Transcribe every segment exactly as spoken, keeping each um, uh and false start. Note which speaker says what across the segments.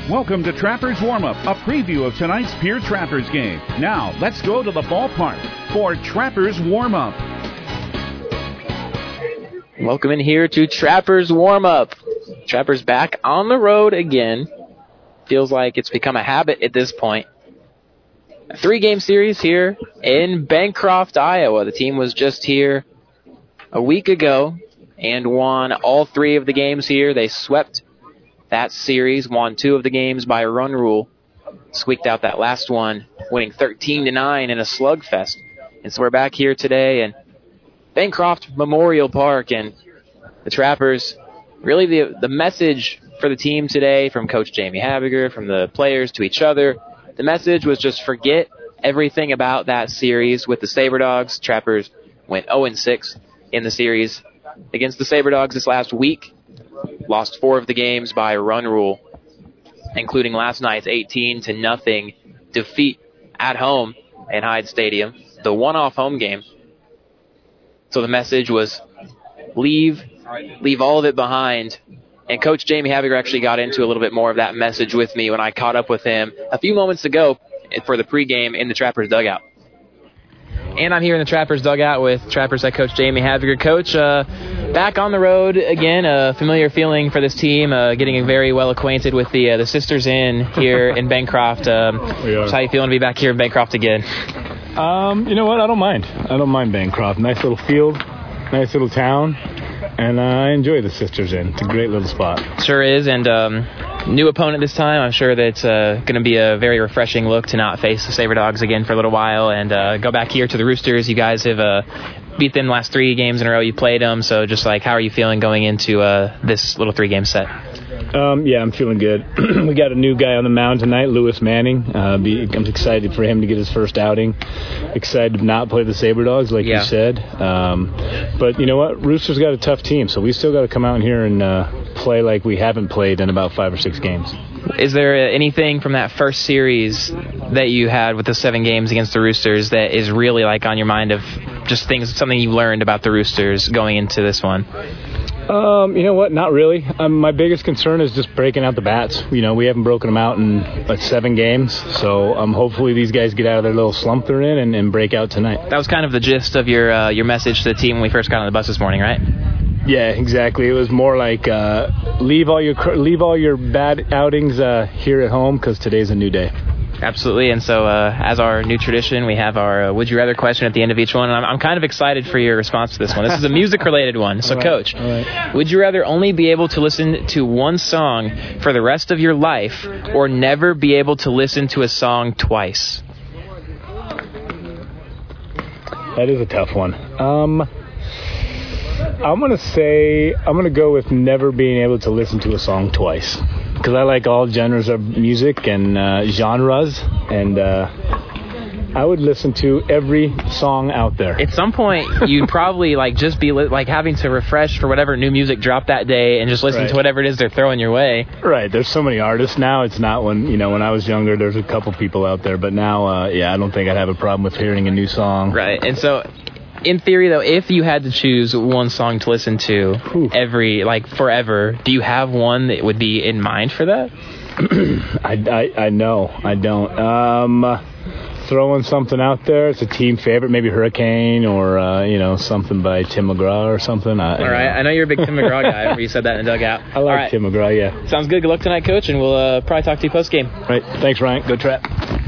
Speaker 1: Welcome to Trappers Warm-Up, a preview of tonight's Pierre Trappers game. Now, let's go to the ballpark for Trappers Warm-Up.
Speaker 2: Welcome in here to Trappers Warm-Up. Trappers back on the road again. Feels like it's become a habit at this point. A three-game series here in Bancroft, Iowa. The team was just here a week ago and won all three of the games here. They swept that series, won two of the games by a run rule, squeaked out that last one, winning thirteen to nine in a slugfest. And so we're back here today in Bancroft Memorial Park, and the Trappers, really the the message for the team today from Coach Jamie Habiger, from the players to each other, the message was just forget everything about that series with the SaberDogs. Trappers went oh and six in the series against the SaberDogs this last week. Lost four of the games by run rule, including last night's eighteen to nothing defeat at home in Hyde Stadium, the one-off home game. So the message was leave, leave all of it behind. And Coach Jamie Habiger actually got into a little bit more of that message with me when I caught up with him a few moments ago for the pregame in the Trappers dugout. And I'm here in the Trappers dugout with Trappers head coach Jamie Habiger. Coach, uh, back on the road again, a familiar feeling for this team, uh, getting very well acquainted with the uh, the Sisters Inn here in Bancroft. Um,
Speaker 3: we are.
Speaker 2: How you feeling to be back here in Bancroft again?
Speaker 3: Um, you know what? I don't mind. I don't mind Bancroft. Nice little field, nice little town, and uh, I enjoy the Sisters Inn. It's a great little spot.
Speaker 2: Sure is, and um, new opponent this time. I'm sure that it's uh, going to be a very refreshing look to not face the SaberDogs again for a little while and uh, go back here to the Roosters. You guys have uh, beat them the last three games in a row. You played them, so just like how are you feeling going into uh, this little three-game set?
Speaker 3: Um, yeah, I'm feeling good. We got a new guy on the mound tonight, Lewis Manning. Uh, be, I'm excited for him to get his first outing. Excited to not play the SaberDogs, like yeah. you said. Um, but you know what? Roosters got a tough team, so we still got to come out here and uh, play like we haven't played in about five or six games.
Speaker 2: Is there anything from that first series that you had with the seven games against the Roosters that is really like on your mind of just things, something you learned about the Roosters going into this one?
Speaker 3: Um, you know what? Not really. Um, my biggest concern is just breaking out the bats. You know, we haven't broken them out in uh, seven games, so um, hopefully these guys get out of their little slump they're in and, and break out tonight. That
Speaker 2: was kind of the gist of your uh, your message to the team when we first got on the bus this morning, right?
Speaker 3: Yeah, exactly. It was more like uh, leave all your leave all your bad outings uh, here at home because today's a new day.
Speaker 2: Absolutely, and so uh, as our new tradition, we have our uh, Would You Rather question at the end of each one, and I'm, I'm kind of excited for your response to this one. This is a music-related one. So,
Speaker 3: right,
Speaker 2: Coach,
Speaker 3: right.
Speaker 2: would you rather only be able to listen to one song for the rest of your life or never be able to listen to a song twice?
Speaker 3: That is a tough one. Um, I'm going to say I'm going to go with never being able to listen to a song twice. Because I like all genres of music and uh, genres, and uh, I would listen to every song out there.
Speaker 2: At some point, you'd probably like just be li- like having to refresh for whatever new music dropped that day and just listen
Speaker 3: right.
Speaker 2: to whatever it is they're throwing your way.
Speaker 3: Right. There's so many artists now. It's not when you know when I was younger. There's a couple people out there, but now, uh, yeah, I don't think I'd have a problem with hearing a new song.
Speaker 2: Right. And so. In theory, though, if you had to choose one song to listen to
Speaker 3: Ooh.
Speaker 2: every, like, forever, do you have one that would be in mind for that?
Speaker 3: I, I, I know. I don't. Um, throwing something out there. It's a team favorite, maybe Hurricane or, uh, you know, something by Tim McGraw or something. I,
Speaker 2: All right.
Speaker 3: know.
Speaker 2: I know you're a big Tim McGraw guy. Remember you said that in the dugout.
Speaker 3: I like right. Tim McGraw, yeah.
Speaker 2: Sounds good. Good luck tonight, Coach, and we'll uh, probably talk to you post-game.
Speaker 3: All right. Thanks, Ryan. Go Trap.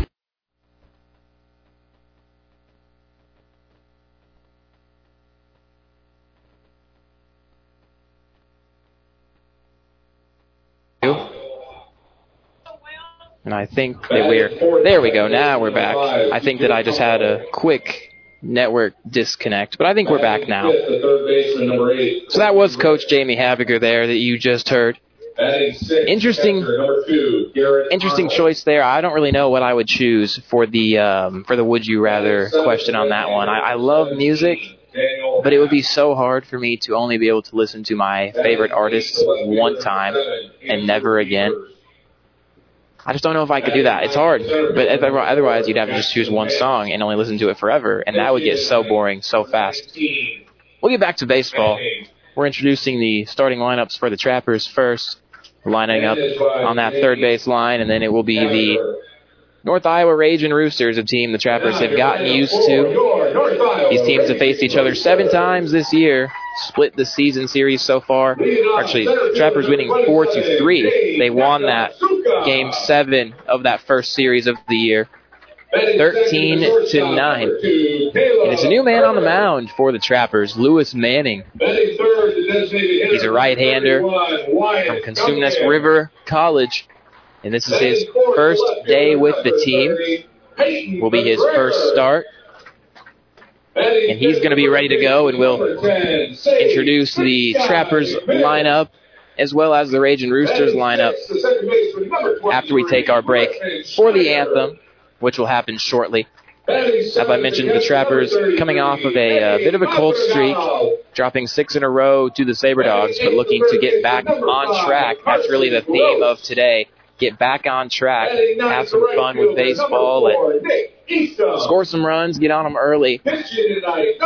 Speaker 2: And I think that we're, there we go, now we're back. I think that I just had a quick network disconnect, but I think we're back now. So that was Coach Jamie Habiger there that you just heard. Interesting, interesting choice there. I don't really know what I would choose for the um, for the Would You Rather question on that one. I, I love music, but it would be so hard for me to only be able to listen to my favorite artists one time and never again. I just don't know if I could do that. It's hard, but otherwise you'd have to just choose one song and only listen to it forever, and that would get so boring so fast. We'll get back to baseball. We're introducing the starting lineups for the Trappers first. lining up on that third base line, and then it will be the North Iowa Raging Roosters, a team the Trappers have gotten used to. These teams have faced each other seven times this year, split the season series so far. Actually, Trappers winning four to three. They won that game seven of that first series of the year, thirteen to nine. And it's a new man on the mound for the Trappers, Lewis Manning. He's a right-hander from Cosumnes River College, and this is his first day with the team. Will be his first start. And he's going to be ready to go, and we'll introduce the Trappers lineup as well as the Raging Roosters lineup after we take our break for the anthem, which will happen shortly. As I mentioned, the Trappers coming off of a, a bit of a cold streak, dropping six in a row to the SaberDogs, but looking to get back on track. That's really the theme of today. Get back on track, have some fun with baseball, and score some runs, get on them early. Really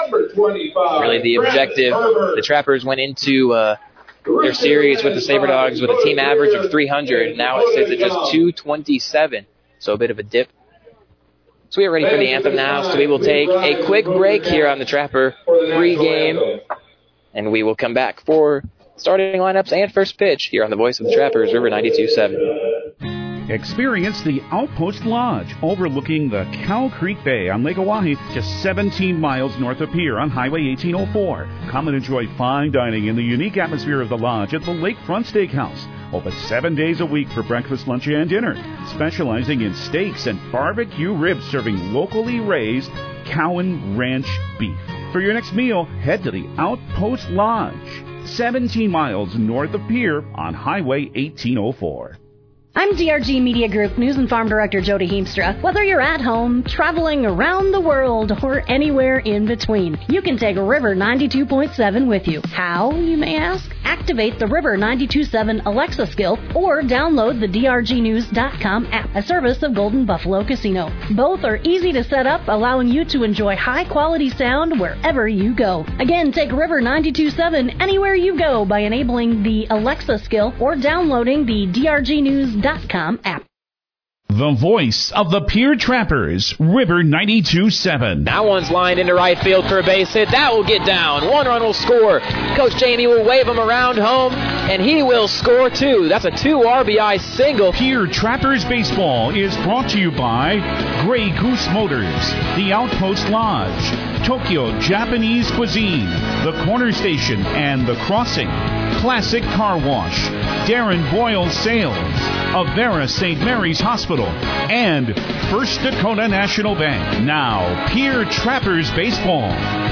Speaker 2: the objective. The Trappers went into uh, their series with the SaberDogs with a team average of three hundred. Now it sits at just two twenty-seven, so a bit of a dip. So we are ready for the anthem now, so we will take a quick break here on the Trapper pregame, and we will come back for starting lineups and first pitch here on the voice of the Trappers, River ninety-two point seven.
Speaker 1: Experience the Outpost Lodge overlooking the Cow Creek Bay on Lake Oahe, just seventeen miles north of Pierre on Highway eighteen oh four. Come and enjoy fine dining in the unique atmosphere of the lodge at the Lakefront Steakhouse. Open seven days a week for breakfast, lunch, and dinner. Specializing in steaks and barbecue ribs, serving locally raised Cowan Ranch beef. For your next meal, head to the Outpost Lodge, seventeen miles north of Pierre on Highway eighteen oh four.
Speaker 4: I'm D R G Media Group News and Farm Director Jody Heemstra. Whether you're at home, traveling around the world, or anywhere in between, you can take River ninety-two point seven with you. How, you may ask? Activate the River ninety-two point seven Alexa skill or download the D R G news dot com app, a service of Golden Buffalo Casino. Both are easy to set up, allowing you to enjoy high-quality sound wherever you go. Again, take River ninety-two point seven anywhere you go by enabling the Alexa skill or downloading the D R G news dot com app.
Speaker 1: The voice of the Pierre Trappers, River ninety-two point seven.
Speaker 2: That one's lined into right field for a base hit. That will get down. One run will score. Coach Jamie will wave him around home, and he will score two. That's a two R B I single.
Speaker 1: Pierre Trappers Baseball is brought to you by Grey Goose Motors, the Outpost Lodge, Tokyo Japanese Cuisine, the Corner Station and the Crossing, Classic Car Wash, Darren Boyle Sales, Avera Saint Mary's Hospital, and First Dakota National Bank. Now, Pierre Trappers Baseball.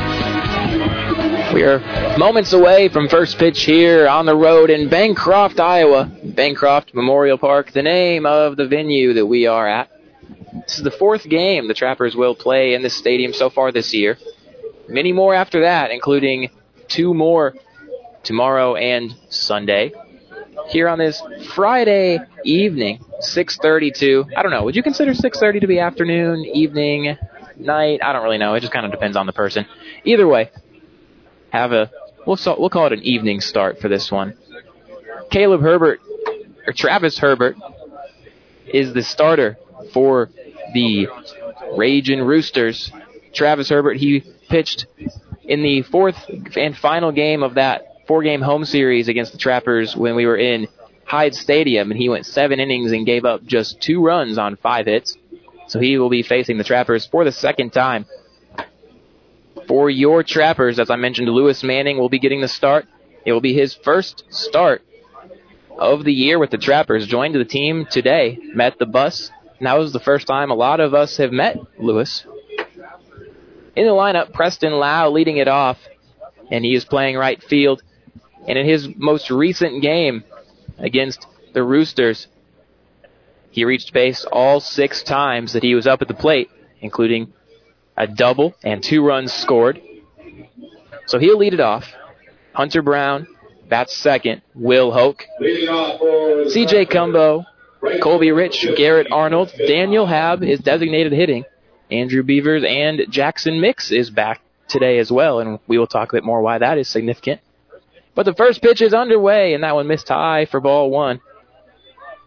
Speaker 2: We are moments away from first pitch here on the road in Bancroft, Iowa. Bancroft Memorial Park, the name of the venue that we are at. This is the fourth game the Trappers will play in this stadium so far this year. Many more after that, including two more tomorrow and Sunday. Here on this Friday evening, six thirty-two. I don't know. Would you consider six thirty to be afternoon, evening, night? I don't really know. It just kind of depends on the person. Either way, have a we'll we'll call it an evening start for this one. Caleb Herbert, or Travis Herbert, is the starter for the Raging Roosters. Travis Herbert, he pitched in the fourth and final game of that four-game home series against the Trappers when we were in Hyde Stadium, and he went seven innings and gave up just two runs on five hits. So he will be facing the Trappers for the second time. For your Trappers, as I mentioned, Lewis Manning will be getting the start. It will be his first start of the year with the Trappers. Joined the team today, met the bus, and that was the first time a lot of us have met Lewis. In the lineup, Preston Lau leading it off, and he is playing right field. And in his most recent game against the Roosters, he reached base all six times that he was up at the plate, including a double and two runs scored. So he'll lead it off. Hunter Brown bats second. Will Hoke, C J Cumbo, Colby Rich, Garrett Arnold, Daniel Hab is designated hitting. Andrew Beavers and Jackson Mix is back today as well, and we will talk a bit more why that is significant. But the first pitch is underway, and that one missed high for ball one.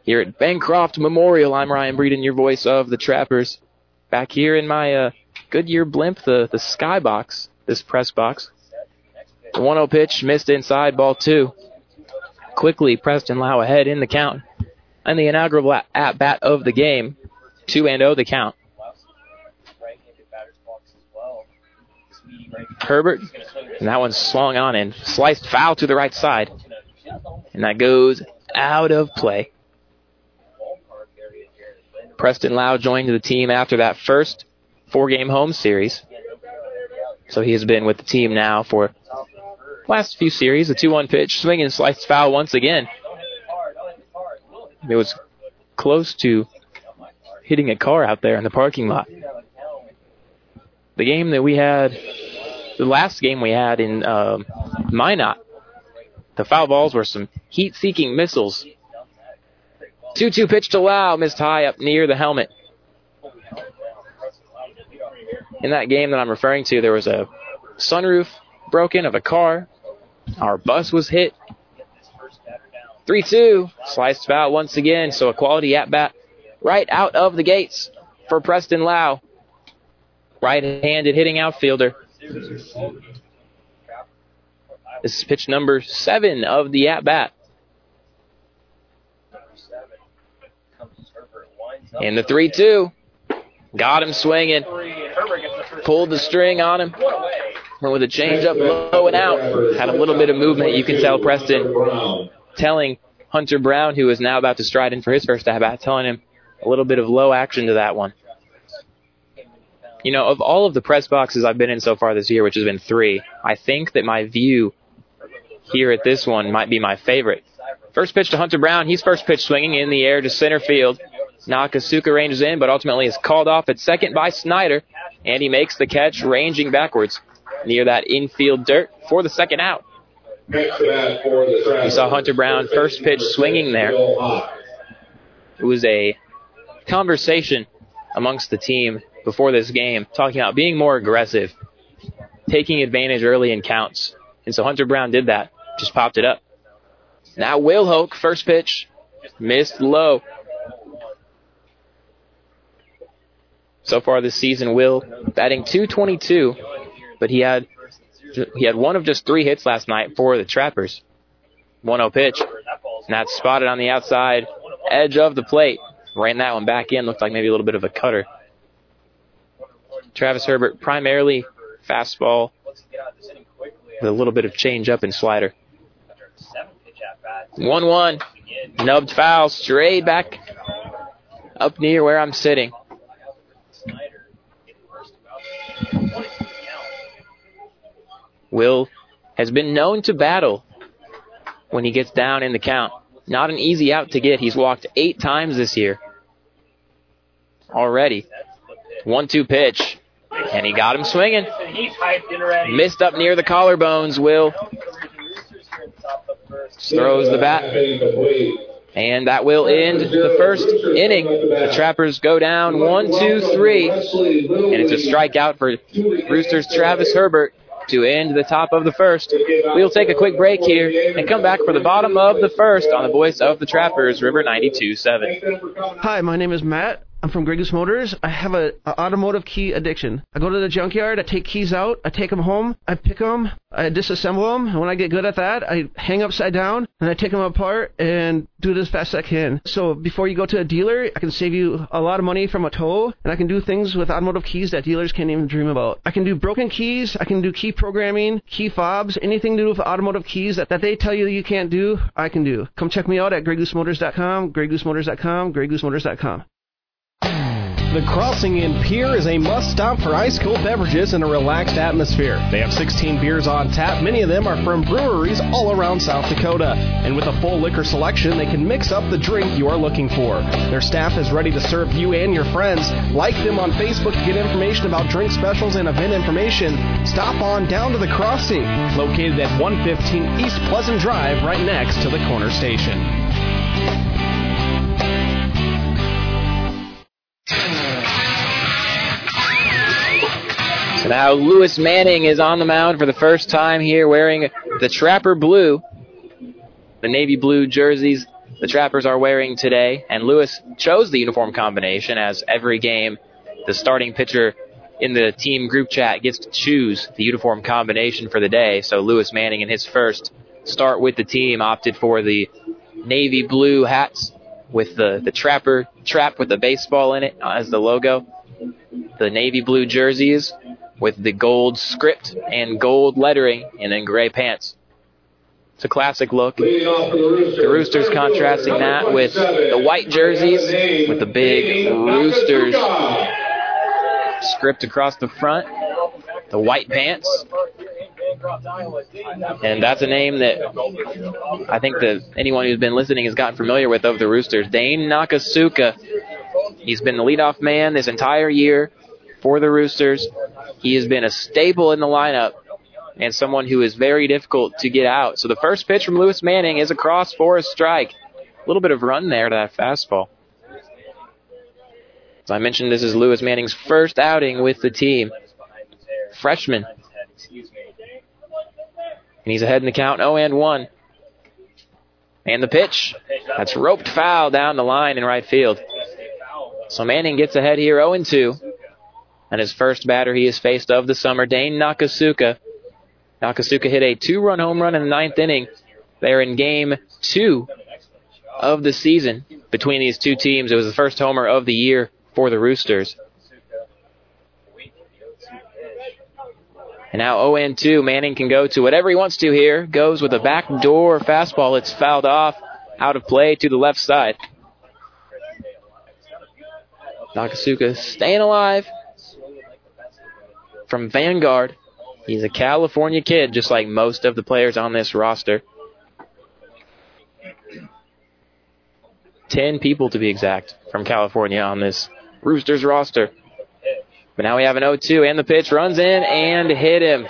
Speaker 2: here at Bancroft Memorial. I'm Ryan Breeden, your voice of the Trappers. Back here in my uh, Goodyear blimp, the, the skybox, this press box. The one oh pitch missed inside, ball two. Quickly, Preston Lau ahead in the count. And the inaugural at-bat of the game, two and oh the count. Herbert, and that one's swung on and sliced foul to the right side. And that goes out of play. Preston Lau joined the team after that first four-game home series. So he has been with the team now for the last few series. The two one pitch, swing and sliced foul once again. It was close to hitting a car out there in the parking lot. The game that we had, the last game we had in uh, Minot, the foul balls were some heat-seeking missiles. two two pitch to Lau, missed high up near the helmet. In that game that I'm referring to, there was a sunroof broken of a car. Our bus was hit. three two, sliced foul once again, so a quality at-bat right out of the gates for Preston Lau. Right-handed hitting outfielder. This is pitch number seven of the at-bat. And the three two. Got him swinging. Pulled the string on him. Went with a changeup low and out. Had a little bit of movement. You can tell Preston telling Hunter Brown, who is now about to stride in for his first at-bat, telling him a little bit of low action to that one. You know, of all of the press boxes I've been in so far this year, which has been three, I think that my view here at this one might be my favorite. First pitch to Hunter Brown. He's first pitch swinging in the air to center field. Nakasuka ranges in, but ultimately is called off at second by Snyder, and he makes the catch, ranging backwards near that infield dirt for the second out. You saw Hunter Brown first pitch swinging there. It was a conversation amongst the team before this game, talking about being more aggressive, taking advantage early in counts. And so Hunter Brown did that, just popped it up. Now Will Hoke, first pitch, missed low. So far this season, Will batting two twenty-two, but he had he had one of just three hits last night for the Trappers. one oh pitch, and that's spotted on the outside edge of the plate. Ran that one back in, looked like maybe a little bit of a cutter. Travis Herbert, primarily fastball with a little bit of change-up and slider. one one, nubbed foul, straight back up near where I'm sitting. Will has been known to battle when he gets down in the count. Not an easy out to get. He's walked eight times this year already. one two pitch, and he got him swinging. Missed up near the collarbones, Will. Throws the bat, and that will end the first inning. The Trappers go down one two three, and it's a strikeout for Roosters' Travis Herbert to end the top of the first. We'll take a quick break here and come back for the bottom of the first on the voice of the Trappers, River ninety-two seven.
Speaker 5: Hi, my name is Matt. I'm from Grey Goose Motors. I have an automotive key addiction. I go to the junkyard, I take keys out, I take them home, I pick them, I disassemble them, and when I get good at that, I hang upside down, and I take them apart and do it as fast as I can. So before you go to a dealer, I can save you a lot of money from a tow, and I can do things with automotive keys that dealers can't even dream about. I can do broken keys, I can do key programming, key fobs, anything to do with automotive keys that, that they tell you you can't do, I can do. Come check me out at grey goose motors dot com, grey goose motors dot com, grey goose motors dot com.
Speaker 6: The Crossing Inn Pier is a must-stop for ice-cold beverages and a relaxed atmosphere. They have sixteen beers on tap. Many of them are from breweries all around South Dakota. And with a full liquor selection, they can mix up the drink you are looking for. Their staff is ready to serve you and your friends. Like them on Facebook to get information about drink specials and event information. Stop on down to The Crossing, located at one fifteen East Pleasant Drive, right next to the corner station.
Speaker 2: So now Lewis Manning is on the mound for the first time here wearing the Trapper blue, the navy blue jerseys the Trappers are wearing today. And Lewis chose the uniform combination, as every game the starting pitcher in the team group chat gets to choose the uniform combination for the day. So Lewis Manning in his first start with the team opted for the navy blue hats with the, the Trapper trap with the baseball in it as the logo. The navy blue jerseys with the gold script and gold lettering, and then gray pants. It's a classic look. The Roosters contrasting that with the white jerseys with the big Roosters script across the front, the white pants. And that's a name that I think that anyone who's been listening has gotten familiar with of the Roosters. Dane Nakasuka. He's been the leadoff man this entire year for the Roosters. He has been a staple in the lineup and someone who is very difficult to get out. So the first pitch from Lewis Manning is across for a strike. A little bit of run there to that fastball. As I mentioned, this is Lewis Manning's first outing with the team. Freshman. And he's ahead in the count, oh and one. And the pitch. That's roped foul down the line in right field. So Manning gets ahead here, oh and two. And his first batter he has faced of the summer, Dane Nakasuka. Nakasuka hit a two-run home run in the ninth inning. They're in game two of the season between these two teams. It was the first homer of the year for the Roosters. And now oh and two. Manning can go to whatever he wants to here. Goes with a backdoor fastball. It's fouled off, out of play to the left side. Nakasuka staying alive from Vanguard. He's a California kid, just like most of the players on this roster. Ten people, to be exact, from California on this Roosters roster. But now we have an oh two, and the pitch runs in and hit him.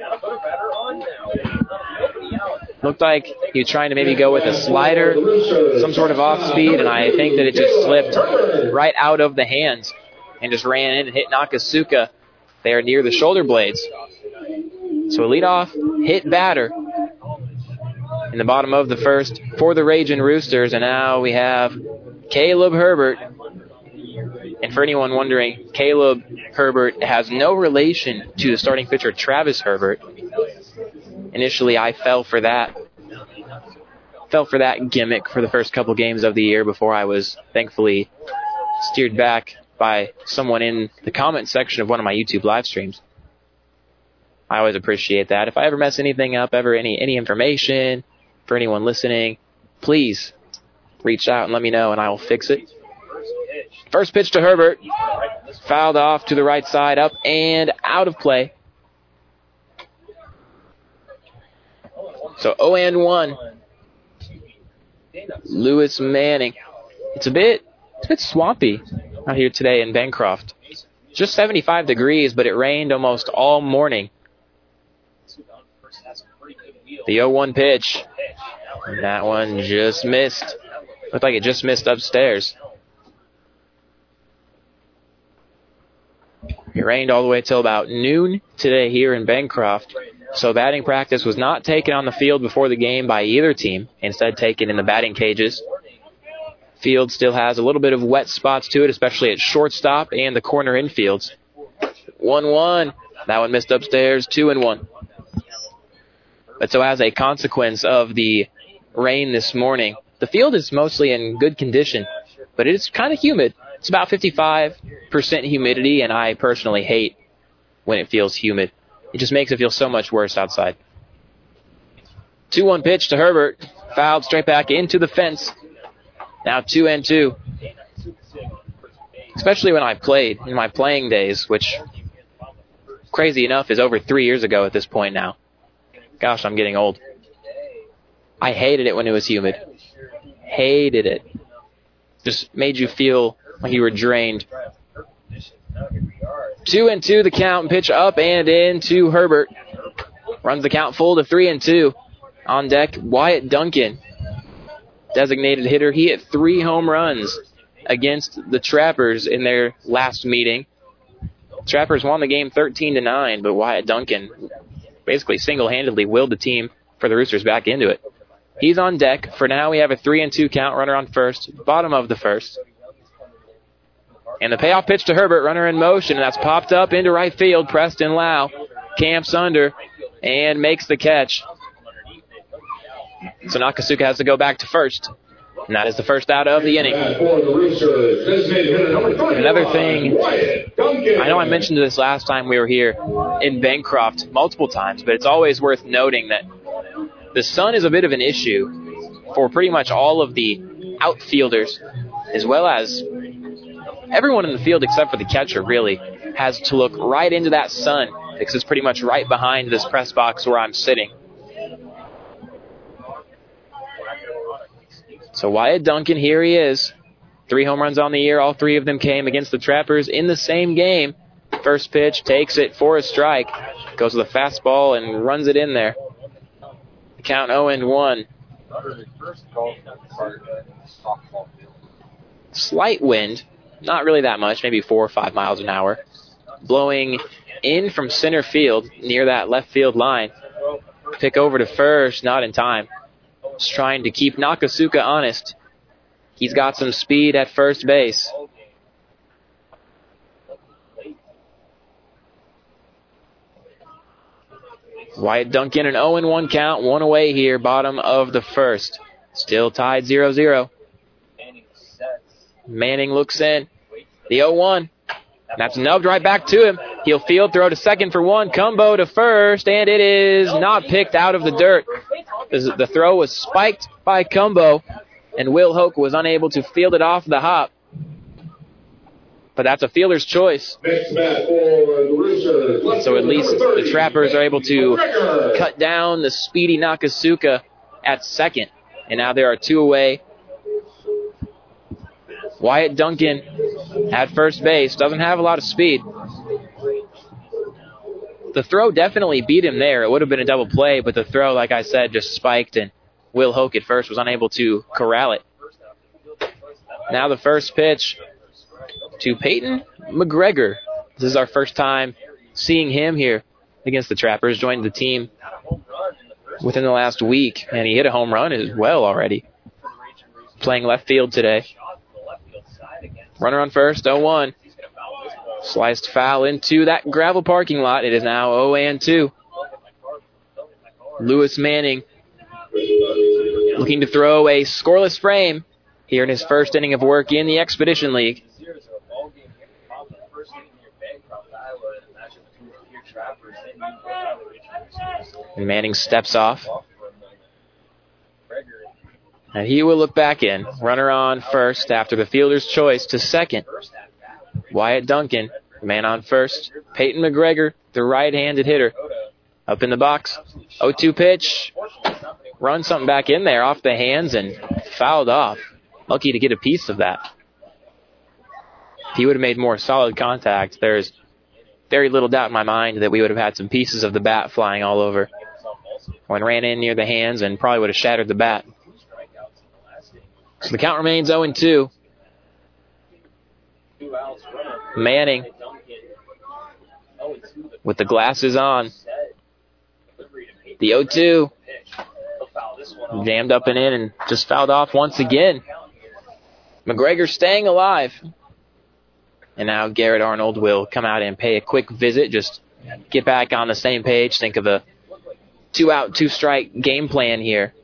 Speaker 2: Looked like he was trying to maybe go with a slider, some sort of off speed, and I think that it just slipped right out of the hands and just ran in and hit Nakasuka there near the shoulder blades. So a leadoff hit batter in the bottom of the first for the Ragin' Roosters, and now we have Caleb Herbert. And for anyone wondering, Caleb Herbert has no relation to the starting pitcher Travis Herbert. Initially, I fell for that. Fell for that gimmick for the first couple games of the year before I was thankfully steered back by someone in the comment section of one of my YouTube live streams. I always appreciate that. If I ever mess anything up, ever any any information for anyone listening, please reach out and let me know and I will fix it. First pitch to Herbert. Fouled off to the right side, up and out of play. So oh and one. Lewis Manning. It's a bit it's a bit swampy out here today in Bancroft. Just seventy-five degrees, but it rained almost all morning. The oh one pitch. And that one just missed. Looked like it just missed upstairs. It rained all the way till about noon today here in Bancroft. So batting practice was not taken on the field before the game by either team. Instead taken in the batting cages. Field still has a little bit of wet spots to it, especially at shortstop and the corner infields. one one. That one missed upstairs. two and one. But so as a consequence of the rain this morning, the field is mostly in good condition, but it's kind of humid. It's about fifty-five percent humidity, and I personally hate when it feels humid. It just makes it feel so much worse outside. two one pitch to Herbert. Fouled straight back into the fence. Now two and two. Especially when I played in my playing days, which, crazy enough, is over three years ago at this point now. Gosh, I'm getting old. I hated it when it was humid. Hated it. Just made you feel like you were drained. Two and two the count. Pitch up and in to Herbert. Runs the count full to three and two. On deck, Wyatt Duncan. Designated hitter. He hit three home runs against the Trappers in their last meeting. Trappers won the game thirteen to nine, but Wyatt Duncan basically single-handedly willed the team for the Roosters back into it. He's on deck. For now, we have a three and two count. Runner on first, bottom of the first. And the payoff pitch to Herbert, runner in motion, and that's popped up into right field. Preston Lau camps under and makes the catch. So Nakasuka has to go back to first. And that is the first out of the inning. Another thing, I know I mentioned this last time we were here in Bancroft multiple times, but it's always worth noting that the sun is a bit of an issue for pretty much all of the outfielders, as well as everyone in the field except for the catcher really has to look right into that sun because it's pretty much right behind this press box where I'm sitting. So Wyatt Duncan, here he is. Three home runs on the year. All three of them came against the Trappers in the same game. First pitch, takes it for a strike. Goes with a fastball and runs it in there. Count oh and one. Slight wind. Not really that much, maybe four or five miles an hour. Blowing in from center field near that left field line. Pick over to first, not in time. Just trying to keep Nakasuka honest. He's got some speed at first base. Wyatt Duncan, an oh and one count, one away here, bottom of the first. Still tied zero zero. Manning looks in. The oh one. That's nubbed right back to him. He'll field throw to second for one. Combo to first, and it is not picked out of the dirt. The throw was spiked by Combo, and Will Hoke was unable to field it off the hop. But that's a fielder's choice. So at least the Trappers are able to cut down the speedy Nakasuka at second. And now there are two away. Wyatt Duncan at first base. Doesn't have a lot of speed. The throw definitely beat him there. It would have been a double play, but the throw, like I said, just spiked, and Will Hoke at first was unable to corral it. Now the first pitch to Peyton McGregor. This is our first time seeing him here against the Trappers. Joined the team within the last week, and he hit a home run as well already. Playing left field today. Runner on first, oh one. Sliced foul into that gravel parking lot. It is now oh and two. Lewis Manning looking to throw a scoreless frame here in his first inning of work in the Expedition League. And Manning steps off. And he will look back in. Runner on first after the fielder's choice to second. Wyatt Duncan, man on first. Peyton McGregor, the right-handed hitter. Up in the box. oh two pitch. Run something back in there off the hands and fouled off. Lucky to get a piece of that. If he would have made more solid contact, there's very little doubt in my mind that we would have had some pieces of the bat flying all over. When ran in near the hands and probably would have shattered the bat. So the count remains oh and two. Manning with the glasses on. The oh two. Jammed up and in and just fouled off once again. McGregor staying alive. And now Garrett Arnold will come out and pay a quick visit. Just get back on the same page. Think of a two-out, two-strike game plan here.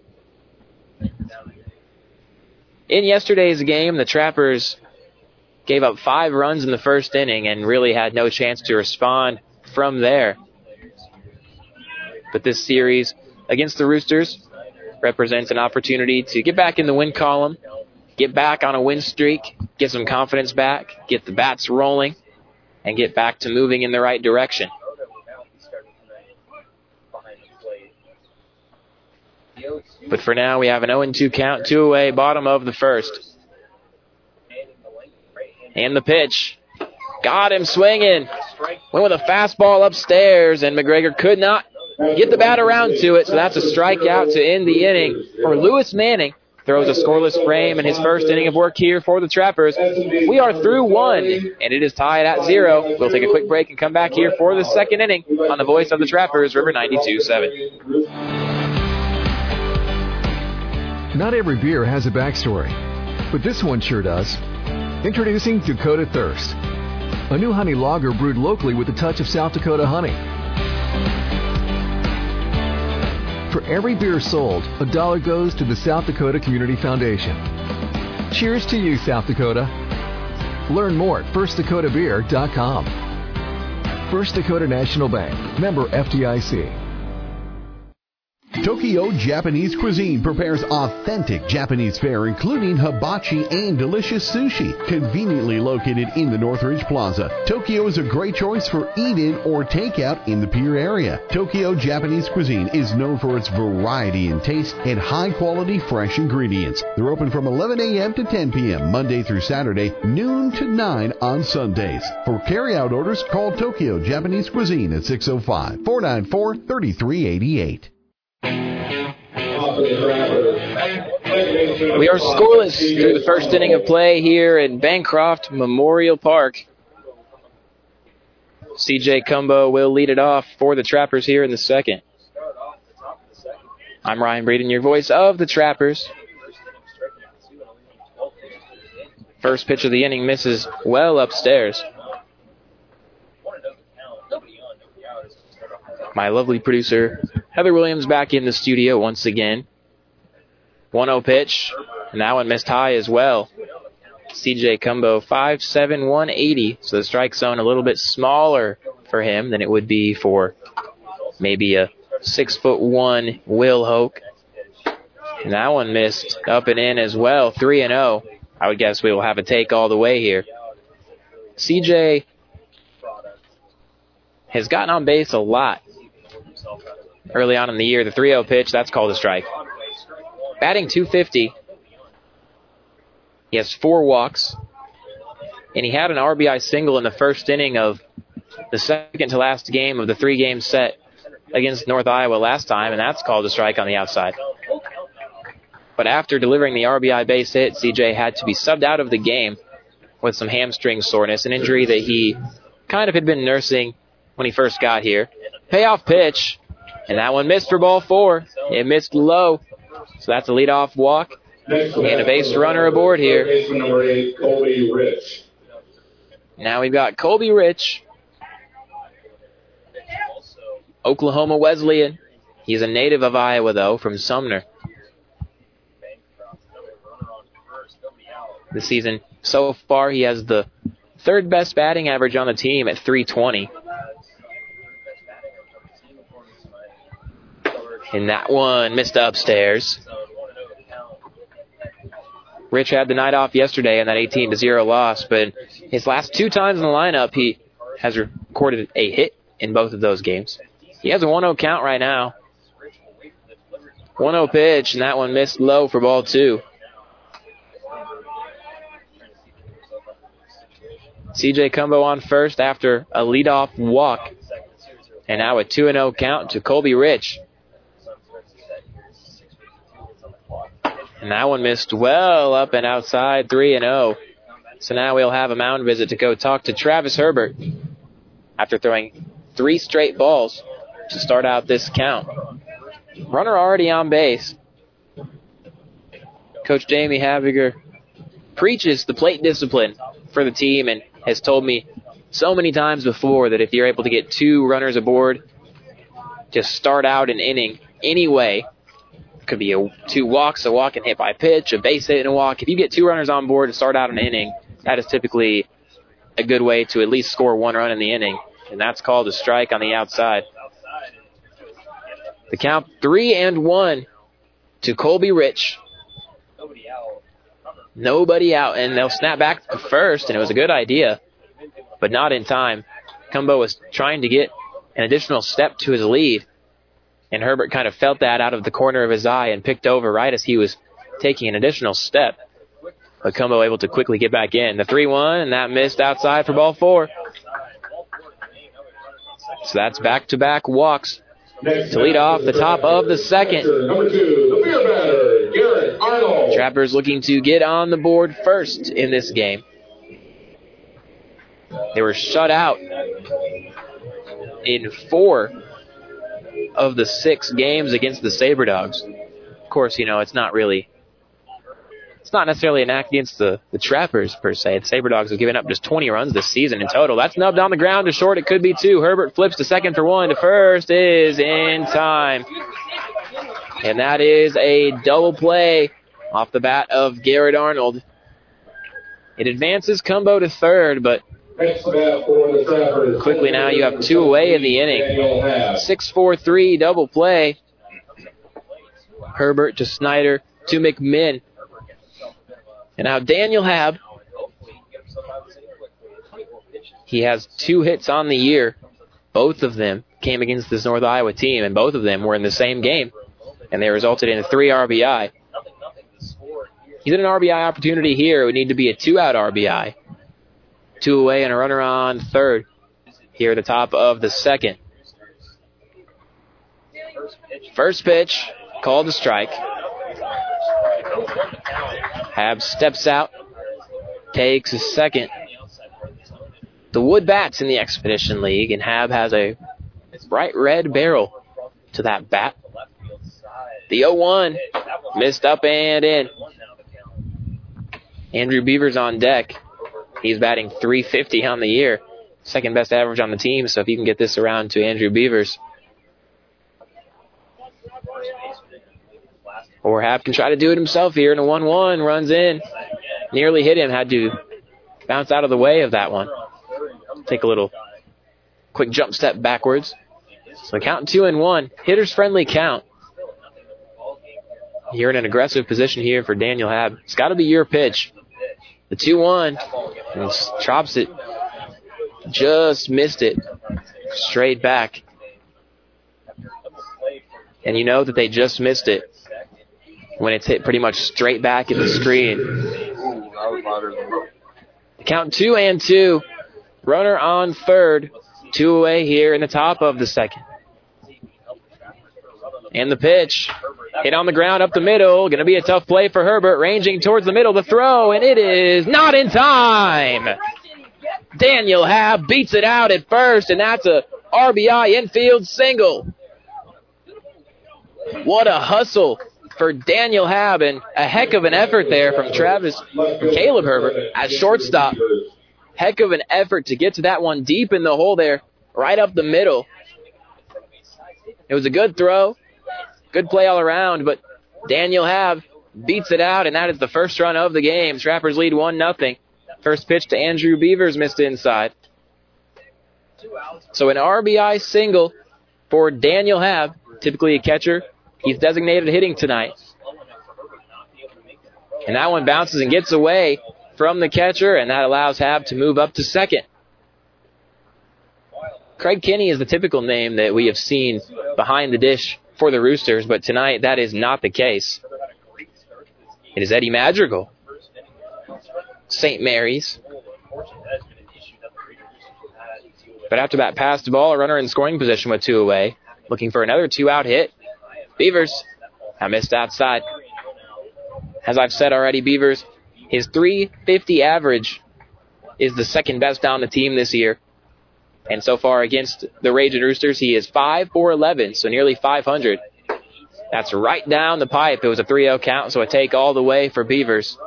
Speaker 2: In yesterday's game, the Trappers gave up five runs in the first inning and really had no chance to respond from there. But this series against the Roosters represents an opportunity to get back in the win column, get back on a win streak, get some confidence back, get the bats rolling, and get back to moving in the right direction. But for now, we have an oh and two count, two away, bottom of the first. And the pitch. Got him swinging. Went with a fastball upstairs, and McGregor could not get the bat around to it, so that's a strikeout to end the inning for Lewis Manning. Throws a scoreless frame in his first inning of work here for the Trappers. We are through one, and it is tied at zero. We'll take a quick break and come back here for the second inning on the voice of the Trappers, River ninety-two point seven.
Speaker 7: Not every beer has a backstory, but this one sure does. Introducing Dakota Thirst, a new honey lager brewed locally with a touch of South Dakota honey. For every beer sold, a dollar goes to the South Dakota Community Foundation. Cheers to you, South Dakota. Learn more at first dakota beer dot com. First Dakota National Bank, member F D I C.
Speaker 8: Tokyo Japanese Cuisine prepares authentic Japanese fare, including hibachi and delicious sushi. Conveniently located in the Northridge Plaza, Tokyo is a great choice for eat-in or takeout in the Pier area. Tokyo Japanese Cuisine is known for its variety in taste and high-quality fresh ingredients. They're open from eleven a.m. to ten p.m. Monday through Saturday, noon to nine on Sundays. For carry-out orders, call Tokyo Japanese Cuisine at six oh five, four nine four, three three eight eight.
Speaker 2: We are scoreless through the first inning of play here at Bancroft Memorial Park. C J Cumbo will lead it off for the Trappers here in the second. I'm Ryan Breeden, your voice of the Trappers. First pitch of the inning misses well upstairs. My lovely producer, Heather Williams, back in the studio once again. one oh pitch, and that one missed high as well. C J Cumbo, five seven, one eighty, so the strike zone a little bit smaller for him than it would be for maybe a six foot one Will Hoke. And that one missed up and in as well, three and oh. I would guess we will have a take all the way here. C J has gotten on base a lot early on in the year. The three oh pitch, that's called a strike. Batting two fifty. He has four walks. And he had an R B I single in the first inning of the second to last game of the three-game set against North Iowa last time, and that's called a strike on the outside. But after delivering the R B I base hit, C J had to be subbed out of the game with some hamstring soreness, an injury that he kind of had been nursing when he first got here. Payoff pitch, and that one missed for ball four. It missed low, so that's a leadoff walk and a base runner aboard here. Now we've got Colby Rich, Oklahoma Wesleyan. He's a native of Iowa, though, from Sumner. This season, so far, he has the third best batting average on the team at three twenty. And that one missed upstairs. Rich had the night off yesterday in that eighteen to zero loss, but his last two times in the lineup, he has recorded a hit in both of those games. He has a one oh count right now. one oh pitch, and that one missed low for ball two. C J Cumbo on first after a leadoff walk. And now a two and oh count to Colby Rich. And that one missed well up and outside, three and oh. So now we'll have a mound visit to go talk to Travis Herbert after throwing three straight balls to start out this count. Runner already on base. Coach Jamie Haviger preaches the plate discipline for the team and has told me so many times before that if you're able to get two runners aboard, just start out an inning anyway. Could be a two walks, a walk and hit by pitch, a base hit and a walk. If you get two runners on board to start out an inning, that is typically a good way to at least score one run in the inning, and that's called a strike on the outside. The count three and one to Colby Rich. Nobody out, and they'll snap back to first, and it was a good idea, but not in time. Cumbo was trying to get an additional step to his lead, and Herbert kind of felt that out of the corner of his eye and picked over right as he was taking an additional step. But Cumbo able to quickly get back in. The three one, and that missed outside for ball four. So that's back-to-back walks to lead off the top of the second. Trappers looking to get on the board first in this game. They were shut out in four of the six games against the SaberDogs. Of course, you know, it's not really it's not necessarily an act against the, the Trappers, per se. The Sabre Dogs have given up just twenty runs this season in total. That's nubbed on the ground to short. It could be two. Herbert flips to second for one. To first is in time. And that is a double play off the bat of Garrett Arnold. It advances Cumbo to third, but quickly now you have two away in the inning. six four three double play. Herbert to Snyder to McMinn. And now Daniel Hab. He has two hits on the year. Both of them came against this North Iowa team, and both of them were in the same game. And they resulted in a three R B I. He's in an R B I opportunity here. It would need to be a two-out R B I. Two away and a runner on third here at the top of the second. First pitch, called a strike. Hab steps out, takes a second. The Wood bats in the Expedition League, and Hab has a bright red barrel to that bat. The oh one, missed up and in. Andrew Beavers on deck. He's batting three fifty on the year. Second best average on the team, so if you can get this around to Andrew Beavers. Or Hab can try to do it himself here, and a one one runs in. Nearly hit him, had to bounce out of the way of that one. Take a little quick jump step backwards. So count two and one. Hitter's friendly count. You're in an aggressive position here for Daniel Hab. It's got to be your pitch. The two one. And chops it. Just missed it. Straight back. And you know that they just missed it when it's hit pretty much straight back in the screen. Count two and two. Runner on third. Two away here in the top of the second. And the pitch. Hit on the ground up the middle. Going to be a tough play for Herbert. Ranging towards the middle. The throw. And it is not in time. Daniel Hab beats it out at first. And that's a R B I infield single. What a hustle for Daniel Hab. And a heck of an effort there from Travis, from Caleb Herbert at shortstop. Heck of an effort to get to that one deep in the hole there. Right up the middle. It was a good throw. Good play all around, but Daniel Hab beats it out, and that is the first run of the game. Trappers lead one nothing. First pitch to Andrew Beavers, missed inside. So an R B I single for Daniel Hab, typically a catcher. He's designated hitting tonight. And that one bounces and gets away from the catcher, and that allows Hab to move up to second. Craig Kinney is the typical name that we have seen behind the dish for the Roosters, but tonight that is not the case. It is Eddie Madrigal. Saint Mary's. But after that passed ball, a runner in scoring position with two away. Looking for another two-out hit. Beavers. I missed outside. As I've said already, Beavers, his three fifty average is the second best on the team this year. And so far against the Ragin' Roosters, he is five for eleven, so nearly five hundred. That's right down the pipe. It was a three oh count, so a take all the way for Beavers.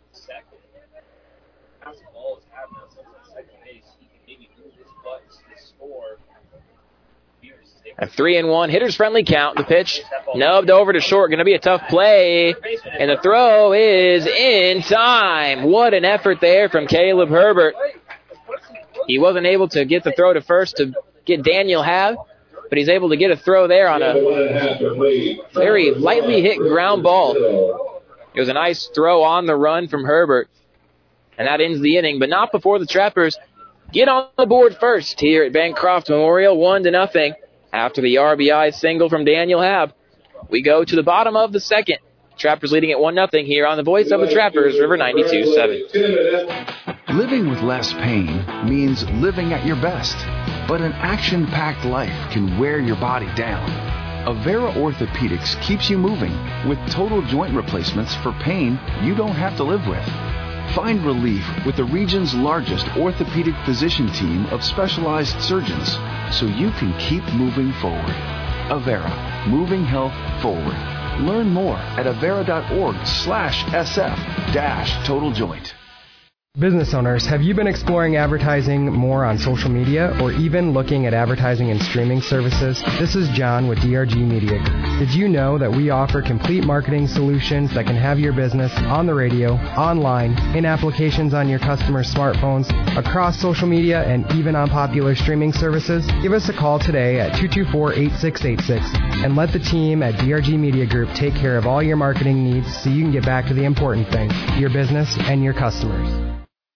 Speaker 2: A three and one hitter's friendly count. The pitch nubbed over to short. Going to be a tough play. And the throw is in time. What an effort there from Caleb Herbert. He wasn't able to get the throw to first to get Daniel Hab, but he's able to get a throw there on a very lightly hit ground ball. It was a nice throw on the run from Herbert. And that ends the inning, but not before the Trappers get on the board first here at Bancroft Memorial, one to nothing. After the R B I single from Daniel Hab, we go to the bottom of the second. Trappers leading at one nothing here on the voice of the Trappers, River ninety-two seven.
Speaker 9: Living with less pain means living at your best, but an action-packed life can wear your body down. Avera Orthopedics keeps you moving with total joint replacements for pain you don't have to live with. Find relief with the region's largest orthopedic physician team of specialized surgeons so you can keep moving forward. Avera, moving health forward. Learn more at avera.org slash SF dash total joint.
Speaker 10: Business owners, have you been exploring advertising more on social media or even looking at advertising and streaming services? This is John with D R G Media Group. Did you know that we offer complete marketing solutions that can have your business on the radio, online, in applications on your customers' smartphones, across social media, and even on popular streaming services? Give us a call today at two two four, eight six eight six and let the team at D R G Media Group take care of all your marketing needs so you can get back to the important thing, your business and your customers.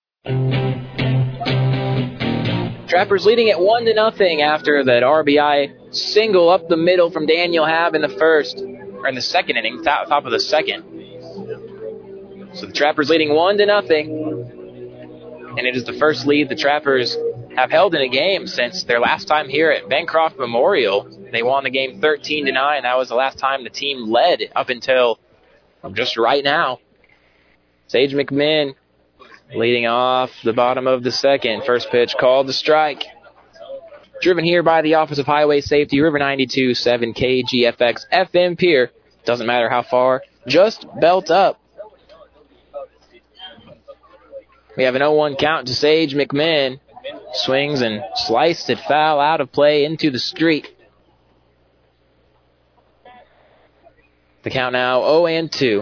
Speaker 2: Trappers leading at one to nothing after that R B I single up the middle from Daniel Hab in the first, or in the second inning, top, top of the second. So the Trappers leading one to nothing, and it is the first lead the Trappers have held in a game since their last time here at Bancroft Memorial. They won the game thirteen to nine. That was the last time the team led up until just right now. Sage McMinn leading off the bottom of the second. First pitch called to strike. Driven here by the Office of Highway Safety, River ninety-two point seven K G F X F M Pier. Doesn't matter how far, just belt up. We have an oh one count to Sage McMinn. Swings and sliced it foul out of play into the street. The count now oh and two.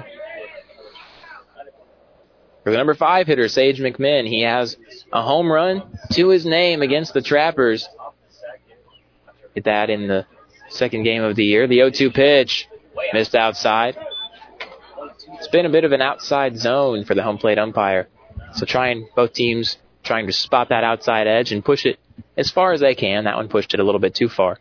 Speaker 2: For the number five hitter, Sage McMinn, he has a home run to his name against the Trappers. Get that in the second game of the year. The oh two pitch missed outside. It's been a bit of an outside zone for the home plate umpire. So trying, both teams trying to spot that outside edge and push it as far as they can. That one pushed it a little bit too far.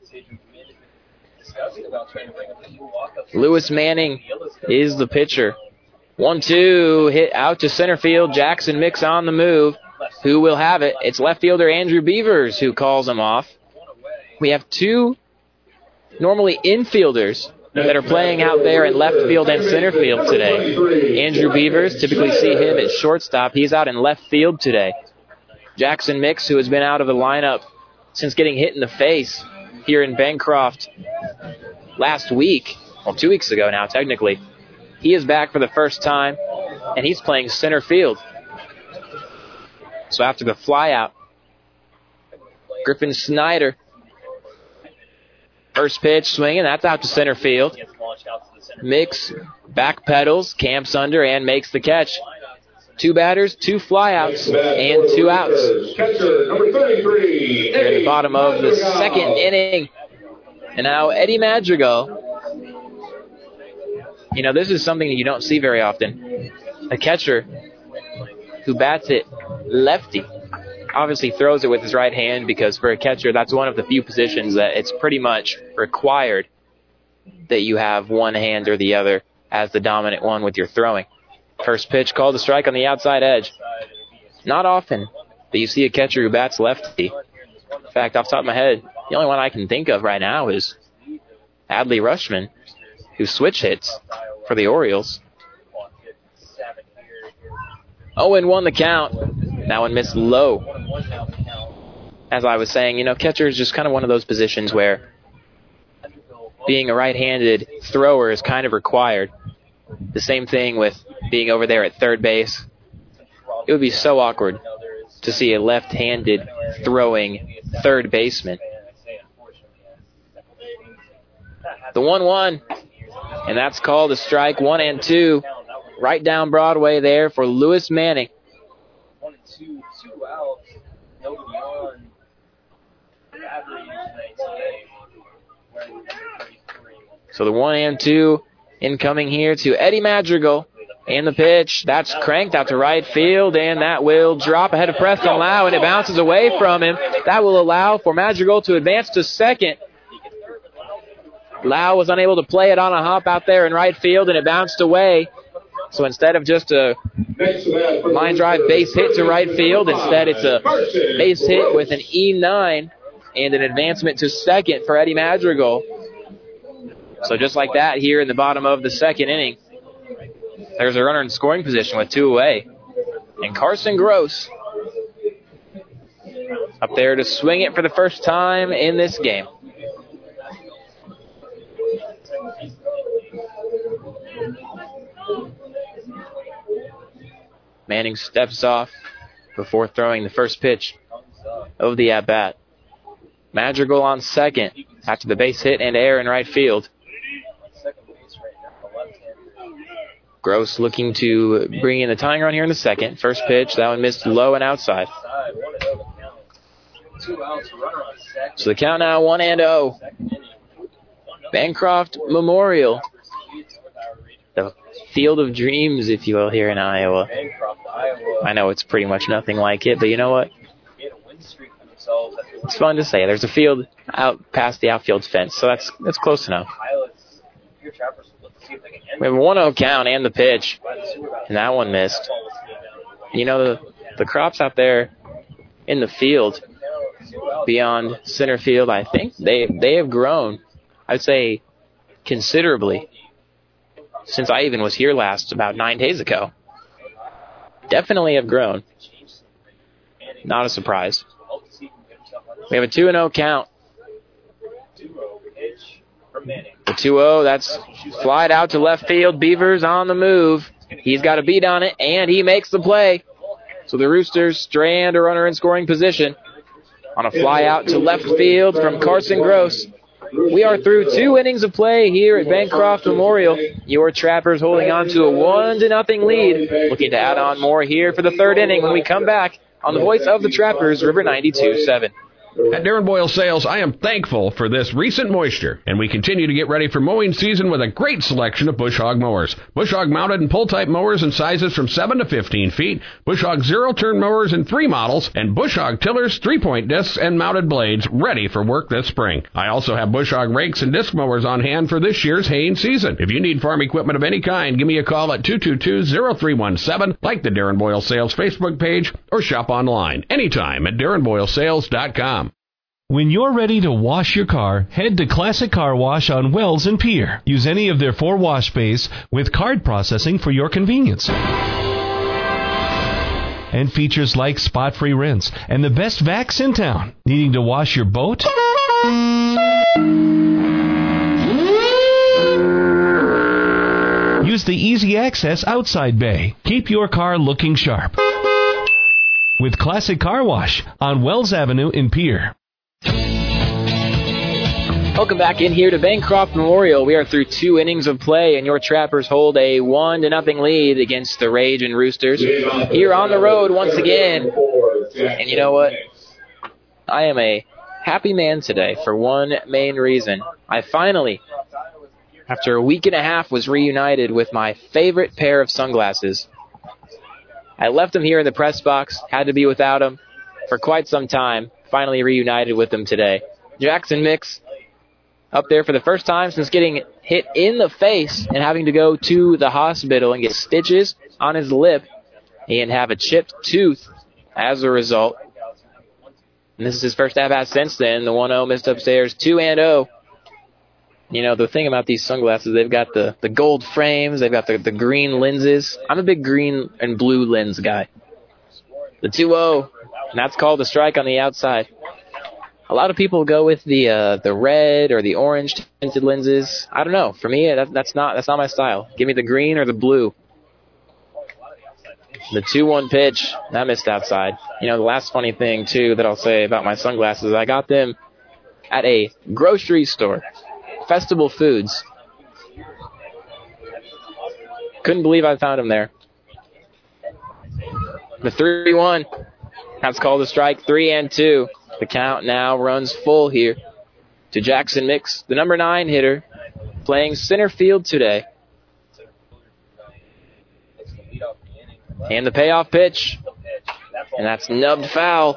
Speaker 2: Lewis Manning is the pitcher. one two, hit out to center field. Jackson Mix on the move. Who will have it? It's left fielder Andrew Beavers who calls him off. We have two normally infielders that are playing out there in left field and center field today. Andrew Beavers, typically see him at shortstop. He's out in left field today. Jackson Mix, who has been out of the lineup since getting hit in the face here in Bancroft last week, well, two weeks ago now, technically. He is back for the first time, and he's playing center field. So after the flyout, Griffin Snyder, first pitch swinging, that's out to center field. Mix backpedals, camps under, and makes the catch. Two batters, two flyouts, and two outs. Here at the bottom of the second inning. And now Eddie Madrigal. You know, this is something that you don't see very often. A catcher who bats it lefty. Obviously throws it with his right hand because for a catcher, that's one of the few positions that it's pretty much required that you have one hand or the other as the dominant one with your throwing. First pitch called to strike on the outside edge. Not often that you see a catcher who bats lefty. In fact, off the top of my head, the only one I can think of right now is Adley Rushman, who switch hits for the Orioles. oh and one the count. That one missed low. As I was saying, you know, catcher is just kind of one of those positions where being a right-handed thrower is kind of required. The same thing with being over there at third base. It would be so awkward to see a left-handed throwing third baseman. The one one, and that's called a strike. One and two, right down Broadway there for Lewis Manning. One and two, two outs, no one. So the one and two incoming here to Eddie Madrigal. And the pitch, that's cranked out to right field, and that will drop ahead of Preston Lau, and it bounces away from him. That will allow for Madrigal to advance to second. Lau was unable to play it on a hop out there in right field, and it bounced away. So instead of just a line drive base hit to right field, instead it's a base hit with an E nine and an advancement to second for Eddie Madrigal. So just like that here in the bottom of the second inning, there's a runner in scoring position with two away. And Carson Gross up there to swing it for the first time in this game. Manning steps off before throwing the first pitch of the at-bat. Madrigal on second after the base hit and air in right field. Gross looking to bring in the tying run here in the second. First pitch, that one missed low and outside. So the count now one and oh. Bancroft Memorial. The field of dreams, if you will, here in Iowa. I know it's pretty much nothing like it, but you know what? It's fun to say. There's a field out past the outfield fence, so that's that's close enough. We have a one oh count and the pitch, and that one missed. You know, the, the crops out there in the field beyond center field, I think they they have grown, I'd say, considerably since I even was here last about nine days ago. Definitely have grown. Not a surprise. We have a two and oh count. The two oh, that's flied out to left field. Beavers on the move. He's got a beat on it, and he makes the play. So the Roosters strand a runner in scoring position on a fly out to left field from Carson Gross. We are through two innings of play here at Bancroft Memorial. Your Trappers holding on to a one to nothing lead. Looking to add on more here for the third inning when we come back on the voice of the Trappers, River ninety-two seven.
Speaker 11: At Darren Boyle Sales, I am thankful for this recent moisture, and we continue to get ready for mowing season with a great selection of Bush Hog mowers. Bush Hog mounted and pull-type mowers in sizes from seven to fifteen feet, Bush Hog zero-turn mowers in three models, and Bush Hog tillers, three-point discs, and mounted blades ready for work this spring. I also have Bush Hog rakes and disc mowers on hand for this year's haying season. If you need farm equipment of any kind, give me a call at two two two, zero three one seven, like the Darren Boyle Sales Facebook page, or shop online anytime at darren boyle sales dot com.
Speaker 12: When you're ready to wash your car, head to Classic Car Wash on Wells and Pier. Use any of their four wash bays with card processing for your convenience. And features like spot-free rinse and the best vacs in town. Needing to wash your boat? Use the easy access outside bay. Keep your car looking sharp with Classic Car Wash on Wells Avenue in Pier.
Speaker 2: Welcome back in here to Bancroft Memorial. We are through two innings of play, and your Trappers hold a one to nothing lead against the Ragin' Roosters here on the road once again. And you know what? I am a happy man today for one main reason. I finally, after a week and a half, was reunited with my favorite pair of sunglasses. I left them here in the press box, had to be without them for quite some time. Finally reunited with them today. Jackson Mix up there for the first time since getting hit in the face and having to go to the hospital and get stitches on his lip and have a chipped tooth as a result. And this is his first at-bat since then. The one oh missed upstairs, two and oh. You know, the thing about these sunglasses, they've got the, the gold frames, they've got the, the green lenses. I'm a big green and blue lens guy. The two oh, and that's called a strike on the outside. A lot of people go with the uh, the red or the orange tinted lenses. I don't know. For me, that, that's not that's not my style. Give me the green or the blue. The two one pitch, that missed outside. You know, the last funny thing, too, that I'll say about my sunglasses, I got them at a grocery store, Festival Foods. Couldn't believe I found them there. The three one, that's called a strike, three and two. The count now runs full here to Jackson Mix, the number nine hitter, playing center field today. And the payoff pitch, and that's nubbed foul.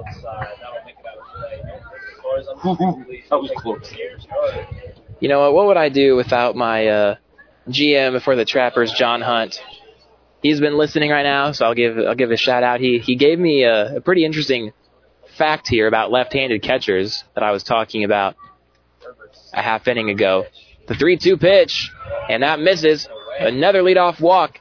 Speaker 13: That was close.
Speaker 2: You know what? What would I do without my uh, G M for the Trappers, John Hunt? He's been listening right now, so I'll give I'll give a shout out. He he gave me a, a pretty interesting fact here about left-handed catchers that I was talking about a half inning ago. The three two pitch, and that misses. Another leadoff walk.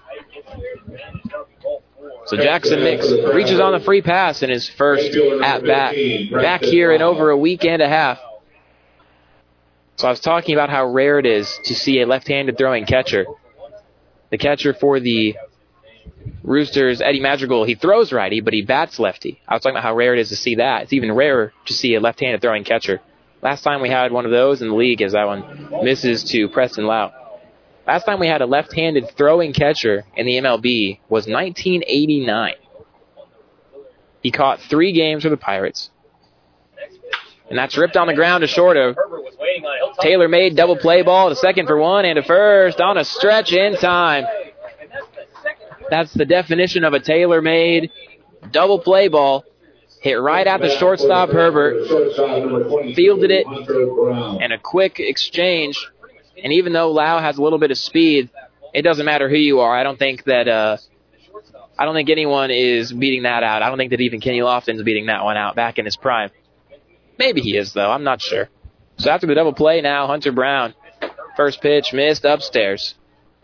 Speaker 2: So Jackson Mix reaches on the free pass in his first at-bat. Back here in over a week and a half. So I was talking about how rare it is to see a left-handed throwing catcher. The catcher for the Roosters, Eddie Madrigal, he throws righty, but he bats lefty. I was talking about how rare it is to see that. It's even rarer to see a left-handed throwing catcher. Last time we had one of those in the league as that one misses to Preston Lau. Last time we had a left-handed throwing catcher in the M L B was nineteen eighty-nine. He caught three games for the Pirates. And that's ripped on the ground to short of tailor-made double play ball to second for one and to first on a stretch in time. That's the definition of a tailor-made double play ball. Hit right at the shortstop, Herbert. Fielded it, and a quick exchange. And even though Lau has a little bit of speed, it doesn't matter who you are. I don't think that uh, I don't think anyone is beating that out. I don't think that even Kenny Lofton's beating that one out back in his prime. Maybe he is, though. I'm not sure. So after the double play now, Hunter Brown. First pitch missed upstairs.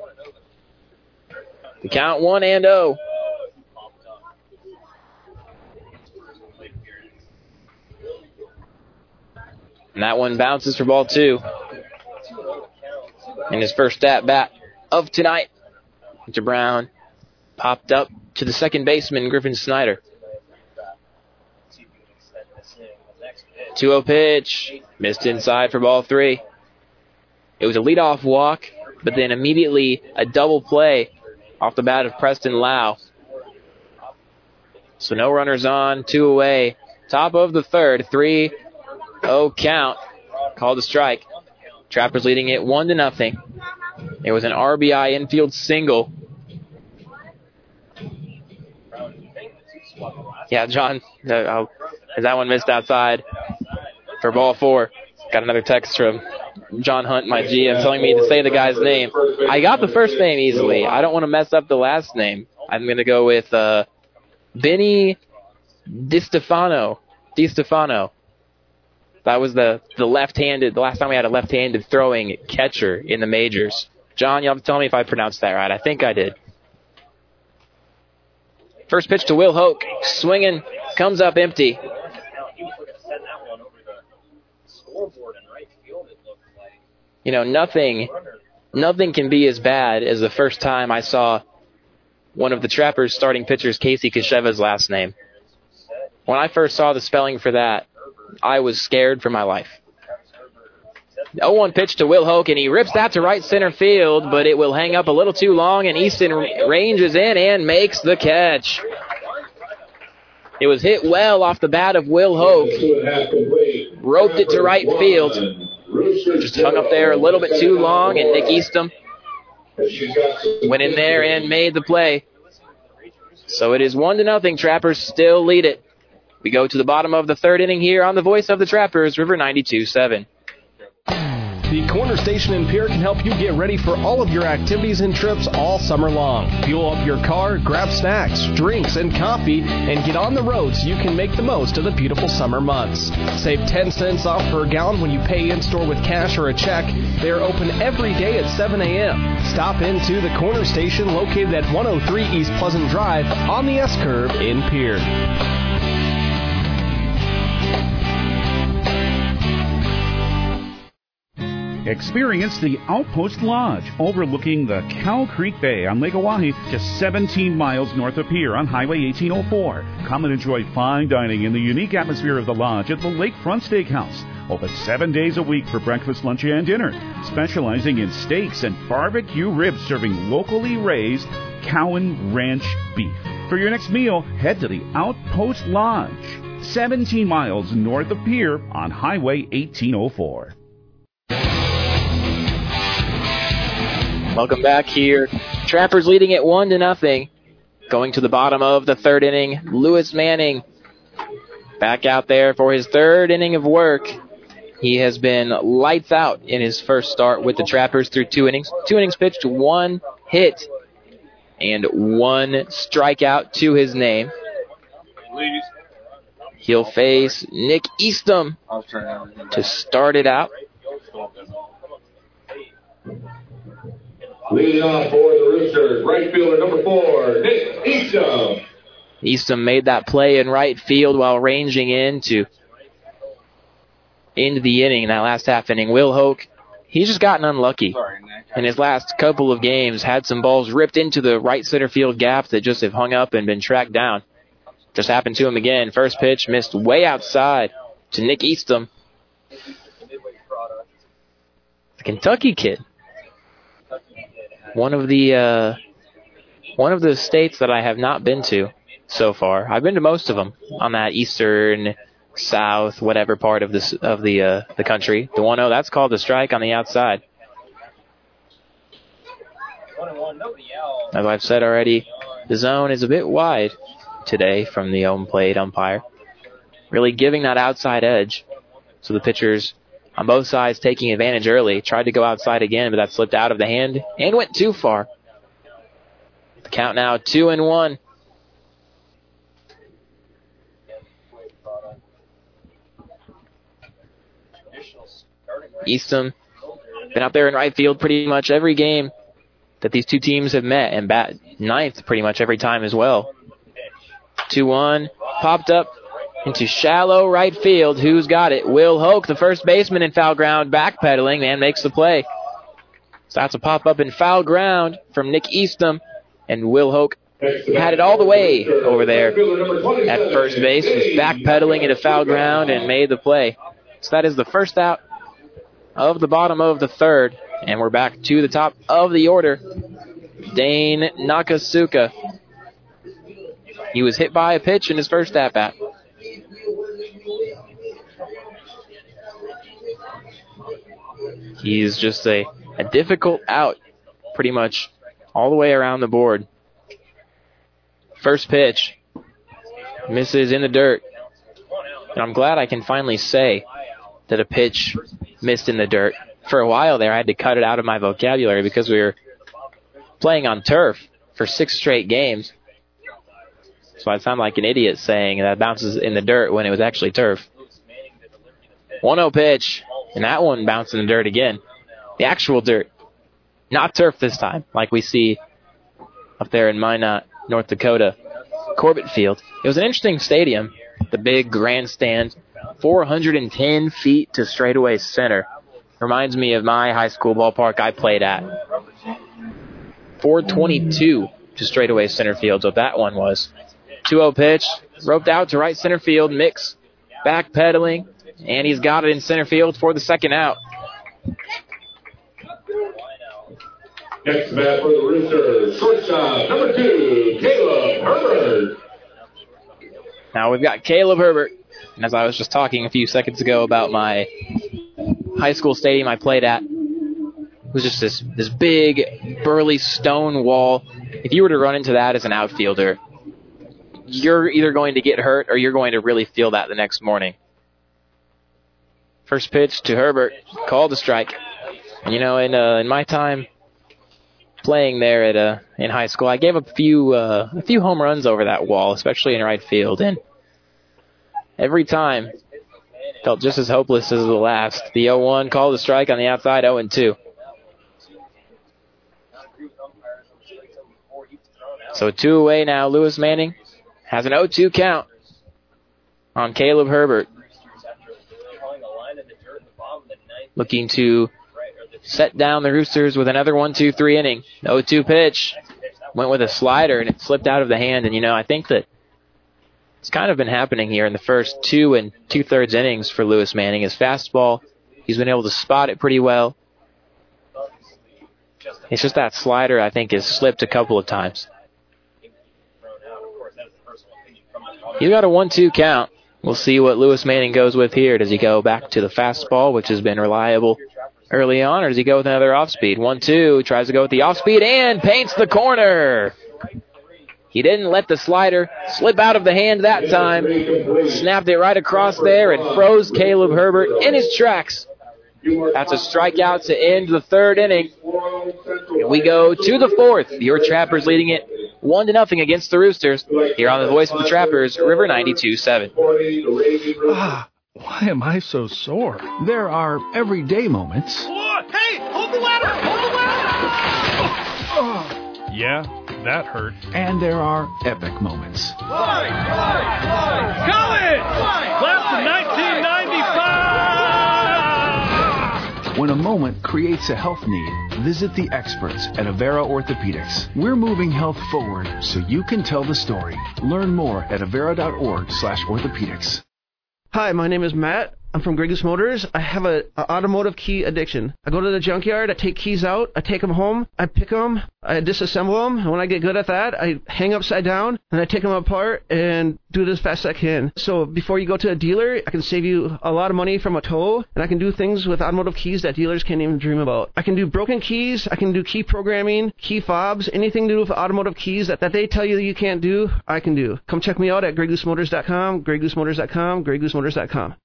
Speaker 2: The count one and oh. And that one bounces for ball two. And his first at bat of tonight. Hunter Brown popped up to the second baseman, Griffin Snyder. two oh pitch. Missed inside for ball three. It was a leadoff walk, but then immediately a double play off the bat of Preston Lau. So no runners on, two away. Top of the third, three oh count. Called a strike. Trappers leading it one to nothing. It was an R B I infield single. Yeah, John, uh, as that one missed outside for ball four. Got another text from John Hunt, my G M, telling me to say the guy's name. I got the first name easily. I don't want to mess up the last name. I'm going to go with uh, Benny DiStefano. DiStefano. That was the, the left-handed, the last time we had a left-handed throwing catcher in the majors. John, you'll have to tell me if I pronounced that right. I think I did. First pitch to Will Hoke. Swinging, comes up empty. You know, nothing, nothing can be as bad as the first time I saw one of the Trappers' starting pitchers, Casey Kasheva's last name. When I first saw the spelling for that, I was scared for my life. oh one pitch to Will Hoke, and he rips that to right center field, but it will hang up a little too long, and Easton ranges in and makes the catch. It was hit well off the bat of Will Hoke. Roped it to right field. Just hung up there a little bit too long, and Nick Easton went in there and made the play. So it is one to nothing. Trappers still lead it. We go to the bottom of the third inning here on the voice of the Trappers, River ninety-two seven.
Speaker 6: The Corner Station in Pierre can help you get ready for all of your activities and trips all summer long. Fuel up your car, grab snacks, drinks, and coffee, and get on the road so you can make the most of the beautiful summer months. Save ten cents off per gallon when you pay in-store with cash or a check. They are open every day at seven a.m. Stop into the Corner Station located at one oh three East Pleasant Drive on the S-Curve in Pierre.
Speaker 1: Experience the Outpost Lodge overlooking the Cow Creek Bay on Lake Oahe, just seventeen miles north of Pierre on Highway eighteen oh four. Come and enjoy fine dining in the unique atmosphere of the lodge at the Lakefront Steakhouse. Open seven days a week for breakfast, lunch, and dinner. Specializing in steaks and barbecue ribs, serving locally raised Cowan Ranch beef. For your next meal, head to the Outpost Lodge, seventeen miles north of Pierre on Highway eighteen oh four.
Speaker 2: Welcome back here. Trappers leading it one to nothing. Going to the bottom of the third inning, Lewis Manning back out there for his third inning of work. He has been lights out in his first start with the Trappers through two innings. Two innings pitched, one hit, and one strikeout to his name. He'll face Nick Easton to start it out.
Speaker 14: Leading off for the Roosters, right fielder number four, Nick Easton.
Speaker 2: Easton made that play in right field while ranging into into the inning, that last half inning. Will Hoke he's just gotten unlucky. In his last couple of games, had some balls ripped into the right center field gap that just have hung up and been tracked down. Just happened to him again. First pitch missed way outside to Nick Eastham. The Kentucky kid. One of the uh, one of the states that I have not been to so far. I've been to most of them on that eastern, south, whatever part of this of the uh, the country. The one oh, that's called the strike on the outside. As I've said already, the zone is a bit wide today from the home plate umpire, really giving that outside edge. So the pitchers on both sides taking advantage early. Tried to go outside again, but that slipped out of the hand and went too far. The count now two and one. Eastham been out there in right field pretty much every game that these two teams have met, and bat ninth pretty much every time as well. two one, popped up into shallow right field. Who's got it? Will Hoke, the first baseman, in foul ground, backpedaling, and makes the play. So that's a pop-up in foul ground from Nick Eastham, and Will Hoke had it all the way over there at first base, was backpedaling into foul ground and made the play. So that is the first out of the bottom of the third, and we're back to the top of the order. Dane Nakasuka. He was hit by a pitch in his first at-bat. He's just a, a difficult out pretty much all the way around the board. First pitch misses in the dirt. And I'm glad I can finally say that a pitch missed in the dirt. For a while there, I had to cut it out of my vocabulary because we were playing on turf for six straight games. So I sound like an idiot saying that it bounces in the dirt when it was actually turf. one oh pitch, and that one bounced in the dirt again. The actual dirt. Not turf this time, like we see up there in Minot, North Dakota, Corbett Field. It was an interesting stadium. The big grandstand, four hundred ten feet to straightaway center. Reminds me of my high school ballpark I played at. four twenty-two to straightaway center field, so that one was. two oh pitch, roped out to right center field, Mix backpedaling, and he's got it in center field for the second out.
Speaker 14: Next bat for the Roosters, shortstop, number two, Caleb Herbert.
Speaker 2: Now we've got Caleb Herbert, and as I was just talking a few seconds ago about my high school stadium I played at, it was just this, this big, burly stone wall. If you were to run into that as an outfielder, you're either going to get hurt or you're going to really feel that the next morning. First pitch to Herbert, called a strike. And, you know, in uh, in my time playing there at uh, in high school, I gave a few uh, a few home runs over that wall, especially in right field, and every time felt just as hopeless as the last. The oh one called a strike on the outside, oh and two. So two away now. Lewis Manning has an oh two count on Caleb Herbert. Looking to set down the Roosters with another one two three inning. oh two pitch. Went with a slider, and it slipped out of the hand. And, you know, I think that it's kind of been happening here in the first two and two-thirds innings for Lewis Manning. His fastball, he's been able to spot it pretty well. It's just that slider, I think, has slipped a couple of times. He's got a one two count. We'll see what Lewis Manning goes with here. Does he go back to the fastball, which has been reliable early on, or does he go with another off-speed? one two, tries to go with the off-speed and paints the corner. He didn't let the slider slip out of the hand that time. Snapped it right across there and froze Caleb Herbert in his tracks. That's a strikeout to end the third inning. And we go to the fourth. Your Trappers leading it one to nothing against the Roosters. Here on the Voice of the Trappers, River ninety-two seven.
Speaker 15: Ah, why am I so sore? There are everyday moments.
Speaker 16: Oh, hey, hold the ladder! Hold the ladder!
Speaker 15: Oh. Yeah, that hurt. And there are epic moments.
Speaker 16: Fly, fly, fly! College! Class of nineteen ninety-five!
Speaker 15: When a
Speaker 9: moment creates a health need, visit the experts at Avera Orthopedics. We're moving health forward so you can tell the story. Learn more at avera.org slash orthopedics.
Speaker 5: Hi, my name is Matt. I'm from Grey Goose Motors. I have a, a automotive key addiction. I go to the junkyard, I take keys out, I take them home, I pick them, I disassemble them, and when I get good at that, I hang upside down, and I take them apart and do it as fast as I can. So before you go to a dealer, I can save you a lot of money from a tow, and I can do things with automotive keys that dealers can't even dream about. I can do broken keys, I can do key programming, key fobs, anything to do with automotive keys that, that they tell you you can't do, I can do. Come check me out at grey goose motors dot com, grey goose motors dot com, grey goose motors dot com.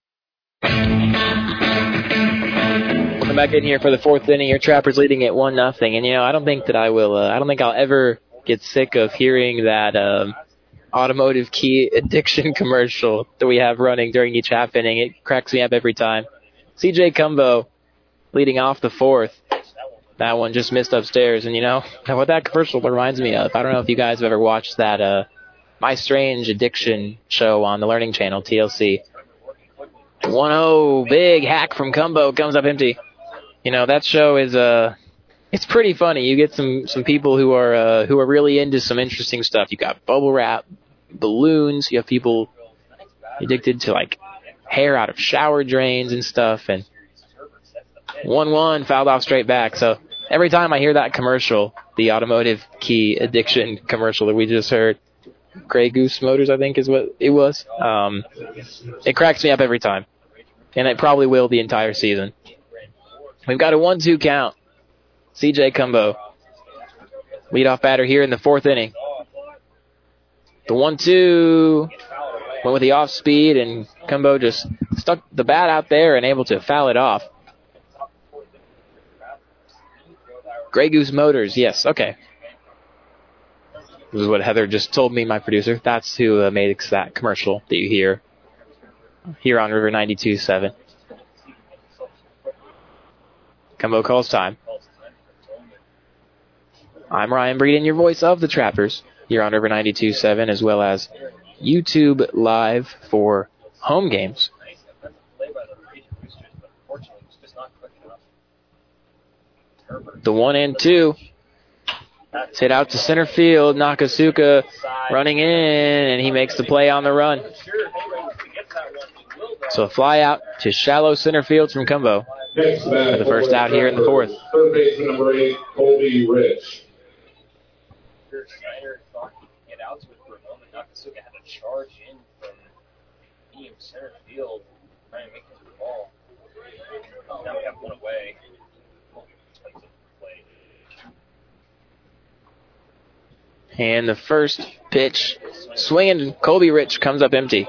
Speaker 2: Welcome back in here for the fourth inning. Your Trappers leading at one nothing, and you know I don't think that I will. Uh, I don't think I'll ever get sick of hearing that um, automotive key addiction commercial that we have running during each half inning. It cracks me up every time. C J Cumbo leading off the fourth. That one just missed upstairs, and you know what that commercial reminds me of. I don't know if you guys have ever watched that uh, My Strange Addiction show on the Learning Channel, T L C. one oh, big hack from Cumbo, comes up empty. You know, that show is, uh, it's pretty funny. You get some, some people who are, uh, who are really into some interesting stuff. You got bubble wrap, balloons, you have people addicted to, like, hair out of shower drains and stuff, and one one, fouled off straight back. So every time I hear that commercial, the automotive key addiction commercial that we just heard, Grey Goose Motors, I think is what it was, um, it cracks me up every time. And it probably will the entire season. We've got a one two count. C J Cumbo, leadoff batter here in the fourth inning. The one two went with the off speed, and Cumbo just stuck the bat out there and able to foul it off. Grey Goose Motors, yes, okay. This is what Heather just told me, my producer. That's who uh, made that commercial that you hear here on River ninety-two point seven. Cumbo calls time. I'm Ryan Breeden, your voice of the Trappers, here on River ninety-two point seven, as well as YouTube Live for home games. The one and two. It's hit out to center field. Nakasuka running in, and he makes the play on the run. So a fly out to shallow center field from Cumbo for the first out here in the fourth.
Speaker 14: Third baseman number eight, Colby Rich.
Speaker 13: Schneider thought he could get out to it for a moment. Nakasuka had to charge in from deep center field, trying to make it to the ball. Now we have one away.
Speaker 2: And the first pitch, swinging, Colby Rich comes up empty.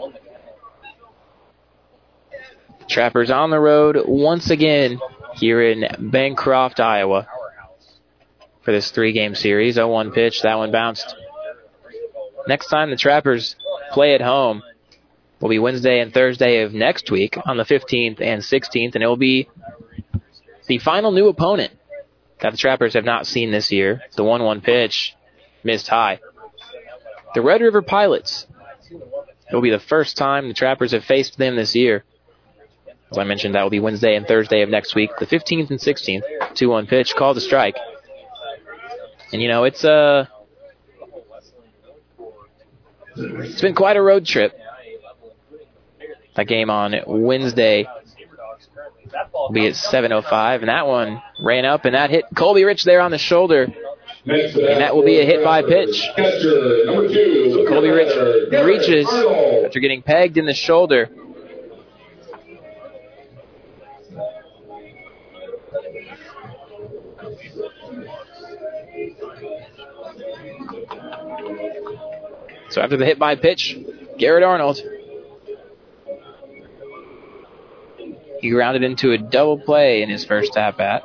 Speaker 2: Trappers on the road once again here in Bancroft, Iowa, for this three-game series. oh one pitch, that one bounced. Next time the Trappers play at home will be Wednesday and Thursday of next week on the fifteenth and sixteenth, and it will be the final new opponent that the Trappers have not seen this year. The one one pitch missed high. The Red River Pilots. It will be the first time the Trappers have faced them this year. As I mentioned, that will be Wednesday and Thursday of next week, the fifteenth and sixteenth. two one pitch, called a strike. And, you know, it's uh, it's been quite a road trip. That game on Wednesday will be at seven oh five, and that one ran up, and that hit Colby Rich there on the shoulder. And that will be a hit by pitch. Colby Rich reaches after getting pegged in the shoulder. So after the hit by pitch, Garrett Arnold, he grounded into a double play in his first at-bat.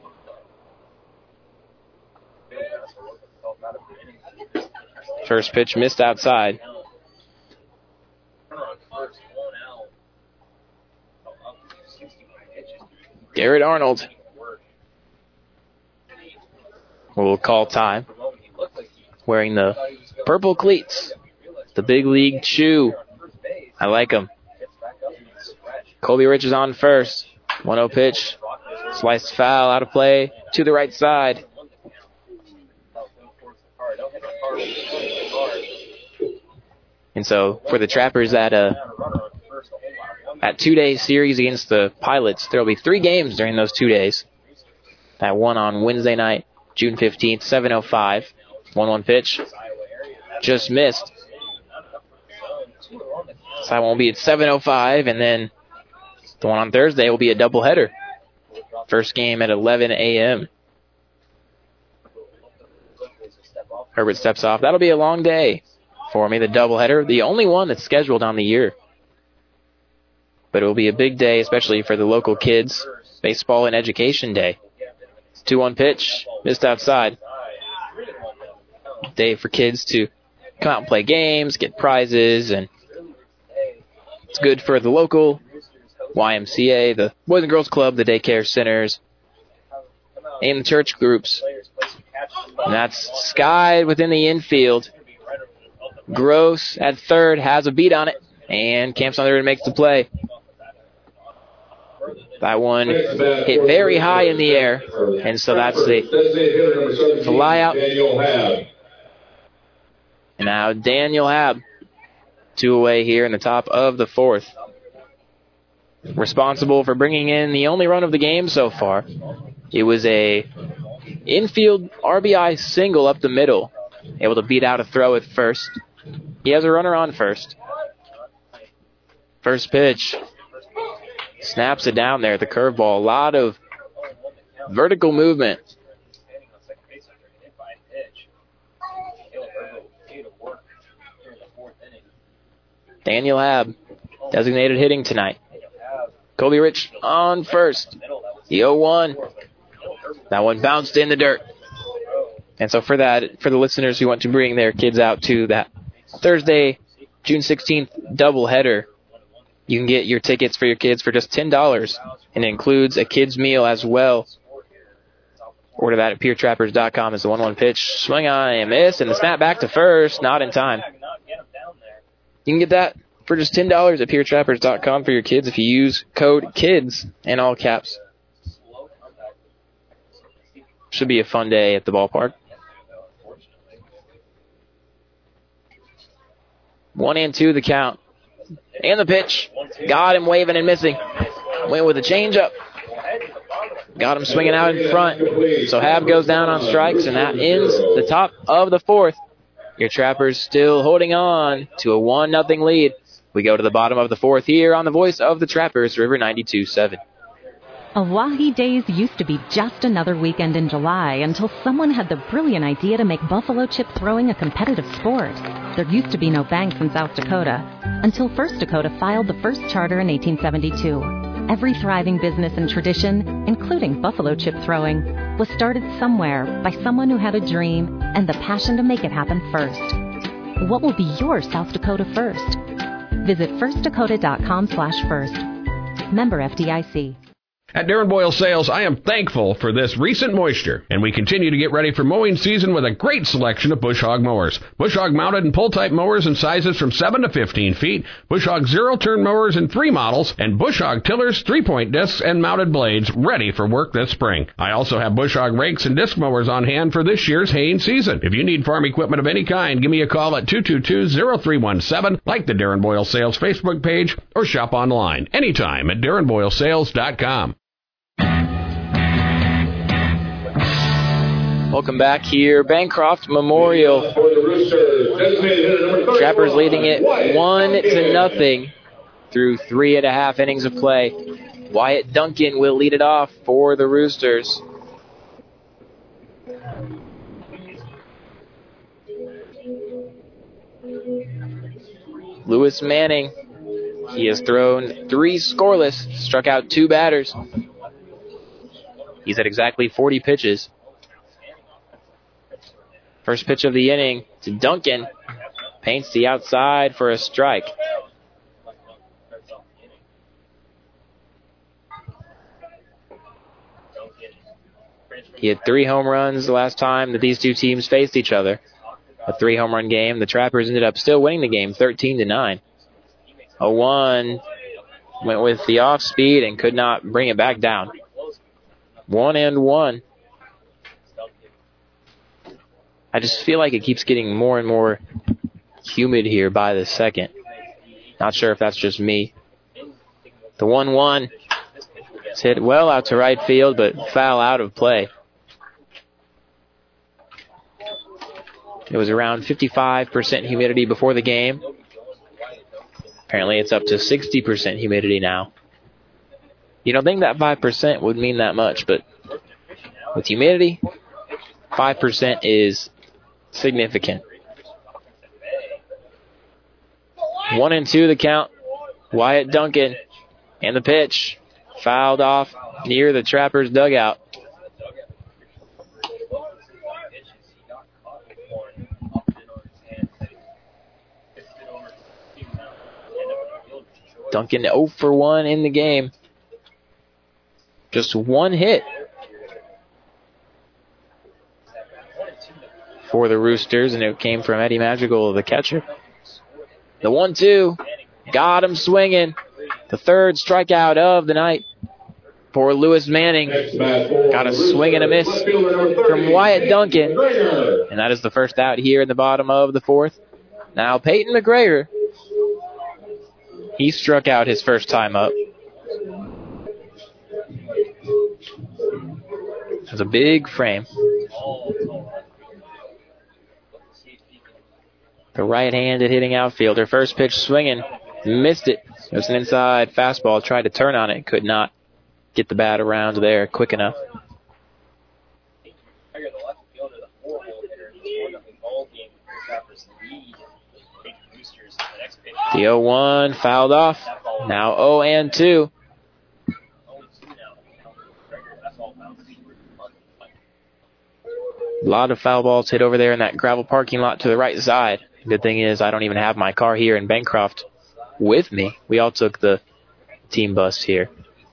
Speaker 2: First pitch missed outside. Garrett Arnold will call time, wearing the purple cleats, the big league shoe. I like them. Colby Rich is on first. one oh pitch. Sliced foul out of play to the right side. And so for the Trappers at a at two-day series against the Pilots, there will be three games during those two days. That one on Wednesday night, June fifteenth, seven oh five. one one pitch. Just missed. So that won't be at seven oh five, and then the one on Thursday will be a doubleheader. First game at eleven a.m. Herbert steps off. That'll be a long day for me, the doubleheader. The only one that's scheduled on the year. But it will be a big day, especially for the local kids. Baseball and Education Day. two one pitch. Missed outside. Day for kids to come out and play games, get prizes, and it's good for the local Y M C A, the Boys and Girls Club, the daycare centers, and the church groups. And that's skied within the infield. Gross at third has a beat on it, and camps on third and makes the play. That one hit very high in the air, and so that's the fly out. And now Daniel Hab, two away here in the top of the fourth. Responsible for bringing in the only run of the game so far. It was a infield R B I single up the middle. Able to beat out a throw at first. He has a runner on first. First pitch. Snaps it down there at the curveball. A lot of vertical movement. Daniel Hab, designated hitting tonight. Colby Rich on first. The oh one. That one bounced in the dirt. And so for that, for the listeners who want to bring their kids out to that Thursday, June sixteenth doubleheader, you can get your tickets for your kids for just ten dollars. And it includes a kid's meal as well. Order that at pier trappers dot com as the one one pitch. Swing on and miss, and the snap back to first. Not in time. You can get that for just ten dollars at pier trappers dot com for your kids if you use code KIDS in all caps. Should be a fun day at the ballpark. One and two the count. And the pitch. Got him waving and missing. Went with a changeup. Got him swinging out in front. So Hab goes down on strikes, and that ends the top of the fourth. Your Trappers still holding on to a one nothing lead. We go to the bottom of the fourth here on the voice of the Trappers, River ninety-two seven.
Speaker 17: Oahe Days used to be just another weekend in July until someone had the brilliant idea to make buffalo chip throwing a competitive sport. There used to be no banks in South Dakota until First Dakota filed the first charter in eighteen seventy-two. Every thriving business and tradition, including buffalo chip throwing, was started somewhere by someone who had a dream and the passion to make it happen first. What will be your South Dakota first? Visit first dakota dot com slash first. Member F D I C.
Speaker 11: At Darren Boyle Sales, I am thankful for this recent moisture, and we continue to get ready for mowing season with a great selection of Bush Hog mowers. Bush Hog mounted and pull-type mowers in sizes from seven to fifteen feet, Bush Hog zero-turn mowers in three models, and Bush Hog tillers, three-point discs, and mounted blades ready for work this spring. I also have Bush Hog rakes and disc mowers on hand for this year's haying season. If you need farm equipment of any kind, give me a call at two two two, zero three one seven, like the Darren Boyle Sales Facebook page, or shop online anytime at darren boyle sales dot com.
Speaker 2: Welcome back here, Bancroft Memorial. Trappers leading it one to nothing through three and a half innings of play. Wyatt Duncan will lead it off for the Roosters. Lewis Manning, he has thrown three scoreless, struck out two batters. He's at exactly forty pitches. First pitch of the inning to Duncan. Paints the outside for a strike. He had three home runs the last time that these two teams faced each other. A three home run game. The Trappers ended up still winning the game thirteen to nine. oh one went with the off speed and could not bring it back down. One and one. I just feel like it keeps getting more and more humid here by the second. Not sure if that's just me. The one one. It's hit well out to right field, but foul out of play. It was around fifty-five percent humidity before the game. Apparently it's up to sixty percent humidity now. You don't think that five percent would mean that much, but with humidity, five percent is significant. One and two the count. Wyatt Duncan and the pitch. Fouled off near the Trappers dugout. Duncan oh for one in the game. Just one hit for the Roosters, and it came from Eddie Madrigal, the catcher. The one two. Got him swinging. The third strikeout of the night for Lewis Manning. Got a swing and a miss from Wyatt Duncan. And that is the first out here in the bottom of the fourth. Now Peyton McGregor. He struck out his first time up. It was a big frame. The right-handed hitting outfielder. First pitch swinging. Missed it. It was an inside fastball. Tried to turn on it. Could not get the bat around there quick enough. The oh one fouled off. Now oh and two. A lot of foul balls hit over there in that gravel parking lot to the right side. Good thing is I don't even have my car here in Bancroft with me. We all took the team bus here.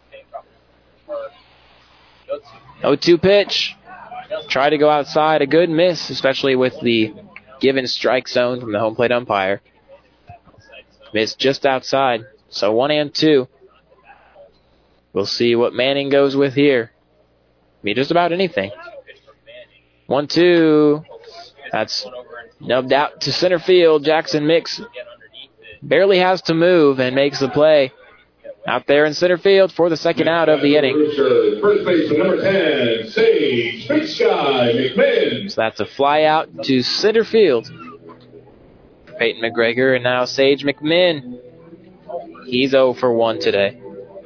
Speaker 2: oh two pitch. Try to go outside. A good miss, especially with the given strike zone from the home plate umpire. Missed just outside. So one and two. We'll see what Manning goes with here. I mean, just about anything. One two. That's nubbed out to center field. Jackson Mix barely has to move and makes the play out there in center field for the second out of the inning.
Speaker 14: First baseman number ten, Sage Big Sky McMinn.
Speaker 2: So that's a fly out to center field. Peyton McGregor and now Sage McMinn. He's oh for one today.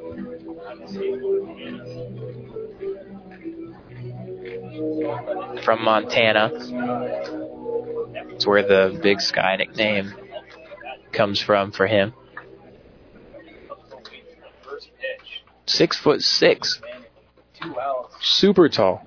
Speaker 2: From Montana. It's where the Big Sky nickname comes from for him. Six foot six. Super tall.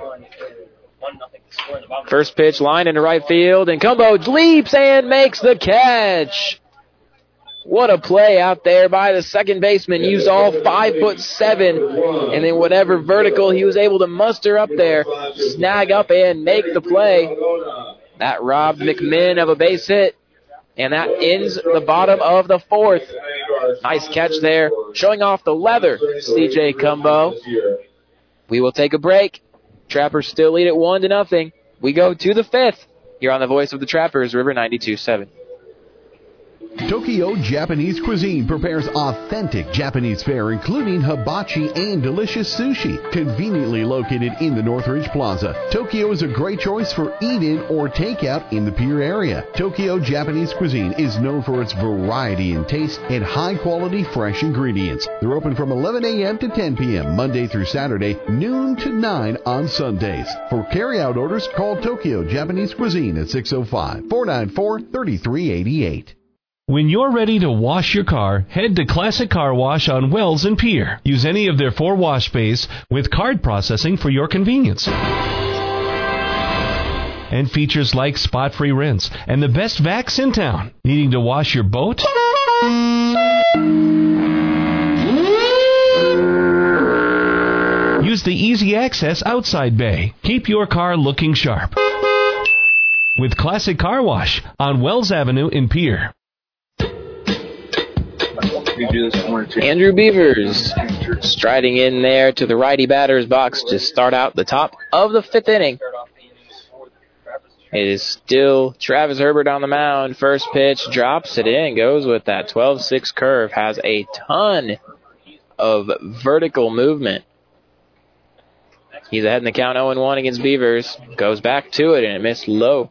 Speaker 2: First pitch line into right field, and Cumbo leaps and makes the catch. What a play out there by the second baseman. Used all five foot seven, and then whatever vertical he was able to muster up there, snag up and make the play. That robbed McMinn of a base hit, and that ends the bottom of the fourth. Nice catch there, showing off the leather, C J Cumbo. We will take a break. Trappers still lead at one to nothing. We go to the fifth. You're on the voice of the Trappers, River ninety-two point seven.
Speaker 8: Tokyo Japanese Cuisine prepares authentic Japanese fare, including hibachi and delicious sushi. Conveniently located in the Northridge Plaza, Tokyo is a great choice for eat-in or takeout in the Pier area. Tokyo Japanese Cuisine is known for its variety in taste and high-quality fresh ingredients. They're open from eleven a.m. to ten p.m. Monday through Saturday, noon to nine on Sundays. For carry-out orders, call Tokyo Japanese Cuisine at six oh five, four nine four, three three eight eight.
Speaker 12: When you're ready to wash your car, head to Classic Car Wash on Wells and Pier. Use any of their four wash bays with card processing for your convenience. And features like spot-free rinse and the best vacs in town. Needing to wash your boat? Use the easy access outside bay. Keep your car looking sharp with Classic Car Wash on Wells Avenue in Pier.
Speaker 2: Andrew Beavers striding in there to the righty batter's box to start out the top of the fifth inning. It is still Travis Herbert on the mound. First pitch, drops it in, goes with that twelve six curve. Has a ton of vertical movement. He's ahead in the count oh and one against Beavers. Goes back to it, and it missed low.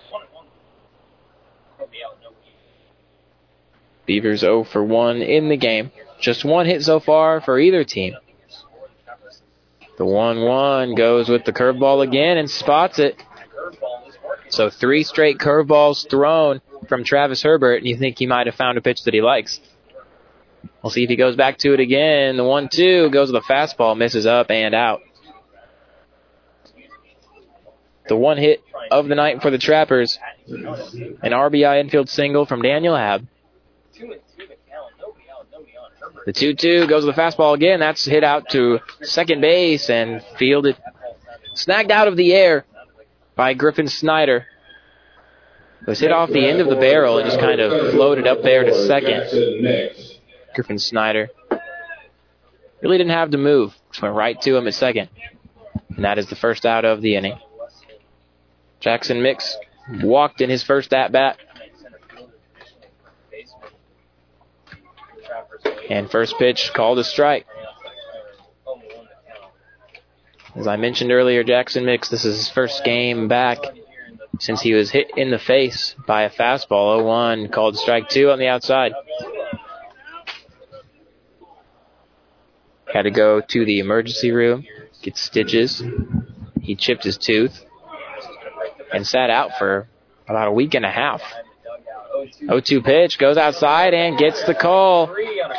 Speaker 2: Beavers oh for one in the game. Just one hit so far for either team. The one one goes with the curveball again and spots it. So three straight curveballs thrown from Travis Herbert, and you think he might have found a pitch that he likes. We'll see if he goes back to it again. The one two goes with a fastball, misses up and out. The one hit of the night for the Trappers. An R B I infield single from Daniel Hab. The two two goes with the fastball again. That's hit out to second base and fielded. Snagged out of the air by Griffin Snyder. It was hit off the end of the barrel and just kind of floated up there to second. Griffin Snyder really didn't have to move. Just went right to him at second. And that is the first out of the inning. Jackson Mix walked in his first at-bat. And first pitch called a strike. As I mentioned earlier, Jackson Mix, this is his first game back since he was hit in the face by a fastball. oh one, called strike two on the outside. Had to go to the emergency room, get stitches. He chipped his tooth and sat out for about a week and a half. oh two pitch, goes outside and gets the call.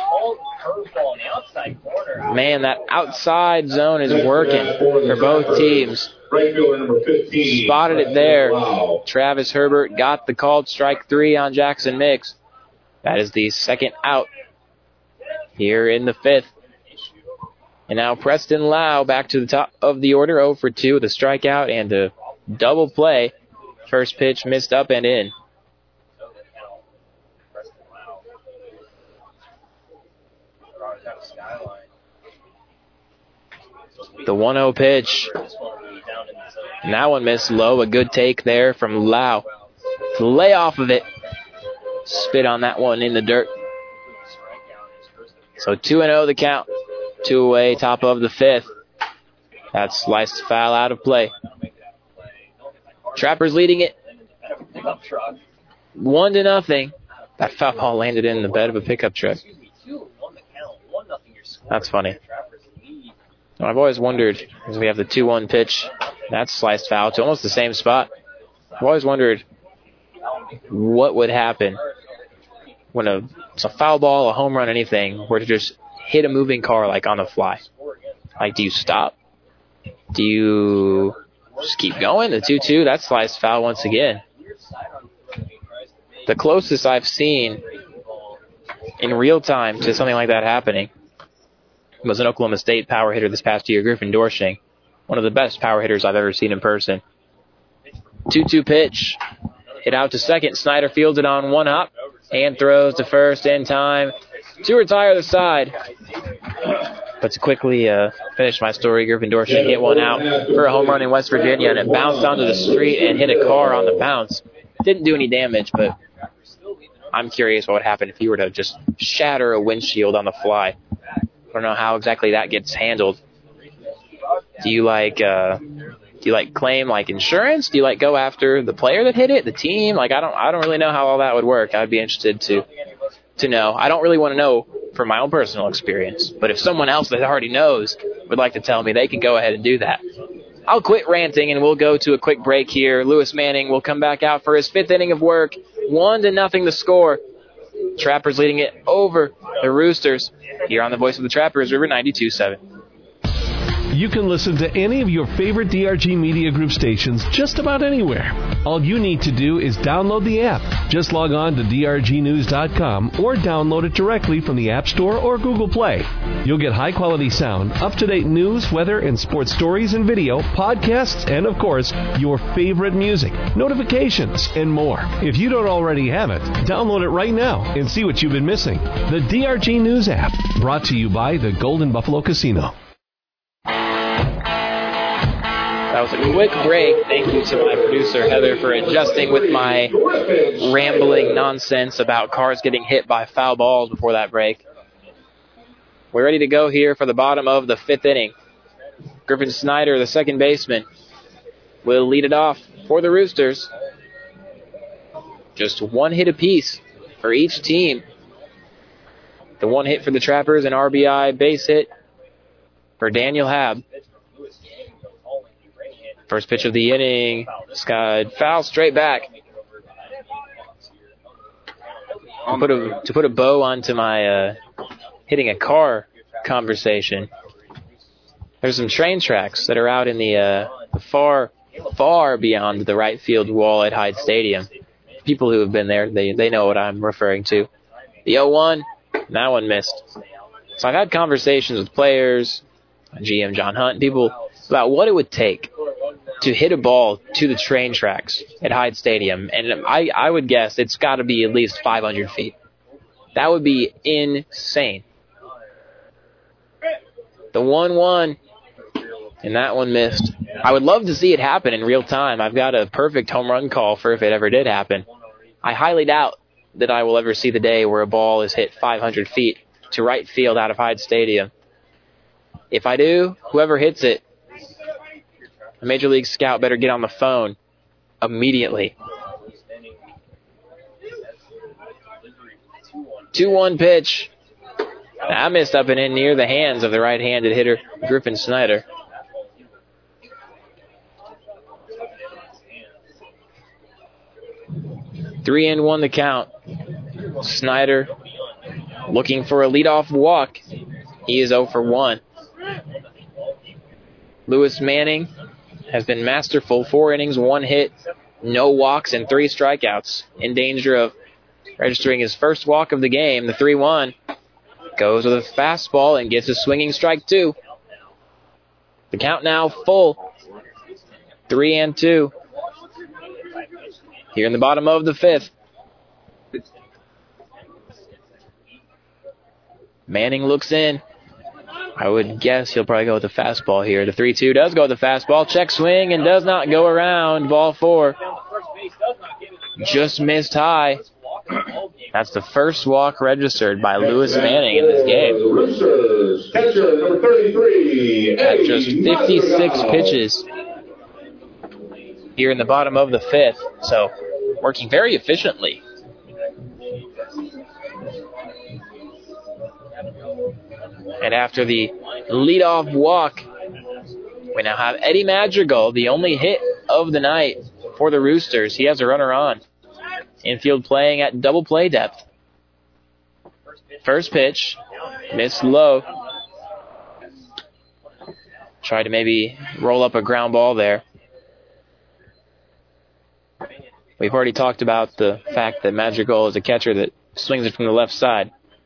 Speaker 2: Man, that outside zone is working for both teams. Spotted it there. Travis Herbert got the called strike three on Jackson Mix. That is the second out here in the fifth. And now Preston Lau back to the top of the order, oh for two with a strikeout and a double play. First pitch missed up and in. The one oh pitch. And that one missed low. A good take there from Lau. Lay off of it. Spit on that one in the dirt. So two and oh the count. Two away, top of the fifth. That's sliced foul out of play. Trappers leading it. One to nothing. That foul ball landed in the bed of a pickup truck. That's funny. I've always wondered, as we have the two one pitch, that's sliced foul to almost the same spot. I've always wondered what would happen when a, it's a foul ball, a home run, anything, were to just hit a moving car like on the fly. Like, do you stop? Do you just keep going? The two two, that's sliced foul once again. The closest I've seen in real time to something like that happening was an Oklahoma State power hitter this past year, Griffin Dorsching. One of the best power hitters I've ever seen in person. two two pitch. Hit out to second. Snyder fields it on one hop and throws to first in time to retire the side. But to quickly uh, finish my story, Griffin Dorsching hit one out for a home run in West Virginia, and it bounced onto the street and hit a car on the bounce. Didn't do any damage, but I'm curious what would happen if he were to just shatter a windshield on the fly. I don't know how exactly that gets handled. Do you like uh, do you like claim like insurance? Do you like go after the player that hit it, the team? Like I don't I don't really know how all that would work. I'd be interested to to know. I don't really want to know from my own personal experience, but if someone else that already knows would like to tell me, they can go ahead and do that. I'll quit ranting and we'll go to a quick break here. Lewis Manning will come back out for his fifth inning of work. One to nothing the score. Trappers leading it over the Roosters. Here on the Voice of the Trappers, River ninety-two point seven.
Speaker 12: You can listen to any of your favorite D R G Media Group stations just about anywhere. All you need to do is download the app. Just log on to D R G news dot com or download it directly from the App Store or Google Play. You'll get high-quality sound, up-to-date news, weather, and sports stories and video, podcasts, and, of course, your favorite music, notifications, and more. If you don't already have it, download it right now and see what you've been missing. The D R G News app, brought to you by the Golden Buffalo Casino.
Speaker 2: That was a quick break. Thank you to my producer, Heather, for adjusting with my rambling nonsense about cars getting hit by foul balls before that break. We're ready to go here for the bottom of the fifth inning. Griffin Snyder, the second baseman, will lead it off for the Roosters. Just one hit apiece for each team. The one hit for the Trappers, an R B I base hit for Daniel Hab. First pitch of the inning, Sky foul straight back. To put a, to put a bow onto my uh, hitting a car conversation, there's some train tracks that are out in the, uh, the far, far beyond the right field wall at Hyde Stadium. People who have been there, they, they know what I'm referring to. The oh one, that one missed. So I've had conversations with players, G M John Hunt, people about what it would take to hit a ball to the train tracks at Hyde Stadium. And I, I would guess it's got to be at least five hundred feet. That would be insane. The one one, and that one missed. I would love to see it happen in real time. I've got a perfect home run call for if it ever did happen. I highly doubt that I will ever see the day where a ball is hit five hundred feet to right field out of Hyde Stadium. If I do, whoever hits it, a Major League scout better get on the phone immediately. two one pitch. I missed up and in near the hands of the right-handed hitter, Griffin Snyder. Three and one the count. Snyder looking for a leadoff walk. He is oh for one. Lewis Manning has been masterful. Four innings, one hit, no walks, and three strikeouts. In danger of registering his first walk of the game. The three one goes with a fastball and gets a swinging strike two. The count now full. Three and two. Here in the bottom of the fifth. Manning looks in. I would guess he'll probably go with the fastball here. The three two does go with the fastball. Check swing and does not go around. Ball four. Just missed high. That's the first walk registered by Lewis Manning in this game. At just fifty-six pitches here in the bottom of the fifth. So working very efficiently. And after the leadoff walk, we now have Eddie Madrigal, the only hit of the night for the Roosters. He has a runner on. Infield playing at double play depth. First pitch, missed low. Tried to maybe roll up a ground ball there. We've already talked about the fact that Madrigal is a catcher that swings it from the left side.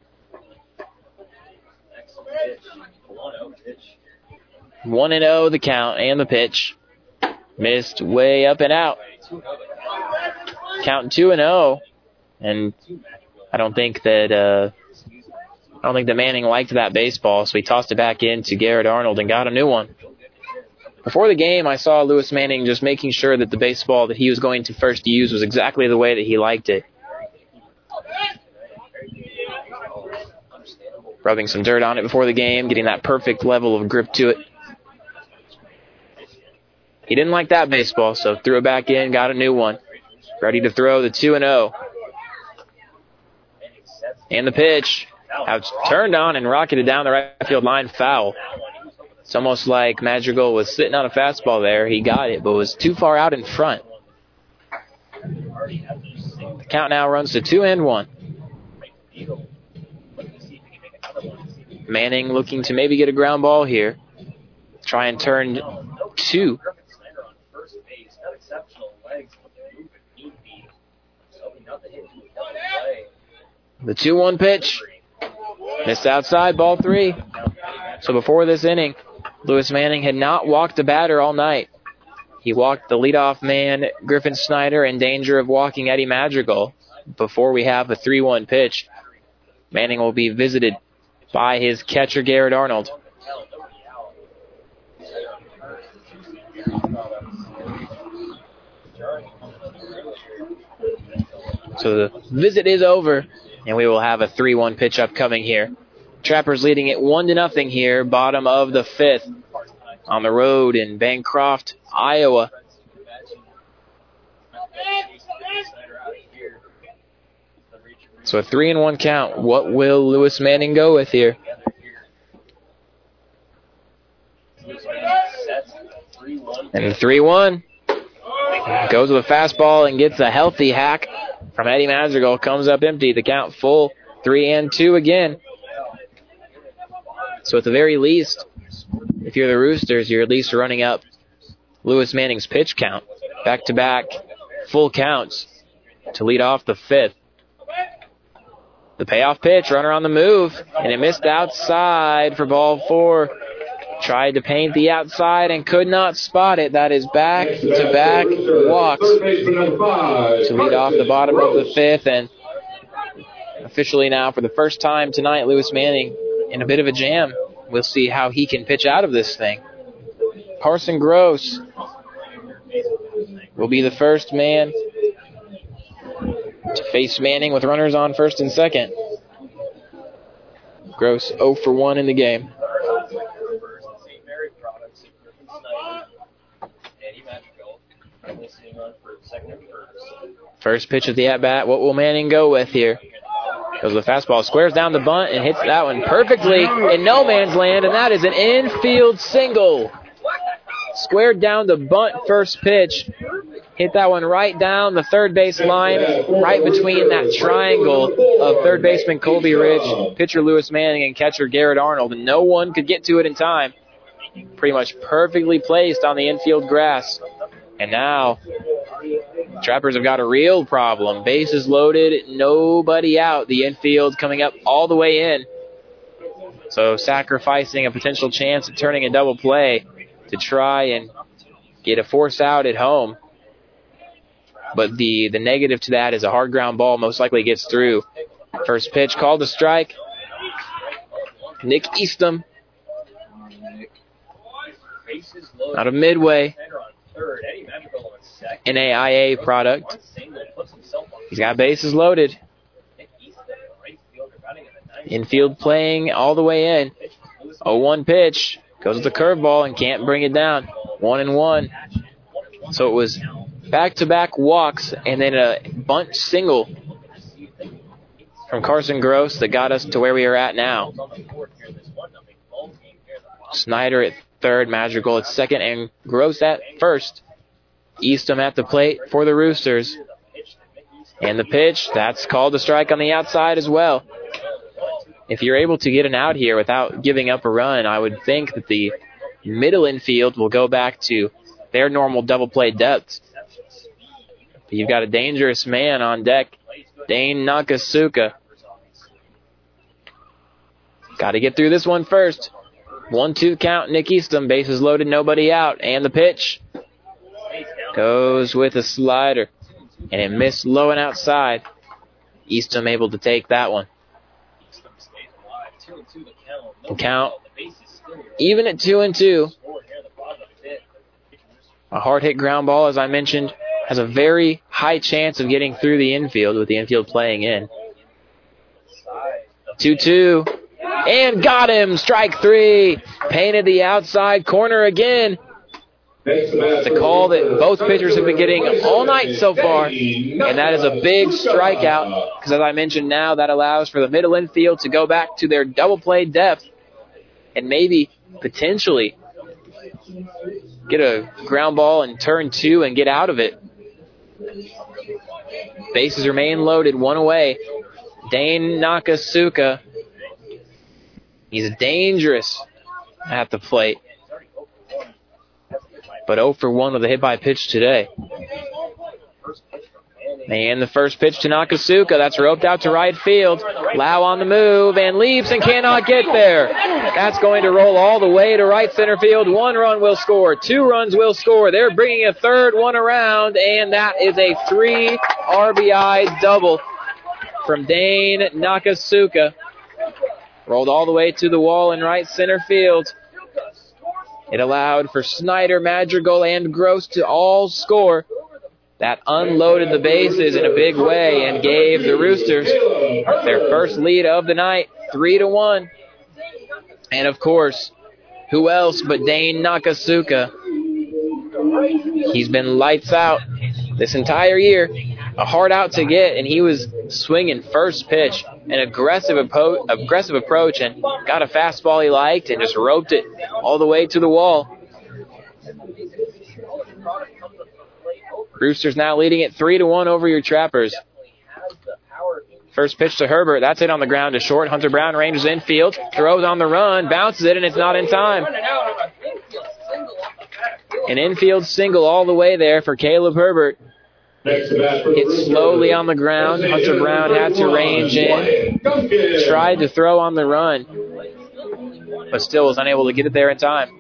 Speaker 2: one and oh the count and the pitch. Missed way up and out. Count two and oh. And I don't think that uh, I don't think that Manning liked that baseball, so he tossed it back in to Garrett Arnold and got a new one. Before the game, I saw Lewis Manning just making sure that the baseball that he was going to first use was exactly the way that he liked it. Rubbing some dirt on it before the game, getting that perfect level of grip to it. He didn't like that baseball, so threw it back in, got a new one. Ready to throw the two and oh. And the pitch. Out, turned on and rocketed down the right field line, foul. It's almost like Madrigal was sitting on a fastball there. He got it, but was too far out in front. The count now runs to two and one. Manning looking to maybe get a ground ball here. try and turn two. The two one pitch. Missed outside, ball three. So before this inning, Lewis Manning had not walked a batter all night. He walked the leadoff man, Griffin Snyder, in danger of walking Eddie Madrigal. Before we have a three one pitch, Manning will be visited by his catcher, Garrett Arnold. So the visit is over, and we will have a three one pitch upcoming here. Trappers leading it one to nothing here, bottom of the fifth, on the road in Bancroft, Iowa. So a three and one count. What will Lewis Manning go with here? And the three one goes with a fastball and gets a healthy hack from Eddie Madrigal. Comes up empty. The count full. Three and two again. So at the very least, if you're the Roosters, you're at least running up Lewis Manning's pitch count. Back-to-back full counts to lead off the fifth. The payoff pitch, runner on the move, and it missed outside for ball four. Tried to paint the outside and could not spot it. That is back-to-back walks to lead off the bottom of the fifth. And officially now, for the first time tonight, Lewis Manning in a bit of a jam. We'll see how he can pitch out of this thing. Carson Gross will be the first man to face Manning with runners on first and second. Gross oh for one in the game. First pitch of the at-bat. What will Manning go with here? Goes with a fastball, squares down the bunt, and hits that one perfectly in no man's land, and that is an infield single. Squared down the bunt first pitch. Hit that one right down the third base line, right between that triangle of third baseman Colby Rich, pitcher Lewis Manning, and catcher Garrett Arnold, and no one could get to it in time. Pretty much perfectly placed on the infield grass. And now, Trappers have got a real problem. Bases loaded, nobody out. The infield coming up all the way in. So sacrificing a potential chance at turning a double play to try and get a force out at home. But the, the negative to that is a hard ground ball most likely gets through. First pitch called a strike. Nick Eastham out of Midway. N A I A product. He's got bases loaded. Infield playing all the way in. oh one pitch. Goes with the curveball and can't bring it down. One and one. So it was back-to-back walks and then a bunt single from Carson Gross that got us to where we are at now. Snyder at third, Madrigal at second, and Gross at first. Eastham at the plate for the Roosters. And the pitch, that's called a strike on the outside as well. If you're able to get an out here without giving up a run, I would think that the middle infield will go back to their normal double play depths. But you've got a dangerous man on deck, Dane Nakasuka. Got to get through this one first. one two count, Nick Eastham, bases loaded, nobody out. And the pitch goes with a slider. And it missed low and outside. Eastham able to take that one. The count even at two and two. A hard hit ground ball, as I mentioned, has a very high chance of getting through the infield with the infield playing in. two two. And got him. Strike three. Painted the outside corner again. It's a call that both pitchers have been getting all night so far, and that is a big strikeout because, as I mentioned now, that allows for the middle infield to go back to their double play depth and maybe potentially get a ground ball and turn two and get out of it. Bases remain loaded, one away. Dane Nakasuka. He's dangerous at the plate. but oh for one with a hit by pitch today. And the first pitch to Nakasuka. That's roped out to right field. Lau on the move and leaps and cannot get there. That's going to roll all the way to right center field. One run will score. Two runs will score. They're bringing a third one around, and that is a three R B I double from Dane Nakasuka. Rolled all the way to the wall in right center field. It allowed for Snyder, Madrigal, and Gross to all score. That unloaded the bases in a big way and gave the Roosters their first lead of the night, three to one. And of course, who else but Dane Nakasuka? He's been lights out this entire year, a hard out to get, and he was swinging first pitch, an aggressive appo- aggressive approach, and got a fastball he liked and just roped it all the way to the wall. Roosters now leading it three to one over your Trappers. First pitch to Herbert. That's it on the ground to short. Hunter Brown ranges infield. Throws on the run. Bounces it, and it's not in time. An infield single all the way there for Caleb Herbert. Hit slowly on the ground. Hunter Brown had to range in. Tried to throw on the run, but still was unable to get it there in time.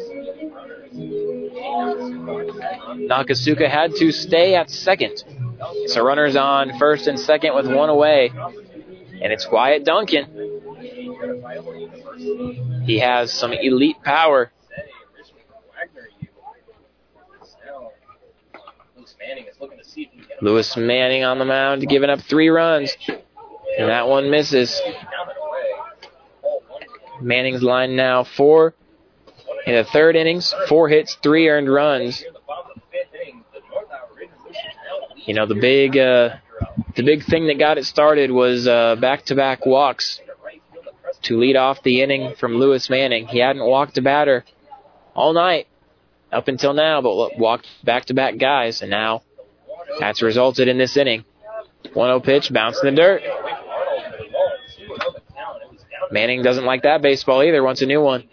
Speaker 2: Nakasuka had to stay at second. So runners on first and second with one away. And it's Wyatt Duncan. He has some elite power. Lewis Manning on the mound, giving up three runs. And that one misses. Manning's line now four in the third innings, four hits, three earned runs. You know, the big uh, the big thing that got it started was uh, back-to-back walks to lead off the inning from Lewis Manning. He hadn't walked a batter all night up until now, but walked back-to-back guys, and now that's resulted in this inning. one oh pitch, bounce in the dirt. Manning doesn't like that baseball either, wants a new one.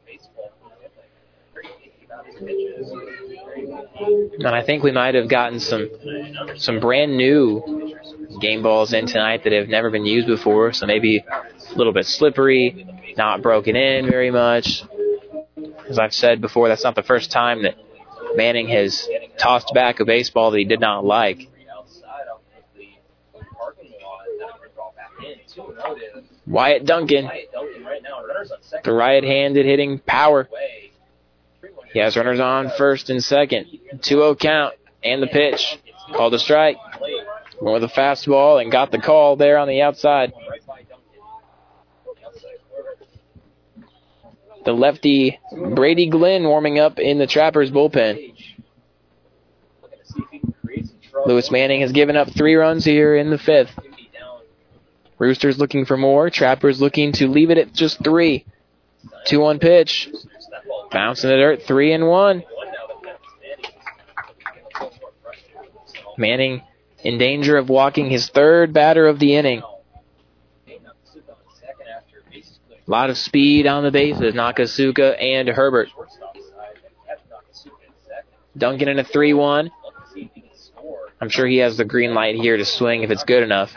Speaker 2: And I think we might have gotten some some brand new game balls in tonight that have never been used before. So maybe a little bit slippery, not broken in very much. As I've said before, that's not the first time that Manning has tossed back a baseball that he did not like. Wyatt Duncan, the right-handed hitting power. He has runners on first and second. two oh count and the pitch. Called a strike. Went with a fastball and got the call there on the outside. The lefty Brady Glenn warming up in the Trappers bullpen. Lewis Manning has given up three runs here in the fifth. Roosters looking for more. Trappers looking to leave it at just three. two one pitch. Bounce in the dirt, three and one. Manning in danger of walking his third batter of the inning. A lot of speed on the bases, Nakasuka and Herbert. Duncan in a three one. I'm sure he has the green light here to swing if it's good enough.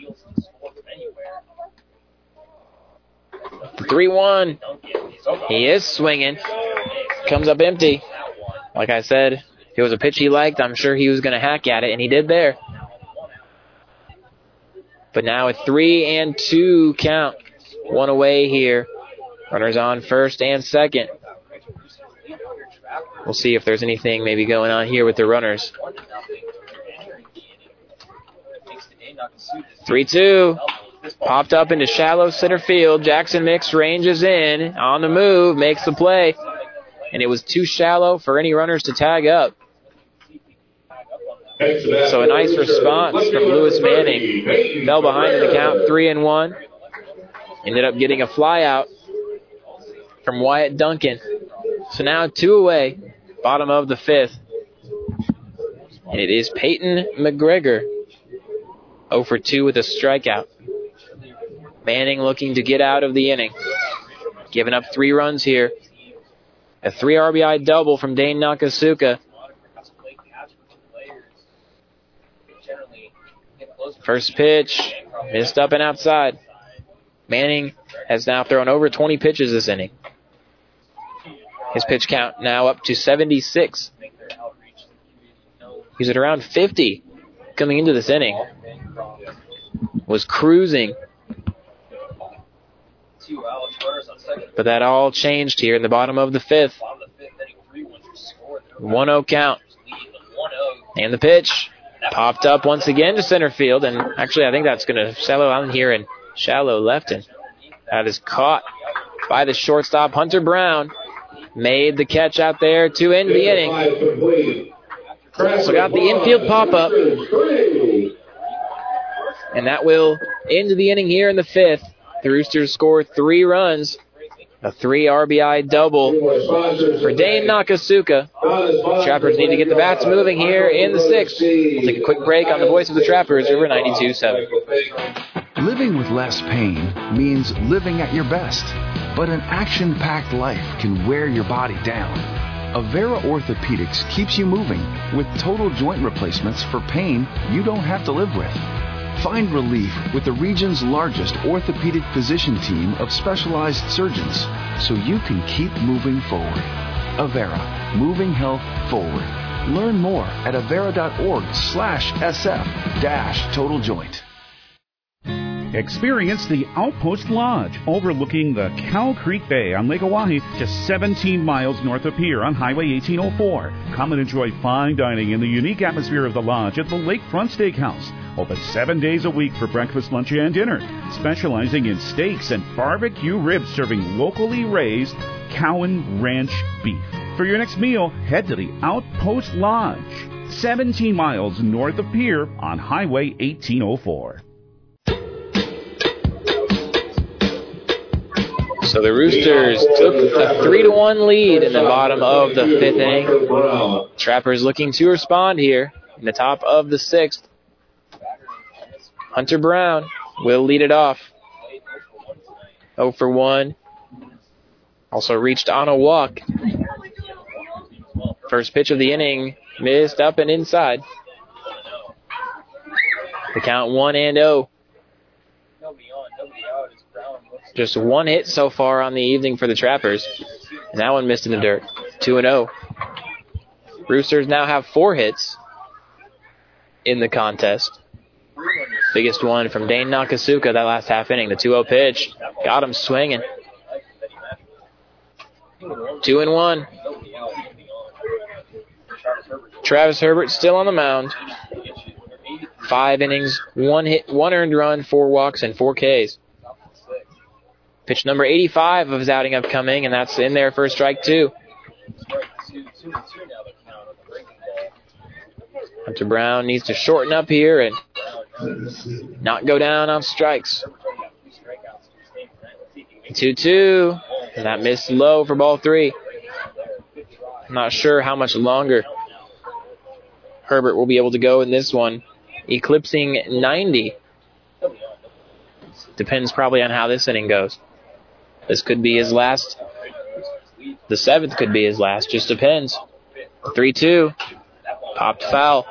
Speaker 2: three one. He is swinging. Comes up empty. Like I said, if it was a pitch he liked, I'm sure he was going to hack at it, and he did there. But now a three and two count. One away here. Runners on first and second. We'll see if there's anything maybe going on here with the runners. three two. Popped up into shallow center field. Jackson Mix ranges in. On the move. Makes the play. And it was too shallow for any runners to tag up. So a nice response from Lewis Manning. Fell behind in the count, three and one. Ended up getting a fly out from Wyatt Duncan. So now two away. Bottom of the fifth. And it is Peyton McGregor. oh for two with a strikeout. Manning looking to get out of the inning. Giving up three runs here A three R B I double from Dane Nakasuka. First pitch, missed up and outside. Manning has now thrown over twenty pitches this inning. His pitch count now up to seventy-six. He's at around fifty coming into this inning. Was cruising. But that all changed here in the bottom of the fifth. one oh count. And the pitch popped up once again to center field. And actually, I think that's going to settle out here in shallow left. And that is caught by the shortstop, Hunter Brown. Made the catch out there to end the inning. So got the infield pop-up. And that will end the inning here in the fifth. The Roosters score three runs. A three R B I double for Dane Nakasuka. Trappers need to get the bats moving here in the sixth. We'll take a quick break on the voice of the Trappers over ninety-two seven.
Speaker 9: Living with less pain means living at your best. But an action-packed life can wear your body down. Avera Orthopedics keeps you moving with total joint replacements for pain you don't have to live with. Find relief with the region's largest orthopedic physician team of specialized surgeons so you can keep moving forward. Avera, moving health forward. Learn more at avera.org slash SF dash total joint.
Speaker 1: Experience the Outpost Lodge overlooking the Cow Creek Bay on Lake Oahe, just seventeen miles north of Pier on Highway eighteen oh four. Come and enjoy fine dining in the unique atmosphere of the lodge at the Lakefront Steakhouse. Open seven days a week for breakfast, lunch, and dinner. Specializing in steaks and barbecue ribs, serving locally raised Cowan Ranch beef. For your next meal, head to the Outpost Lodge, seventeen miles north of Pier on Highway eighteen oh four.
Speaker 2: So the Roosters took a three to one lead in the bottom of the fifth inning. Trappers looking to respond here in the top of the sixth. Hunter Brown will lead it off. oh for one. Also reached on a walk. First pitch of the inning missed up and inside. The count one and oh. Just one hit so far on the evening for the Trappers. And that one missed in the dirt. two and oh. Roosters now have four hits in the contest. Biggest one from Dane Nakasuka that last half inning. The two oh pitch. Got him swinging. two and one. Travis Herbert still on the mound. Five innings, one hit, one earned run, four walks, and four Ks. Pitch number eighty-five of his outing upcoming, and that's in there for strike two. Hunter Brown needs to shorten up here and not go down on strikes. two two, and that missed low for ball three. I'm not sure how much longer Herbert will be able to go in this one, eclipsing ninety. Depends probably on how this inning goes. This could be his last. The seventh could be his last. Just depends. three two. Popped foul.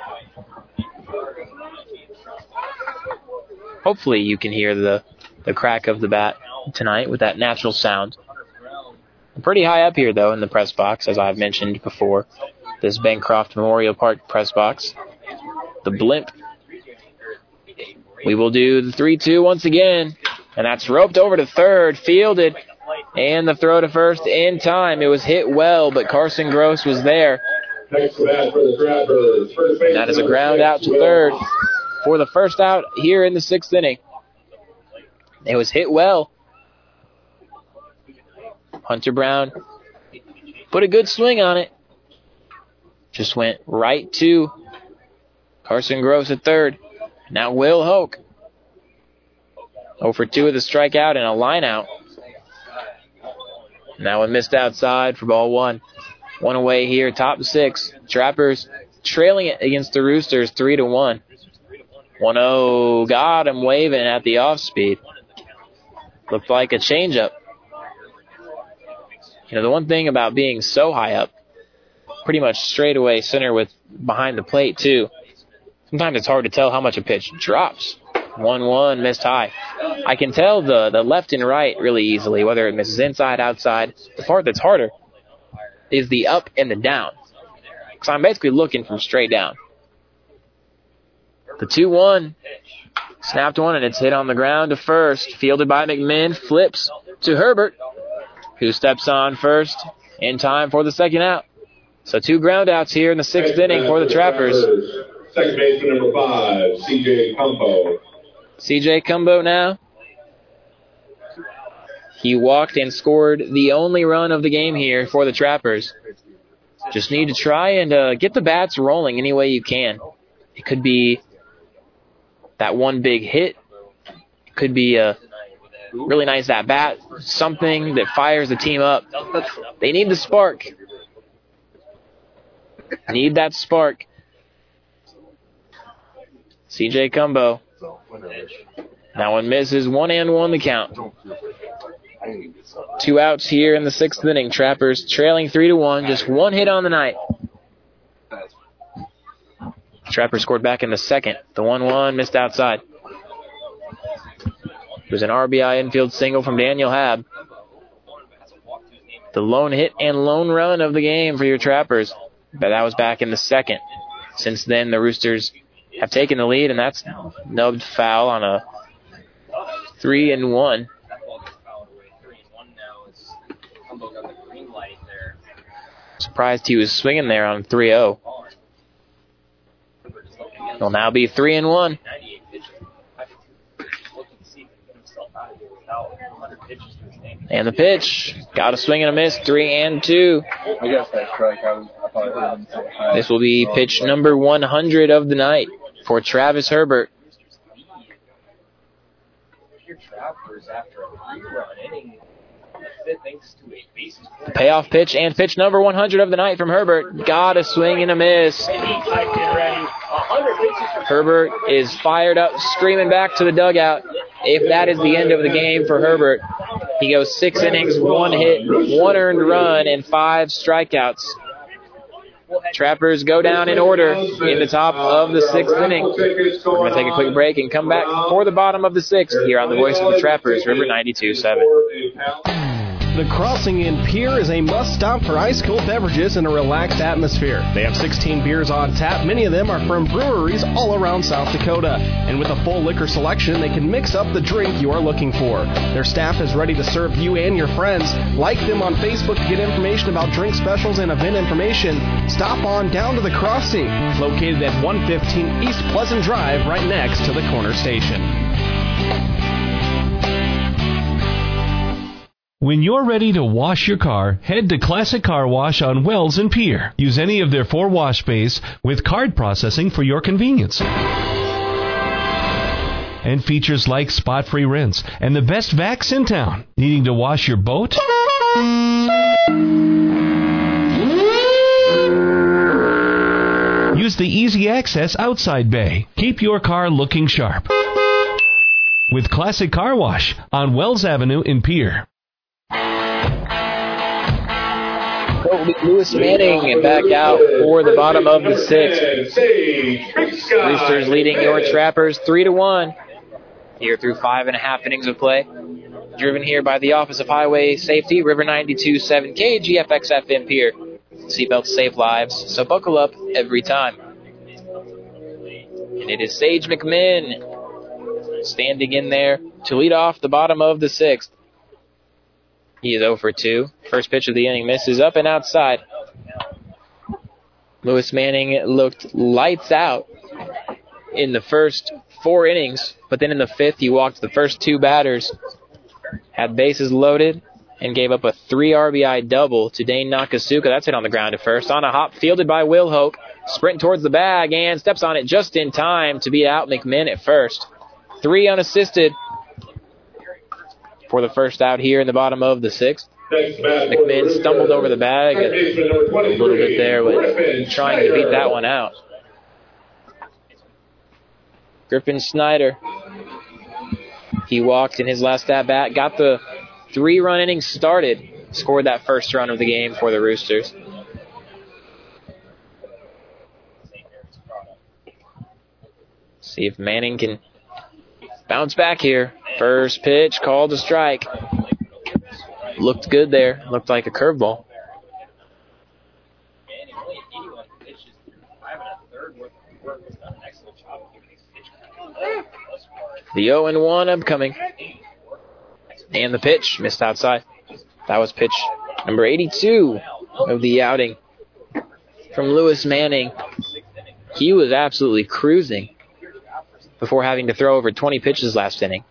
Speaker 2: Hopefully you can hear the, the crack of the bat tonight with that natural sound. I'm pretty high up here, though, in the press box, as I've mentioned before. This Bancroft Memorial Park press box. The blimp. We will do the three two once again. And that's roped over to third, fielded, and the throw to first in time. It was hit well, but Carson Gross was there. And that is a ground out to third for the first out here in the sixth inning. It was hit well. Hunter Brown put a good swing on it. Just went right to Carson Gross at third. Now Will Hoke. oh for two with a strikeout and a line out. That one missed outside for ball one. One away here, top six. Trappers trailing it against the Roosters three to one. one oh, got him waving at the off speed. Looked like a changeup. You know, the one thing about being so high up, pretty much straightaway center with behind the plate, too, sometimes it's hard to tell how much a pitch drops. one one, missed high. I can tell the, the left and right really easily, whether it misses inside, outside. The part that's harder is the up and the down, because I'm basically looking from straight down. The two one, snapped one, and it's hit on the ground to first. Fielded by McMinn, flips to Herbert, who steps on first in time for the second out. So two ground outs here in the sixth inning for the Trappers.
Speaker 14: Second baseman number five, C J Cumbo.
Speaker 2: C J Cumbo now. He walked and scored the only run of the game here for the Trappers. Just need to try and uh, get the bats rolling any way you can. It could be that one big hit. It could be a really nice at-bat, something that fires the team up. They need the spark. Need that spark. C J Cumbo. That one misses. One and one the count. Two outs here in the sixth inning. Trappers trailing three to one. Just one hit on the night. Trappers scored back in the second. The one one missed outside. It was an R B I infield single from Daniel Hab. The lone hit and lone run of the game for your Trappers. But that was back in the second. Since then, the Roosters have taken the lead, and that's nubbed foul on a three and one. Surprised he was swinging there on three oh. It'll now be three and one. And the pitch. Got a swing and a miss. Three and two. This will be pitch number one hundred of the night for Travis Herbert. The payoff pitch and pitch number one hundred of the night from Herbert. Got a swing and a miss. Herbert is fired up, screaming back to the dugout. If that is the end of the game for Herbert, he goes six innings, one hit, one earned run, and five strikeouts. Trappers go down in order in the top of the sixth inning. We're going to take a quick break and come back for the bottom of the sixth here on the Voice of the Trappers, River ninety-two seven.
Speaker 6: The Crossing Inn Pier is a must-stop for ice-cold beverages in a relaxed atmosphere. They have sixteen beers on tap. Many of them are from breweries all around South Dakota. And with a full liquor selection, they can mix up the drink you are looking for. Their staff is ready to serve you and your friends. Like them on Facebook to get information about drink specials and event information. Stop on down to The Crossing, located at one fifteen East Pleasant Drive, right next to the corner station.
Speaker 12: When you're ready to wash your car, head to Classic Car Wash on Wells and Pier. Use any of their four wash bays with card processing for your convenience. And features like spot-free rinse and the best vacs in town. Needing to wash your boat? Use the easy access outside bay. Keep your car looking sharp with Classic Car Wash on Wells Avenue in Pier.
Speaker 2: Lewis Manning back out for the bottom of the sixth. Roosters leading your Trappers three to one here through five and a half innings of play. Driven here by the Office of Highway Safety, River ninety-two seven K G F X F M Pier. Seatbelts save lives, so buckle up every time. And it is Sage McMinn standing in there to lead off the bottom of the sixth. He is oh for two. First pitch of the inning misses up and outside. Lewis Manning looked lights out in the first four innings, but then in the fifth he walked the first two batters, had bases loaded, and gave up a three R B I double to Dane Nakasuka. That's hit on the ground at first. On a hop, fielded by Will Hope. Sprint towards the bag and steps on it just in time to beat out McMinn at first. Three unassisted for the first out here in the bottom of the sixth. McMinn stumbled over the bag a, a little bit there, but trying to beat that one out. Griffin Snyder, he walked in his last at-bat, got the three-run inning started scored that first run of the game for the Roosters. See if Manning can bounce back here. First pitch called a strike. Looked good there. Looked like a curveball. The oh and one upcoming. And the pitch missed outside. That was pitch number eighty-two of the outing from Lewis Manning. He was absolutely cruising before having to throw over twenty pitches last inning.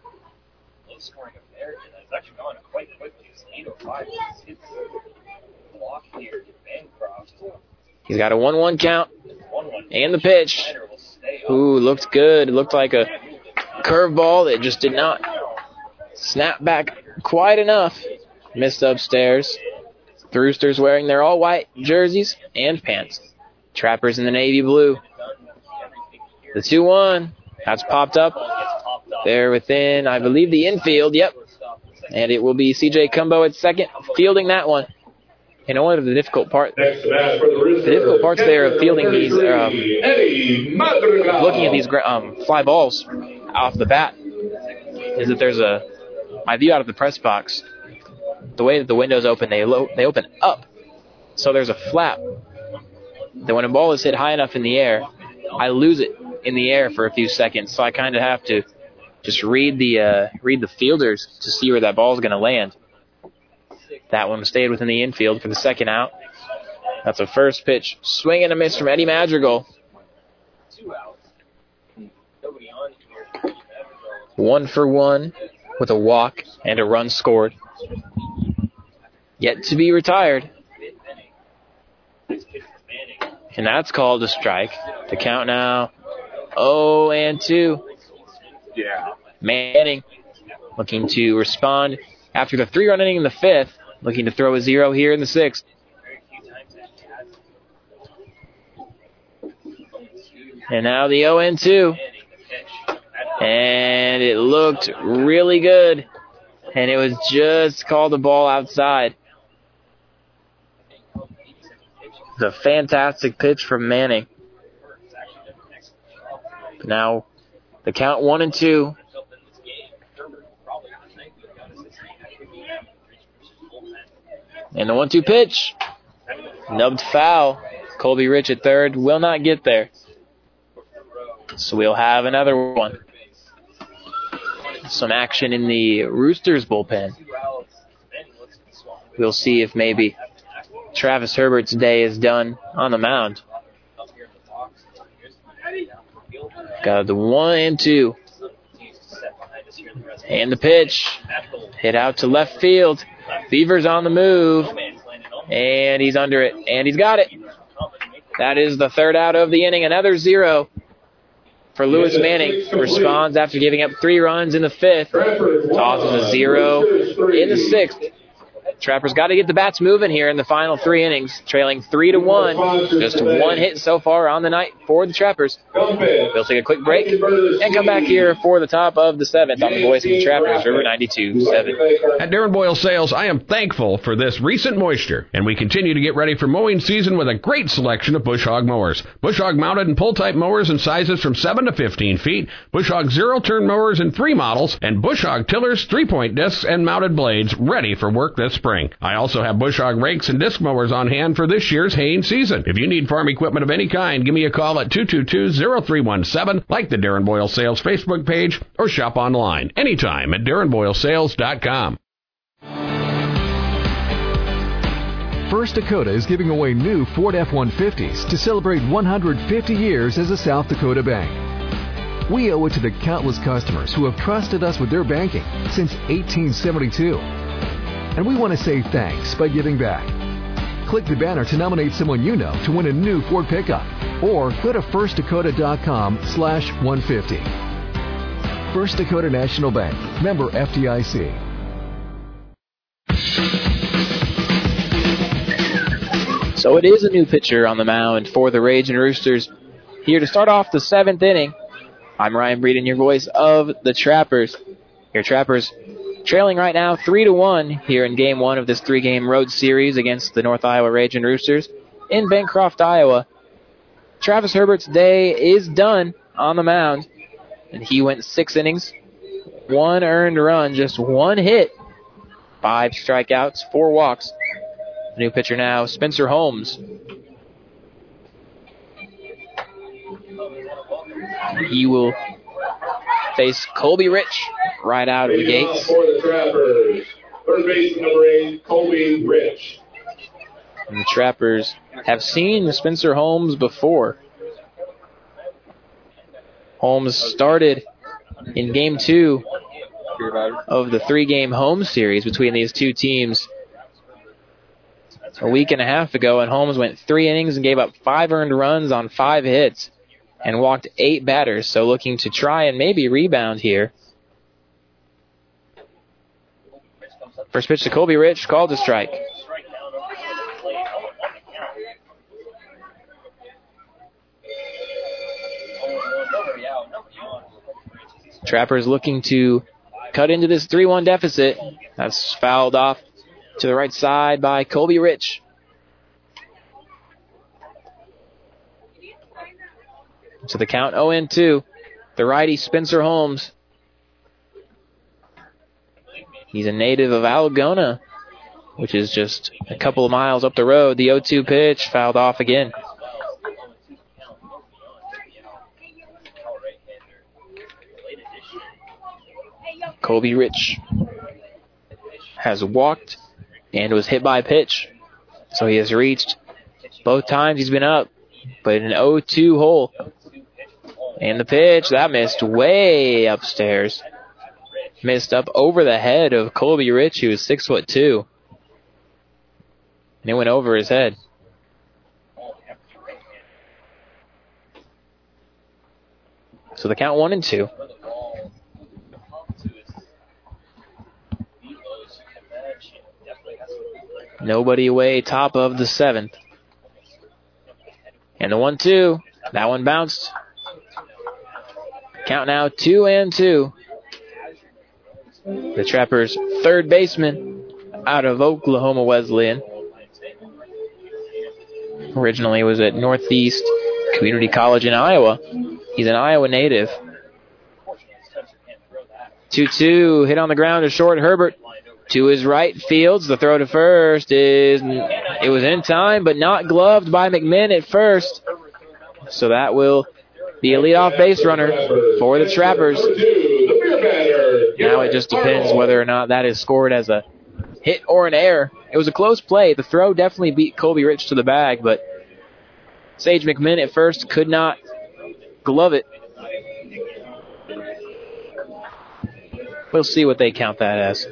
Speaker 2: He's got a one one count. And the pitch. Ooh, looked good. It looked like a curveball that just did not snap back quite enough. Missed upstairs. The Roosters wearing their all-white jerseys and pants. Trappers in the navy blue. The two one. That's popped up. They're within, I believe, the infield. Yep. And it will be C J Cumbo at second, fielding that one. And one of the difficult part, the difficult parts there of fielding these, um, looking at these um, fly balls off the bat, is that there's a, my view out of the press box, the way that the windows open, they lo- they open up. So there's a flap that when a ball is hit high enough in the air, I lose it in the air for a few seconds. So I kind of have to just read the uh, read the fielders to see where that ball is going to land. That one stayed within the infield for the second out. That's a first pitch. Swing and a miss from Eddie Madrigal. One for one with a walk and a run scored. Yet to be retired. And that's called a strike. The count now oh and two. Manning looking to respond after the three-run inning in the fifth. Looking to throw a zero here in the sixth. And now the oh and two. And it looked really good. And it was just called a ball outside. It's a fantastic pitch from Manning. Now the count one and two. And the one two pitch. Nubbed foul. Colby Rich at third will not get there. So we'll have another one. Some action in the Roosters bullpen. We'll see if maybe Travis Herbert's day is done on the mound. Got the one and two. And the pitch. Hit out to left field. Beaver's on the move. And he's under it. And he's got it. That is the third out of the inning. Another zero for Lewis Manning. Responds after giving up three runs in the fifth. Tosses a zero in the sixth. Trappers got to get the bats moving here in the final three innings, trailing three to one. Just one hit so far on the night for the Trappers. We'll take a quick break and come back here for the top of the seventh on the voice of the Trappers, River ninety-two seven.
Speaker 11: At Darren Boyle Sales, I am thankful for this recent moisture, and we continue to get ready for mowing season with a great selection of Bush Hog mowers. Bush Hog mounted and pull-type mowers in sizes from seven to fifteen feet, Bush Hog zero-turn mowers in three models, and Bush Hog tillers, three-point discs, and mounted blades ready for work this spring. I also have Bush Hog rakes and disc mowers on hand for this year's haying season. If you need farm equipment of any kind, give me a call at two two two, zero three one seven, like the Darren Boyle Sales Facebook page, or shop online anytime at darren boyle sales dot com.
Speaker 7: First Dakota is giving away new Ford F one fifties to celebrate one hundred fifty years as a South Dakota bank. We owe it to the countless customers who have trusted us with their banking since eighteen seventy-two. And we want to say thanks by giving back. Click the banner to nominate someone you know to win a new Ford pickup, or go to first dakota dot com slash one fifty. First Dakota National Bank, member F D I C.
Speaker 2: So it is a new pitcher on the mound for the Ragin' Roosters. Here to start off the seventh inning, I'm Ryan Breeden, your voice of the Trappers. Your Trappers trailing right now three to one here in game one of this three-game road series against the North Iowa Raging Roosters in Bancroft, Iowa. Travis Herbert's day is done on the mound, and he went six innings, one earned run, just one hit, five strikeouts, four walks. New pitcher now, Spencer Holmes. He will face Colby Rich right out of the gates.
Speaker 14: For the Trappers, third baseman number eight, Colby Rich.
Speaker 2: And the Trappers have seen Spencer Holmes before. Holmes started in game two of the three-game home series between these two teams a week and a half ago, and Holmes went three innings and gave up five earned runs on five hits and walked eight batters, so looking to try and maybe rebound here. First pitch to Colby Rich, called to strike. Trappers looking to cut into this three one deficit. That's fouled off to the right side by Colby Rich. So the count oh and two. The righty Spencer Holmes. He's a native of Algona, which is just a couple of miles up the road. The oh two pitch fouled off again. Colby Rich has walked and was hit by a pitch. So he has reached both times he's been up, but in an oh two hole. And the pitch, that missed way upstairs. Missed up over the head of Colby Rich, who is six foot two. And it went over his head. So the count one and two. Nobody away, top of the seventh. And the one two, that one bounced. Count now two and two. The Trappers' third baseman out of Oklahoma Wesleyan. Originally was at Northeast Community College in Iowa. He's an Iowa native. two two, hit on the ground to short. Herbert to his right fields. The throw to first is, it was in time, but not gloved by McMinn at first. So that will be a leadoff base runner for the Trappers. Now it just depends whether or not that is scored as a hit or an error. It was a close play. The throw definitely beat Colby Rich to the bag, but Sage McMinn at first could not glove it. We'll see what they count that as.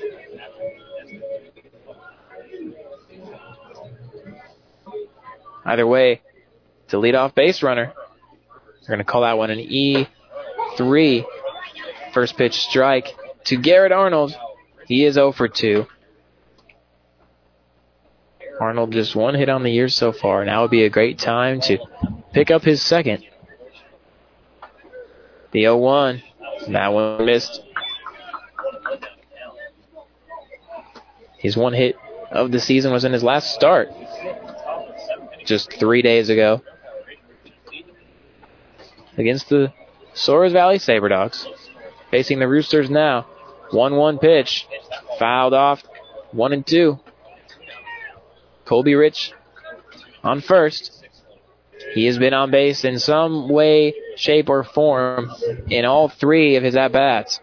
Speaker 2: Either way, it's a leadoff base runner. They're going to call that one an E three. First pitch strike to Garrett Arnold. He is oh for two. Arnold just one hit on the year so far. Now would be a great time to pick up his second. The oh one. That one missed. His one hit of the season was in his last start just three days ago against the Soares Valley SaberDogs. Facing the Roosters now. one one pitch. Fouled off. one and two. Colby Rich on first. He has been on base in some way, shape, or form in all three of his at-bats.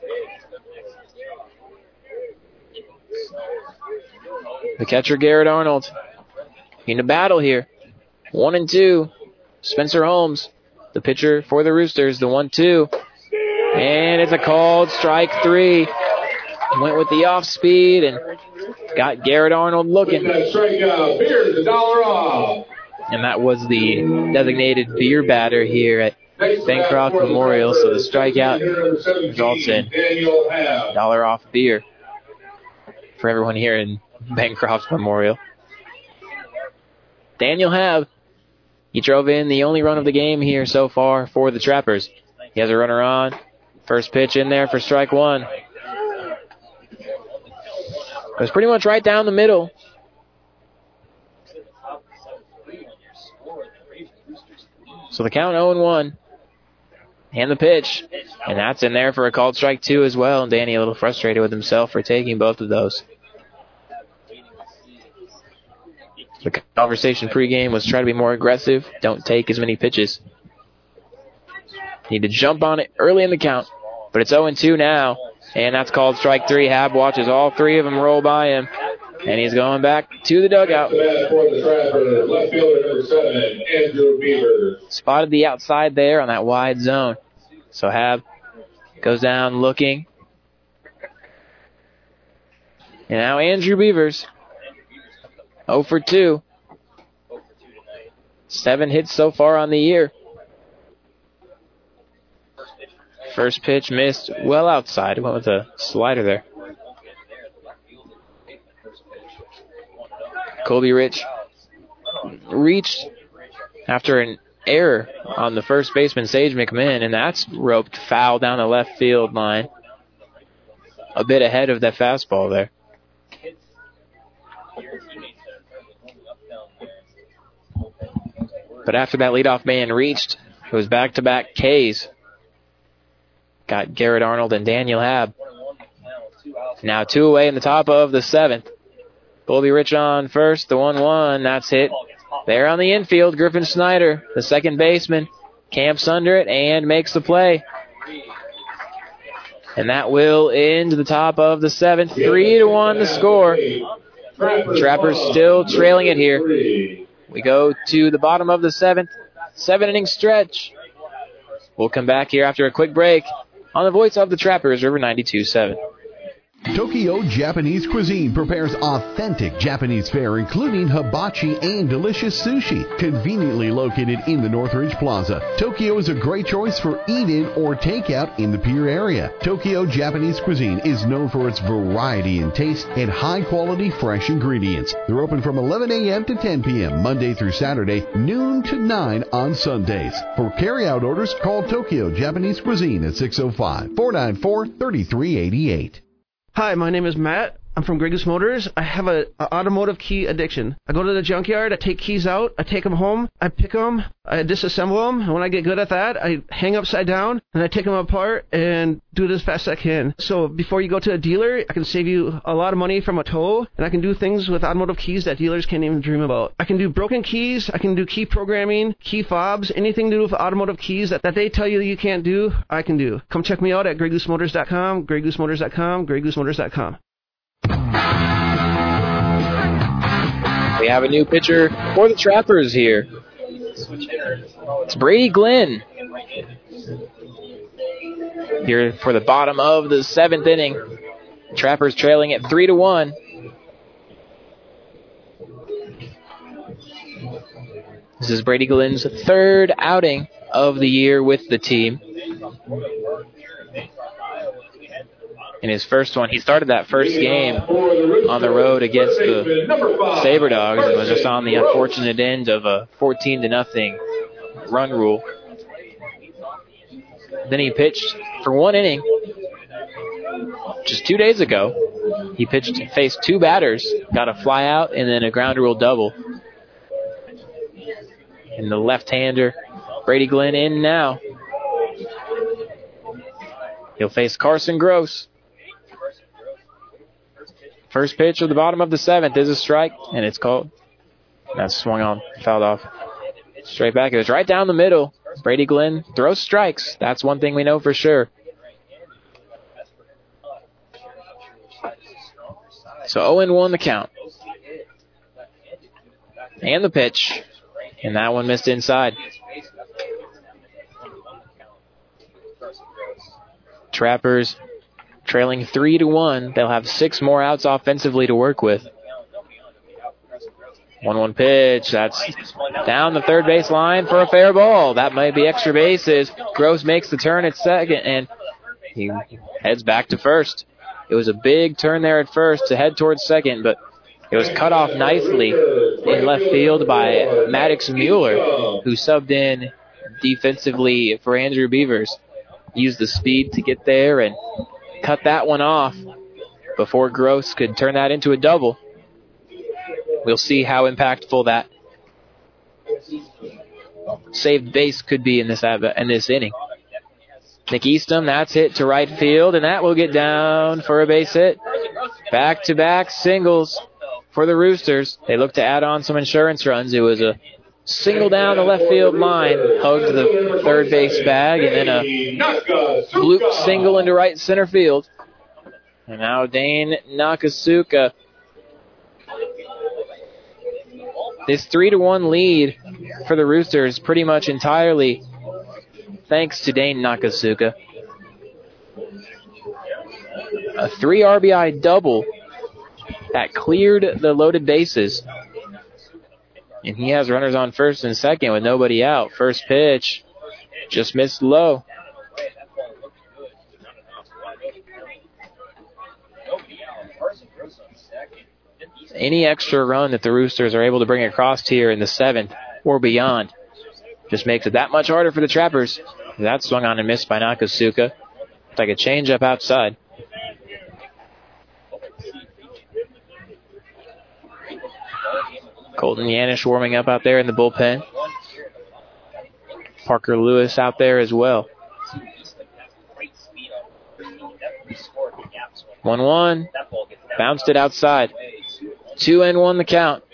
Speaker 2: The catcher, Garrett Arnold, in a battle here. One and two. Spencer Holmes, the pitcher for the Roosters, the one two. And it's a called strike three. Went with the off speed and got Garrett Arnold looking.
Speaker 14: Strikeout, beer's a dollar off.
Speaker 2: And that was the designated beer batter here at Bancroft Memorial. So the strikeout results in a dollar off beer for everyone here in Bancroft Memorial. Daniel Hab, he drove in the only run of the game here so far for the Trappers. He has a runner on. First pitch in there for strike one. was pretty much right down the middle. So the count oh and one. And the pitch. And that's in there for a called strike two as well. And Danny a little frustrated with himself for taking both of those. The conversation pregame was try to be more aggressive. Don't take as many pitches. Need to jump on it early in the count. But it's oh and two now. And that's called strike three. Hab watches all three of them roll by him. And he's going back to the dugout. Spotted the outside there on that wide zone. So Hab goes down looking. And now Andrew Beavers. oh for two. Seven hits so far on the year. First pitch missed well outside. Went with a slider there. Colby Rich reached after an error on the first baseman, Sage McMinn, and that's roped foul down the left field line. A bit ahead of that fastball there. But after that leadoff man reached, it was back-to-back Ks. Got Garrett Arnold and Daniel Hab. Now two away in the top of the seventh. Colby Rich on first, the one one, that's hit. There on the infield, Griffin Snyder, the second baseman, camps under it and makes the play. And that will end the top of the seventh. Three to one the score. Trappers still trailing it here. We go to the bottom of the seventh. Seven inning stretch. We'll come back here after a quick break on the voice of the Trappers, River ninety-two point seven.
Speaker 8: Tokyo Japanese Cuisine prepares authentic Japanese fare, including hibachi and delicious sushi. Conveniently located in the Northridge Plaza, Tokyo is a great choice for eat-in or takeout in the Pier area. Tokyo Japanese Cuisine is known for its variety in taste and high-quality fresh ingredients. They're open from eleven a.m. to ten p.m. Monday through Saturday, noon to nine on Sundays. For carry-out orders, call Tokyo Japanese Cuisine at six oh five, four nine four, three three eight eight.
Speaker 5: Hi, my name is Matt. I'm from Grey Goose Motors. I have a, a automotive key addiction. I go to the junkyard, I take keys out, I take them home, I pick them, I disassemble them, and when I get good at that, I hang upside down, and I take them apart and do it as fast as I can. So before you go to a dealer, I can save you a lot of money from a tow, and I can do things with automotive keys that dealers can't even dream about. I can do broken keys, I can do key programming, key fobs, anything to do with automotive keys that, that they tell you you can't do, I can do. Come check me out at grey goose motors dot com, grey goose motors dot com, grey goose motors dot com.
Speaker 2: We have a new pitcher for the Trappers here. It's Brady Glenn. Here for the bottom of the seventh inning. Trappers trailing at three to one. This is Brady Glenn's third outing of the year with the team. In his first one, he started that first game on the road against the Sabre Dogs and was just on the unfortunate end of a fourteen to nothing run rule. Then he pitched for one inning. Just two days ago, he pitched and faced two batters, got a fly out and then a ground rule double. And the left-hander, Brady Glenn, in now. He'll face Carson Gross. First pitch of the bottom of the seventh is a strike, and it's called. That's swung on, fouled off. Straight back. It was right down the middle. Brady Glenn throws strikes. That's one thing we know for sure. So oh and one the count. And the pitch. And that one missed inside. Trappers trailing three to one. They'll have six more outs offensively to work with. one one pitch. That's down the third base line for a fair ball. That might be extra bases. Gross makes the turn at second, and he heads back to first. It was a big turn there at first to head towards second, but it was cut off nicely in left field by Maddox Mueller, who subbed in defensively for Andrew Beavers. Used the speed to get there and cut that one off. before Gross could turn that into a double. We'll see how impactful that saved base could be in this in this inning. Nick Eastham, that's hit to right field, and that will get down for a base hit. Back-to-back singles for the Roosters. They look to add on some insurance runs. It was a single down the left field line, hugged the third base bag, and then a bloop single into right center field. And now Dane Nakasuka. This three to one lead for the Roosters pretty much entirely thanks to Dane Nakasuka. A three R B I double that cleared the loaded bases. And he has runners on first and second with nobody out. First pitch just missed low. Any extra run that the Roosters are able to bring across here in the seventh or beyond just makes it that much harder for the Trappers. That swung on and missed by Nakasuka. It's like a changeup outside. Colton Yanish warming up out there in the bullpen. Parker Lewis out there as well. one one. Bounced it outside. two and one the count.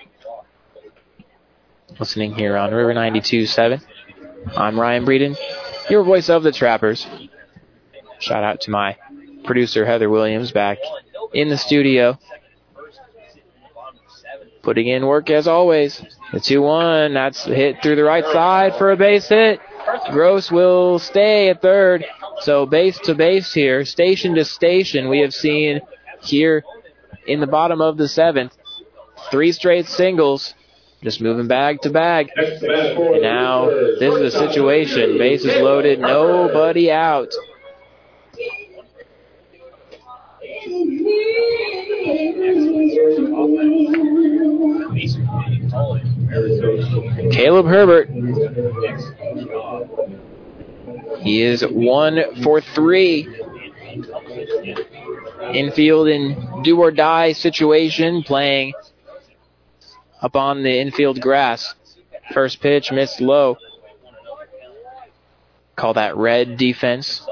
Speaker 2: Listening here on River ninety-two point seven. I'm Ryan Breeden, your voice of the Trappers. Shout out to my producer Heather Williams back in the studio. Putting in work as always. The two one, that's hit through the right side for a base hit. Gross will stay at third. So base to base here, station to station, we have seen here in the bottom of the seventh. Three straight singles, just moving bag to bag. And now this is a situation, bases loaded, nobody out. Caleb Herbert. He is one for three. Infield in do or die situation, playing up on the infield grass. First pitch missed low. Call that red defense.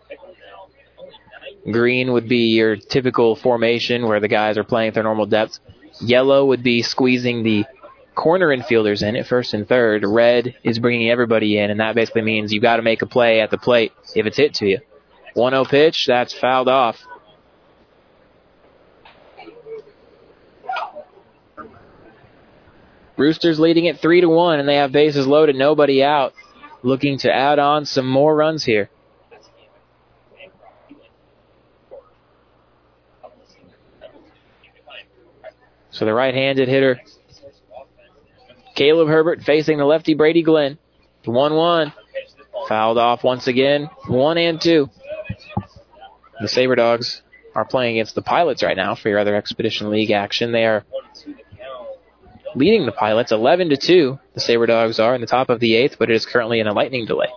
Speaker 2: Green would be your typical formation where the guys are playing at their normal depth. Yellow would be squeezing the corner infielders in at first and third. Red is bringing everybody in, and that basically means you've got to make a play at the plate if it's hit to you. one oh pitch, that's fouled off. Roosters leading it three to one, and they have bases loaded, nobody out. Looking to add on some more runs here. So the right-handed hitter, Caleb Herbert, facing the lefty Brady Glenn. one one. Fouled off once again. One and two. The Sabre Dogs are playing against the Pilots right now for your other Expedition League action. They are leading the Pilots eleven to two. The Sabre Dogs are in the top of the eighth, but it is currently in a lightning delay.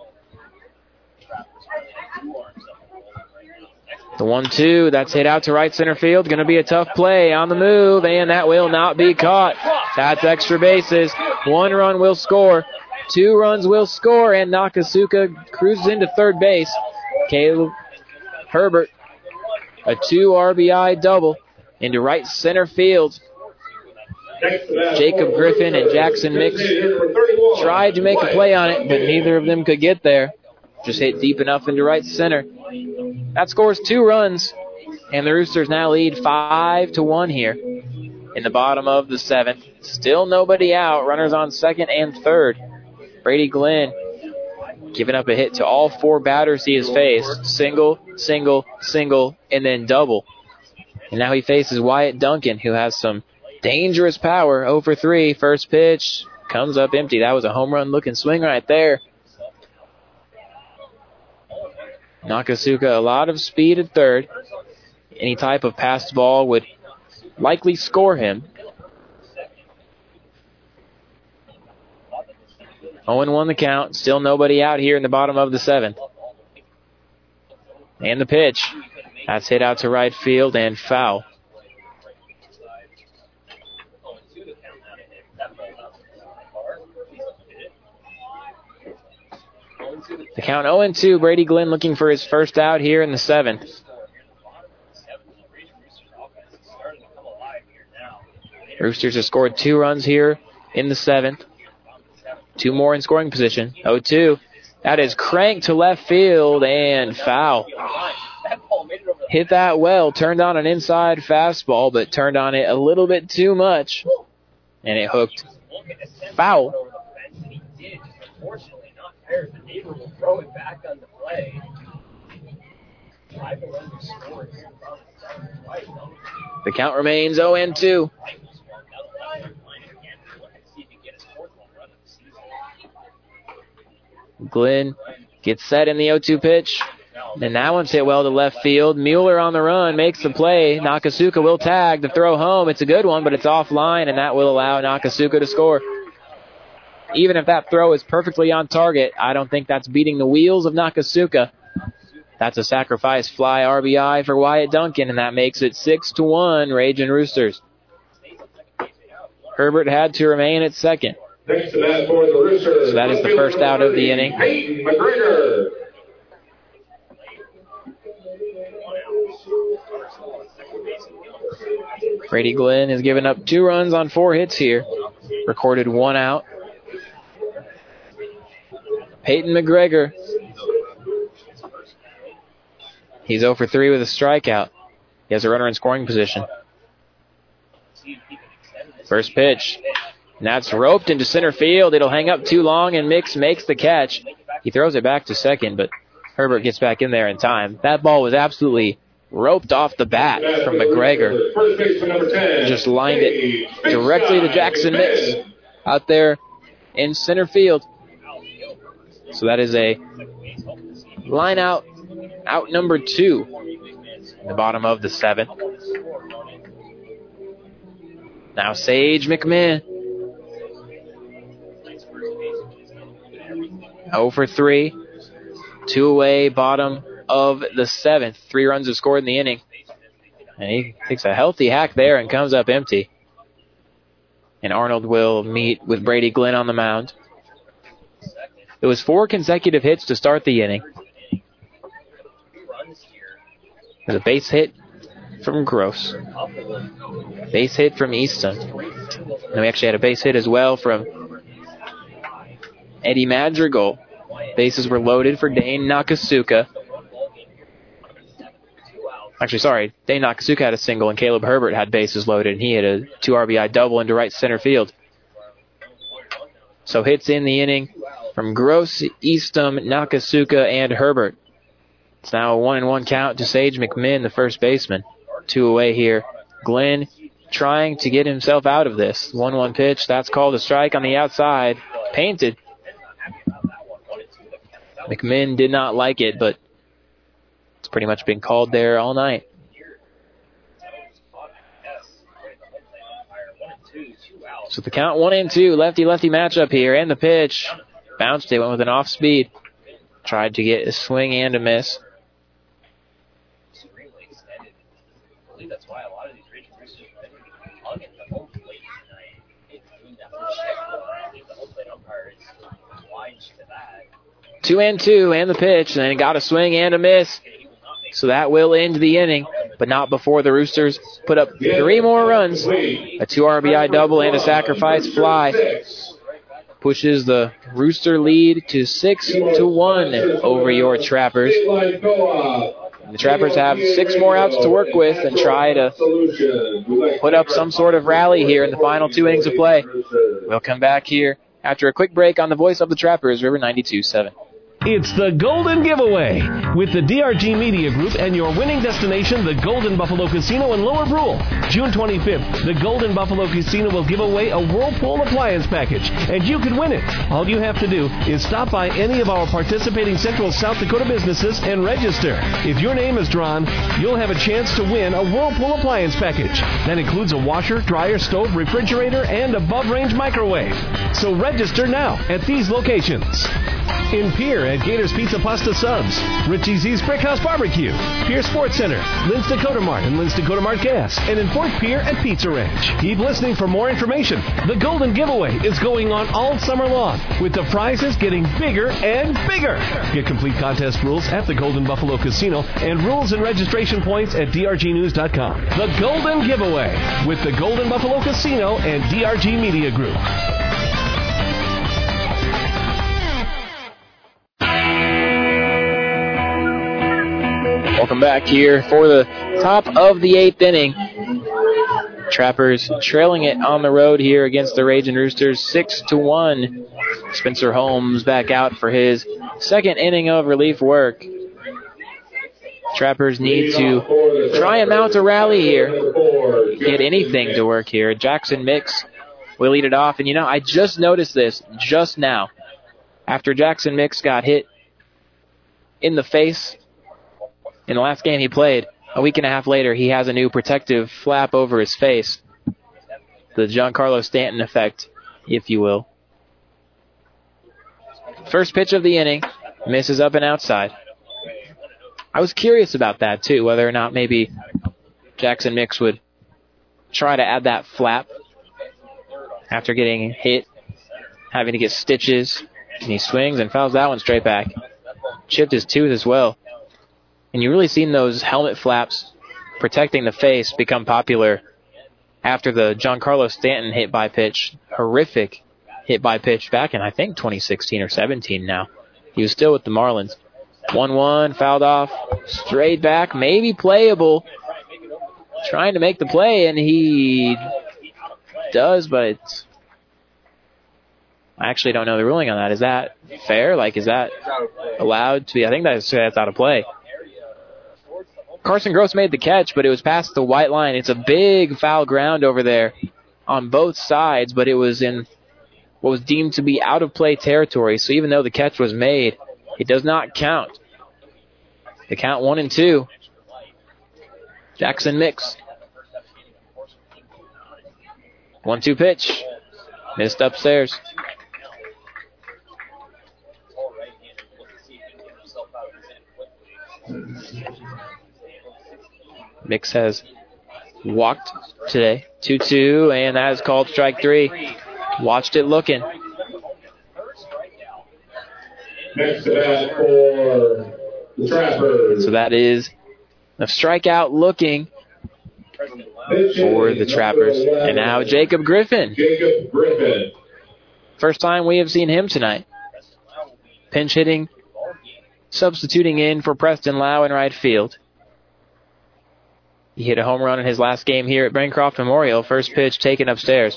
Speaker 2: The one two, that's hit out to right center field. Going to be a tough play on the move, and that will not be caught. That's extra bases. One run will score. Two runs will score, and Nakasuka cruises into third base. Caleb Herbert, a two R B I double into right center field. Jacob Griffin and Jackson Mix tried to make a play on it, but neither of them could get there. Just hit deep enough into right center. That scores two runs, and the Roosters now lead five to one here in the bottom of the seventh. Still nobody out. Runners on second and third. Brady Glenn giving up a hit to all four batters he has faced. Single, single, single, and then double. And now he faces Wyatt Duncan, who has some dangerous power. oh for three. First pitch comes up empty. That was a home run looking swing right there. Nakasuka, a lot of speed at third. Any type of passed ball would likely score him. oh and one the count. Still nobody out here in the bottom of the seventh. And the pitch. That's hit out to right field and foul. The count oh and two. Brady Glenn looking for his first out here in the seventh. Roosters have scored two runs here in the seventh. Two more in scoring position. oh two. That is cranked to left field and foul. Hit that well. Turned on an inside fastball, but turned on it a little bit too much. And it hooked. Foul.
Speaker 13: The neighbor will throw it back on the play.
Speaker 2: The count remains oh and two. Glenn gets set in the oh two pitch. And that one's hit well to left field. Mueller on the run makes the play. Nakasuka will tag the throw home. It's a good one, but it's offline, and that will allow Nakasuka to score. Even if that throw is perfectly on target, I don't think that's beating the wheels of Nakasuka. That's a sacrifice fly R B I for Wyatt Duncan, and that makes it six to one, Ragin' Roosters. Herbert had to remain at second.
Speaker 14: Next to that for the Roosters.
Speaker 2: So that is the first out of the inning.
Speaker 14: Peyton McGregor.
Speaker 2: Brady Glenn has given up two runs on four hits here. Recorded one out. Peyton McGregor. He's oh for three with a strikeout. He has a runner in scoring position. First pitch. And that's roped into center field. It'll hang up too long, and Mix makes the catch. He throws it back to second, but Herbert gets back in there in time. That ball was absolutely roped off the bat from McGregor. Just lined it directly to Jackson Mix out there in center field. So that is a line out, out number two in the bottom of the seventh. Now Sage McMahon. oh for three. Two away, bottom of the seventh. Three runs have scored in the inning. And he takes a healthy hack there and comes up empty. And Arnold will meet with Brady Glenn on the mound. It was four consecutive hits to start the inning. There's a base hit from Gross. Base hit from Easton. And we actually had a base hit as well from Eddie Madrigal. Bases were loaded for Dane Nakasuka. Actually, sorry, Dane Nakasuka had a single and Caleb Herbert had bases loaded, and he had a two R B I double into right center field. So hits in the inning from Gross, Easton, Nakasuka, and Herbert. It's now a one and one count to Sage McMahon, the first baseman. Two away here. Glenn trying to get himself out of this. one one pitch. That's called a strike on the outside. Painted. McMahon did not like it, but it's pretty much been called there all night. So the count one and two, lefty-lefty matchup here, and the pitch. Bounced it, went with an off speed. Tried to get a swing and a miss. Two and two, and the pitch, and then got a swing and a miss. So that will end the inning, but not before the Roosters put up three more runs. A two R B I double and a sacrifice fly. Pushes the Rooster lead to six to one over your Trappers. The Trappers have six more outs to work with and try to put up some sort of rally here in the final two innings of play. We'll come back here after a quick break on the voice of the Trappers, River ninety-two point seven.
Speaker 12: It's the Golden Giveaway with the D R G Media Group and your winning destination, the Golden Buffalo Casino in Lower Brule. June twenty-fifth, the Golden Buffalo Casino will give away a Whirlpool appliance package, and you can win it. All you have to do is stop by any of our participating Central South Dakota businesses and register. If your name is drawn, you'll have a chance to win a Whirlpool appliance package. That includes a washer, dryer, stove, refrigerator, and above-range microwave. So register now at these locations. In Pierre at Gators Pizza Pasta Subs, Richie Z's Brickhouse Barbecue, Pierre Sports Center, Lynn's Dakota Mart and Lynn's Dakota Mart Gas, and in Fort Pierre at Pizza Ranch. Keep listening for more information. The Golden Giveaway is going on all summer long, with the prizes getting bigger and bigger. Get complete contest rules at the Golden Buffalo Casino and rules and registration points at D R G news dot com. The Golden Giveaway with the Golden Buffalo Casino and D R G Media Group.
Speaker 2: Welcome back here for the top of the eighth inning. Trappers trailing it on the road here against the Raging Roosters, six to one. Spencer Holmes back out for his second inning of relief work. Trappers need to try and mount a rally here, get anything to work here. Jackson Mix will lead it off, and you know, I just noticed this just now. After Jackson Mix got hit in the face in the last game he played, a week and a half later, he has a new protective flap over his face. The Giancarlo Stanton effect, if you will. First pitch of the inning, misses up and outside. I was curious about that, too, whether or not maybe Jackson Mix would try to add that flap after getting hit, having to get stitches, and he swings and fouls that one straight back. Chipped his tooth as well. And you really seen those helmet flaps protecting the face become popular after the Giancarlo Stanton hit by pitch, horrific hit by pitch back in, I think, twenty sixteen or seventeen now. He was still with the Marlins. one one, fouled off, straight back, maybe playable. Trying to make the play, and he does, but it's... I actually don't know the ruling on that. Is that fair? Like, is that allowed to be? I think that's, that's out of play. Carson Gross made the catch, but it was past the white line. It's a big foul ground over there on both sides, but it was in what was deemed to be out of play territory. So even though the catch was made, it does not count. The count one and two. Jackson Mix. one two pitch. Missed upstairs. Mix has walked today. two two, and that is called strike three. Watched it looking.
Speaker 14: Next to bat for the Trappers.
Speaker 2: So that is a strikeout looking for the Trappers. And now Jacob Griffin.
Speaker 14: Jacob Griffin.
Speaker 2: First time we have seen him tonight. Pinch hitting, substituting in for Preston Lau in right field. He hit a home run in his last game here at Bancroft Memorial. First pitch taken upstairs.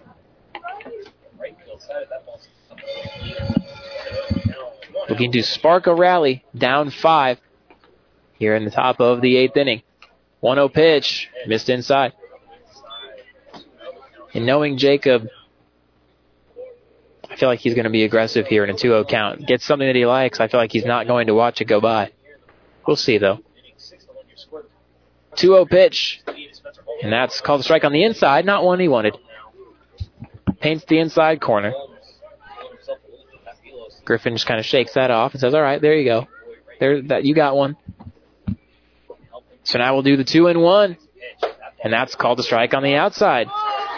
Speaker 2: Looking to spark a rally, down five here in the top of the eighth inning. one oh pitch, missed inside. And knowing Jacob, I feel like he's going to be aggressive here in a two oh count. Gets something that he likes, I feel like he's not going to watch it go by. We'll see, though. two oh pitch, and that's called a strike on the inside, not one he wanted. Paints the inside corner. Griffin just kind of shakes that off and says, all right, there you go. There, that you got one. So now we'll do the two and one, and that's called a strike on the outside.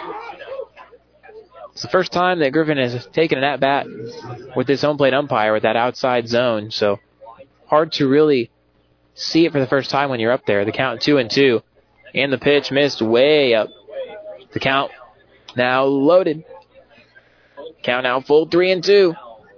Speaker 2: It's the first time that Griffin has taken an at-bat with his home plate umpire with that outside zone, so hard to really see it for the first time when you're up there. The count two and two, and the pitch missed way up. The count now loaded. Count now full three and two.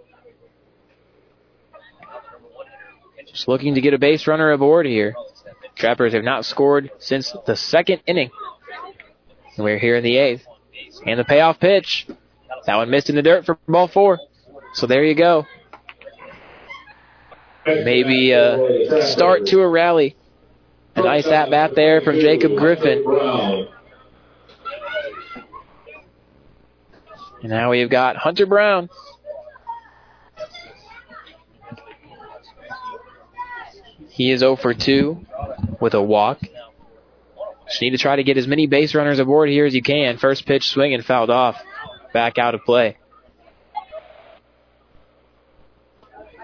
Speaker 2: Just looking to get a base runner aboard here. Trappers have not scored since the second inning. And we're here in the eighth. And the payoff pitch. That one missed in the dirt for ball four. So there you go. Maybe a start to a rally. A nice at-bat there from Jacob Griffin. And now we've got Hunter Brown. He is oh for two with a walk. Just need to try to get as many base runners aboard here as you can. First pitch swing and fouled off. Back out of play.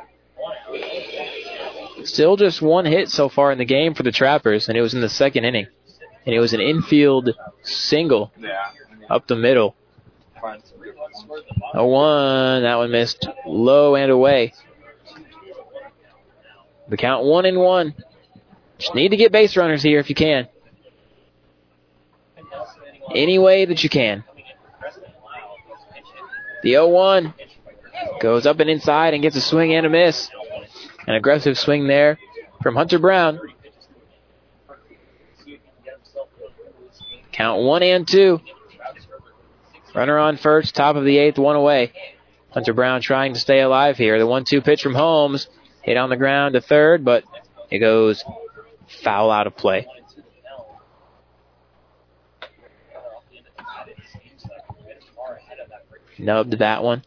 Speaker 2: Still just one hit so far in the game for the Trappers, and it was in the second inning. And it was an infield single up the middle. oh one, that one missed low and away. The count one and one. Just need to get base runners here if you can. Any way that you can. The oh one goes up and inside and gets a swing and a miss. An aggressive swing there from Hunter Brown. Count one and two. Runner on first, top of the eighth, one away. Hunter Brown trying to stay alive here. The one two pitch from Holmes. Hit on the ground to third, but it goes foul out of play. Nubbed that one.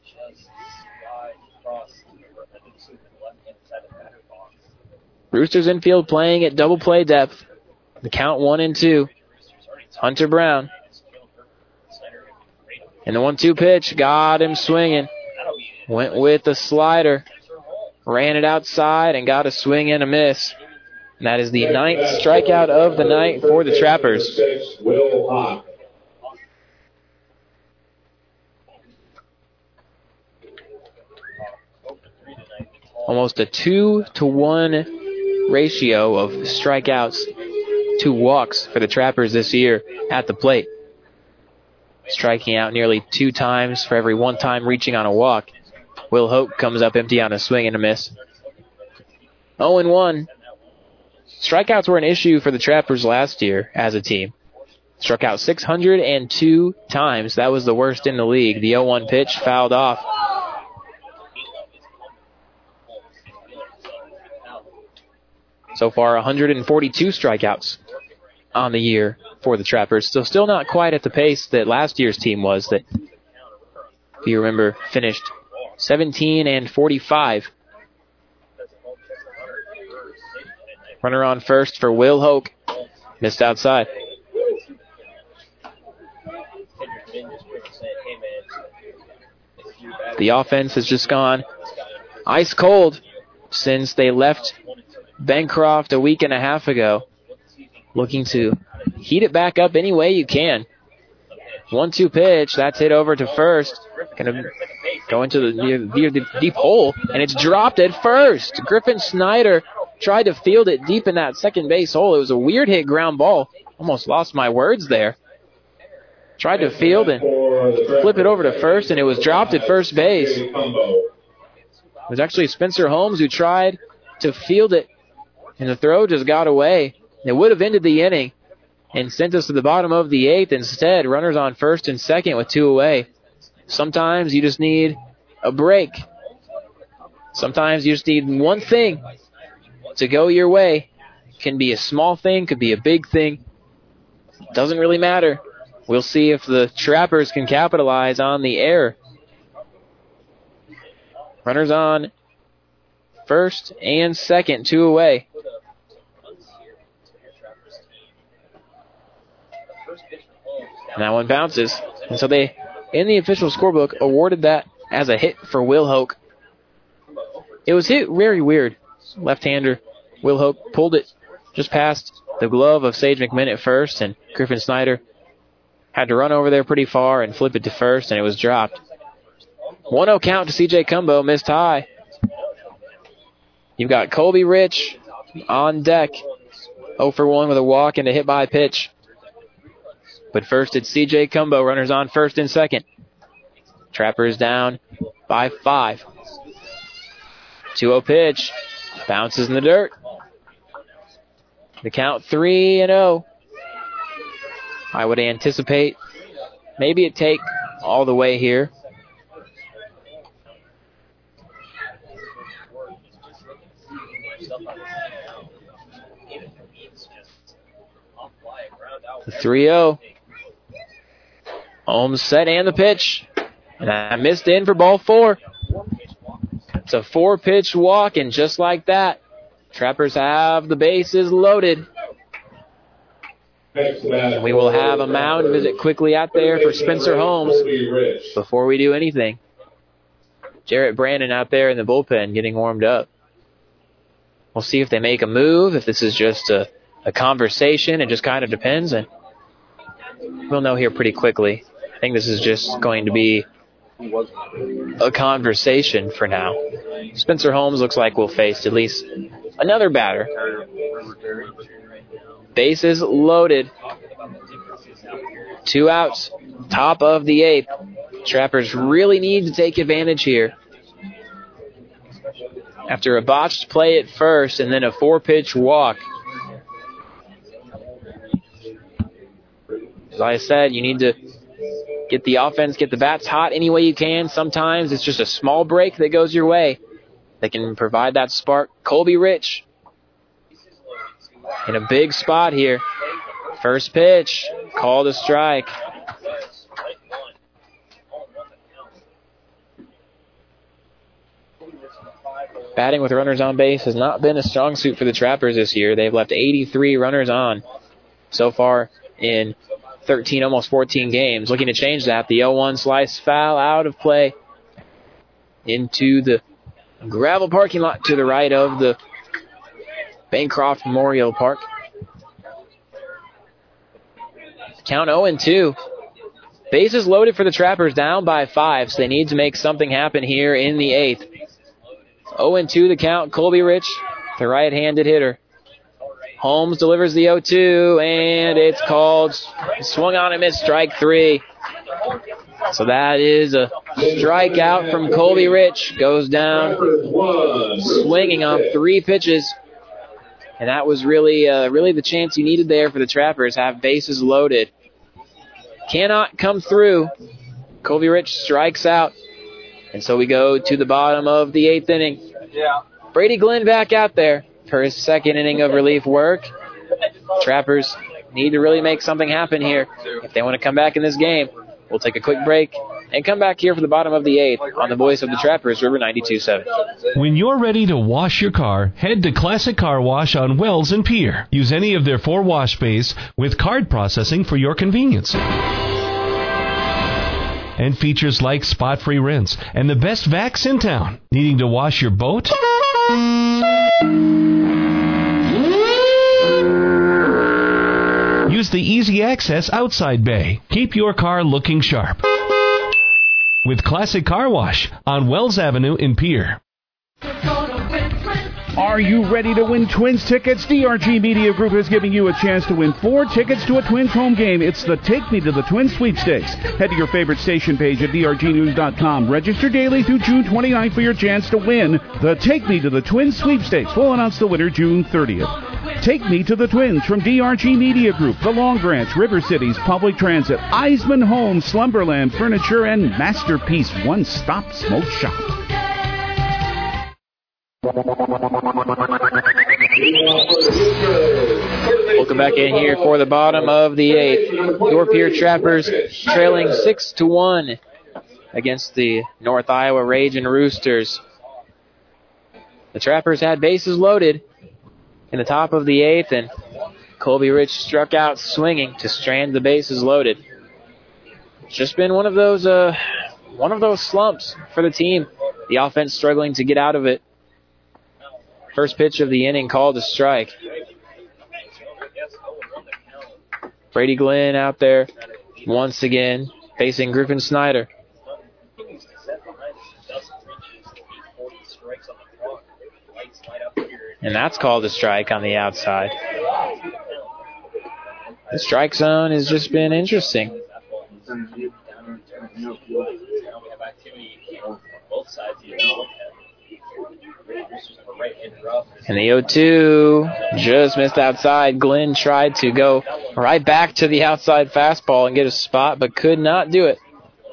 Speaker 2: Roosters infield playing at double play depth. The count one and two. Hunter Brown. And the one two pitch got him swinging. Went with the slider. Ran it outside and got a swing and a miss. And that is the ninth strikeout of the night for the Trappers. Almost a two to one ratio of strikeouts to walks for the Trappers this year at the plate. Striking out nearly two times for every one time reaching on a walk. Will Hoke comes up empty on a swing and a miss. oh and one. Strikeouts were an issue for the Trappers last year as a team. Struck out six hundred two times. That was the worst in the league. The oh one pitch fouled off. So far, one hundred forty-two strikeouts on the year for the Trappers. So still not quite at the pace that last year's team was, that, if you remember, finished seventeen and forty-five. Runner on first for Will Hoke. Missed outside. The offense has just gone ice cold since they left Bancroft a week and a half ago. Looking to heat it back up any way you can. one two pitch. That's hit over to first. Going to go into the, near the deep hole, and it's dropped at first. Griffin Snyder tried to field it deep in that second base hole. It was a weird hit ground ball. Almost lost my words there. Tried to field and flip it over to first, and it was dropped at first base. It was actually Spencer Holmes who tried to field it, and the throw just got away. It would have ended the inning and sent us to the bottom of the eighth. Instead, runners on first and second with two away. Sometimes you just need a break. Sometimes you just need one thing to go your way. Can be a small thing, could be a big thing. Doesn't really matter. We'll see if the Trappers can capitalize on the error. Runners on first and second, two away. And that one bounces. And so they, in the official scorebook, awarded that as a hit for Will Hoke. It was hit very weird. Left-hander Will Hoke pulled it just past the glove of Sage McMinn at first, and Griffin Snyder had to run over there pretty far and flip it to first, and it was dropped. one oh count to C J Cumbo, missed high. You've got Colby Rich on deck. oh for one with a walk and a hit by pitch. But first it's C J Cumbo, runners on first and second. Trappers down by five. two oh pitch, bounces in the dirt. The count three and oh. I would anticipate maybe it take all the way here. The three oh. Holmes set and the pitch. And I missed in for ball four. It's a four-pitch walk, and just like that, Trappers have the bases loaded. And we will have a mound visit quickly out there for Spencer Holmes before we do anything. Jarrett Brandon out there in the bullpen getting warmed up. We'll see if they make a move, if this is just a, a conversation. It just kind of depends, and we'll know here pretty quickly. I think this is just going to be a conversation for now. Spencer Holmes looks like we'll face at least another batter. Bases loaded. Two outs, top of the eighth. Trappers really need to take advantage here. After a botched play at first and then a four-pitch walk. As I said, you need to get the offense, get the bats hot any way you can. Sometimes it's just a small break that goes your way that can provide that spark. Colby Rich in a big spot here. First pitch, called a strike. Batting with runners on base has not been a strong suit for the Trappers this year. They've left eighty-three runners on so far in thirteen, almost fourteen games. Looking to change that. The oh one slice foul out of play into the gravel parking lot to the right of the Bancroft Memorial Park. Count oh and two. Bases loaded for the Trappers, down by five, so they need to make something happen here in the eighth. oh and two the count. Colby Rich, the right-handed hitter. Holmes delivers the oh two, and it's called. Swung on and missed, strike three. So that is a strikeout from Colby Rich. Goes down swinging on three pitches. And that was really uh, really the chance you needed there for the Trappers. Have bases loaded. Cannot come through. Colby Rich strikes out. And so we go to the bottom of the eighth inning.
Speaker 16: Yeah.
Speaker 2: Brady Glenn back out there for his second inning of relief work. Trappers need to really make something happen here if they want to come back in this game. We'll take a quick break and come back here for the bottom of the eighth on the voice of the Trappers, River ninety-two point seven.
Speaker 12: When you're ready to wash your car, head to Classic Car Wash on Wells and Pier. Use any of their four wash bays with card processing for your convenience. And features like spot-free rinse and the best vacs in town. Needing to wash your boat? Use the easy access outside bay. Keep your car looking sharp with Classic Car Wash on Wells Avenue in Pier.
Speaker 1: Are you ready to win Twins tickets? D R G Media Group is giving you a chance to win four tickets to a Twins home game. It's the Take Me to the Twins sweepstakes. Head to your favorite station page at D R G news dot com. Register daily through June twenty-ninth for your chance to win the Take Me to the Twins sweepstakes. We'll announce the winner June thirtieth. Take Me to the Twins from D R G Media Group, The Long Branch, River Cities Public Transit, Eisman Homes, Slumberland Furniture, and Masterpiece One Stop Smoke Shop.
Speaker 2: Welcome back in here for the bottom of the eighth. Your Pier Trappers trailing six to one against the North Iowa Ragin' Roosters. The Trappers had bases loaded in the top of the eighth, and Colby Rich struck out swinging to strand the bases loaded. It's just been one of those uh, one of those slumps for the team. The offense struggling to get out of it. First pitch of the inning called a strike. Brady Glenn out there once again facing Griffin Snyder. And that's called a strike on the outside. The strike zone has just been interesting. And the oh two just missed outside. Glenn tried to go right back to the outside fastball and get a spot, but could not do it.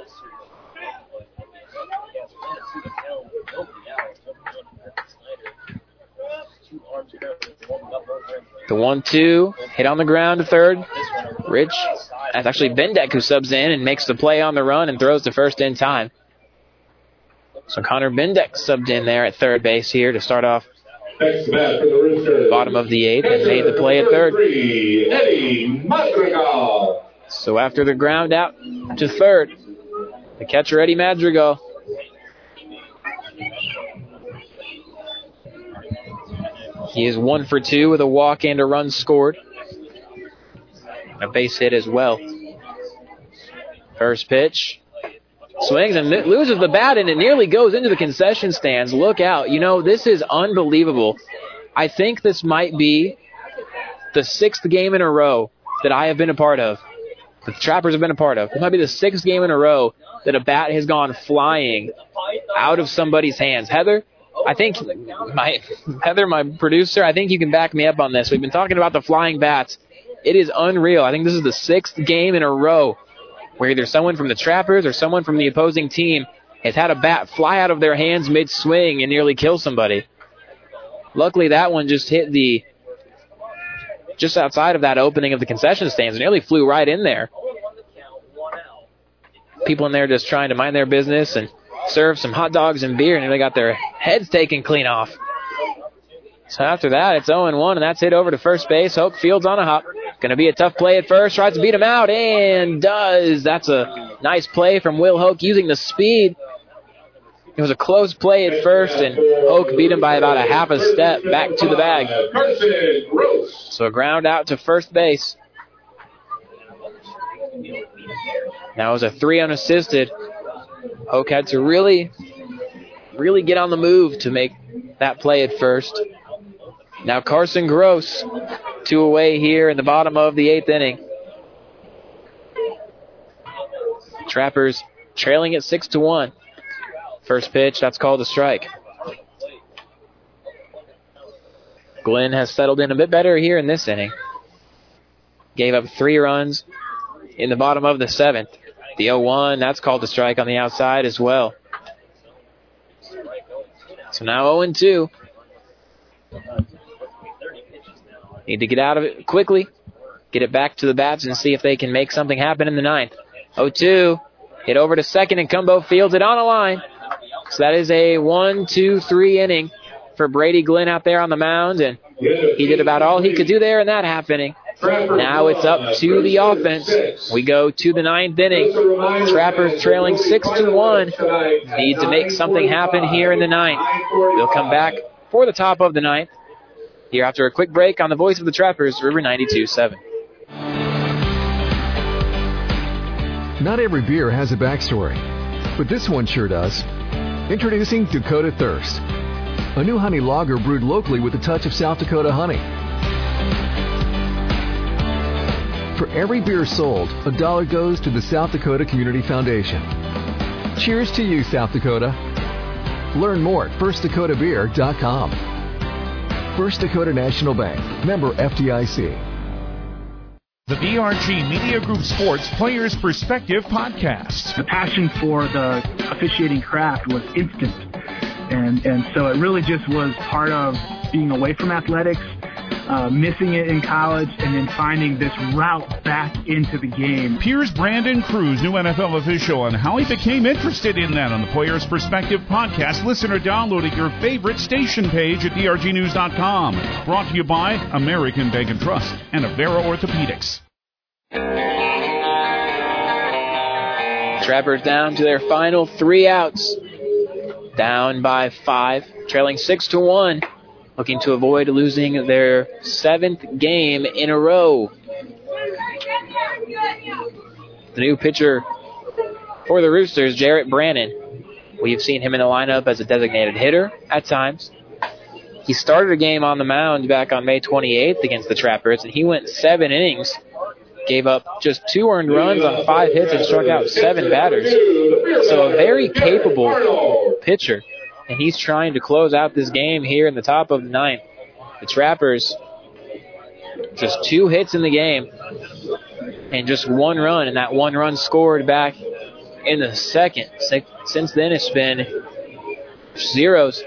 Speaker 2: The one two hit on the ground to third. Rich, that's actually Bendeck who subs in and makes the play on the run and throws to first in time. So Connor Bendeck subbed in there at third base here to start off bottom of the eighth and made the play at third. So after the ground out to third, the catcher Eddie Madrigal. He is one for two with a walk and a run scored. A base hit as well. First pitch. Swings and loses the bat, and it nearly goes into the concession stands. Look out. You know, this is unbelievable. I think this might be the sixth game in a row that I have been a part of, that the Trappers have been a part of. It might be the sixth game in a row that a bat has gone flying out of somebody's hands. Heather, I think, my Heather, my producer, I think you can back me up on this. We've been talking about the flying bats. It is unreal. I think this is the sixth game in a row where either someone from the Trappers or someone from the opposing team has had a bat fly out of their hands mid-swing and nearly kill somebody. Luckily, that one just hit the, just outside of that opening of the concession stands and nearly flew right in there. People in there just trying to mind their business and serve some hot dogs and beer, and they got their heads taken clean off. So after that, it's oh and one, and that's hit over to first base. Hope Fields on a hop. Going to be a tough play at first. Tries to beat him out, and does. That's a nice play from Will Hoke using the speed. It was a close play at first, and Hoke beat him by about a half a step back to the bag. So a ground out to first base. Now it was a three unassisted. Hoke had to really, really get on the move to make that play at first. Now Carson Gross, two away here in the bottom of the eighth inning. Trappers trailing at six to one. First pitch, that's called a strike. Glenn has settled in a bit better here in this inning. Gave up three runs in the bottom of the seventh. The oh one, that's called a strike on the outside as well. So now oh and two. Need to get out of it quickly, get it back to the bats, and see if they can make something happen in the ninth. oh two, hit over to second, and Cumbo fields it on a line. So that is a one, two, three inning for Brady Glenn out there on the mound, and he did about all he could do there in that half inning. Now it's up to the offense. We go to the ninth inning. Trappers trailing six to one. Need to make something happen here in the ninth. They'll come back for the top of the ninth here after a quick break on the voice of the Trappers, River ninety-two point seven.
Speaker 7: Not every beer has a backstory, but this one sure does. Introducing Dakota Thirst, a new honey lager brewed locally with a touch of South Dakota honey. For every beer sold, a dollar goes to the South Dakota Community Foundation. Cheers to you, South Dakota. Learn more at first dakota beer dot com. First Dakota National Bank, member F D I C.
Speaker 1: The D R G Media Group Sports Players Perspective Podcast.
Speaker 18: The passion for the officiating craft was instant. And, and so it really just was part of being away from athletics, Uh, missing it in college, and then finding this route back into the game.
Speaker 1: Here's Brandon Cruz, new N F L official, and how he became interested in that on the Players Perspective podcast. Listen or download at your favorite station page at D R G news dot com. Brought to you by American Bank and Trust and Avera Orthopedics.
Speaker 2: Trappers down to their final three outs. Down by five, trailing six to one. Looking to avoid losing their seventh game in a row. The new pitcher for the Roosters, Jarrett Brannon. We've seen him in the lineup as a designated hitter at times. He started a game on the mound back on May twenty-eighth against the Trappers, and he went seven innings, gave up just two earned runs on five hits, and struck out seven batters. So a very capable pitcher. And he's trying to close out this game here in the top of the ninth. The Trappers, just two hits in the game and just one run, and that one run scored back in the second. Since then, it's been zeros.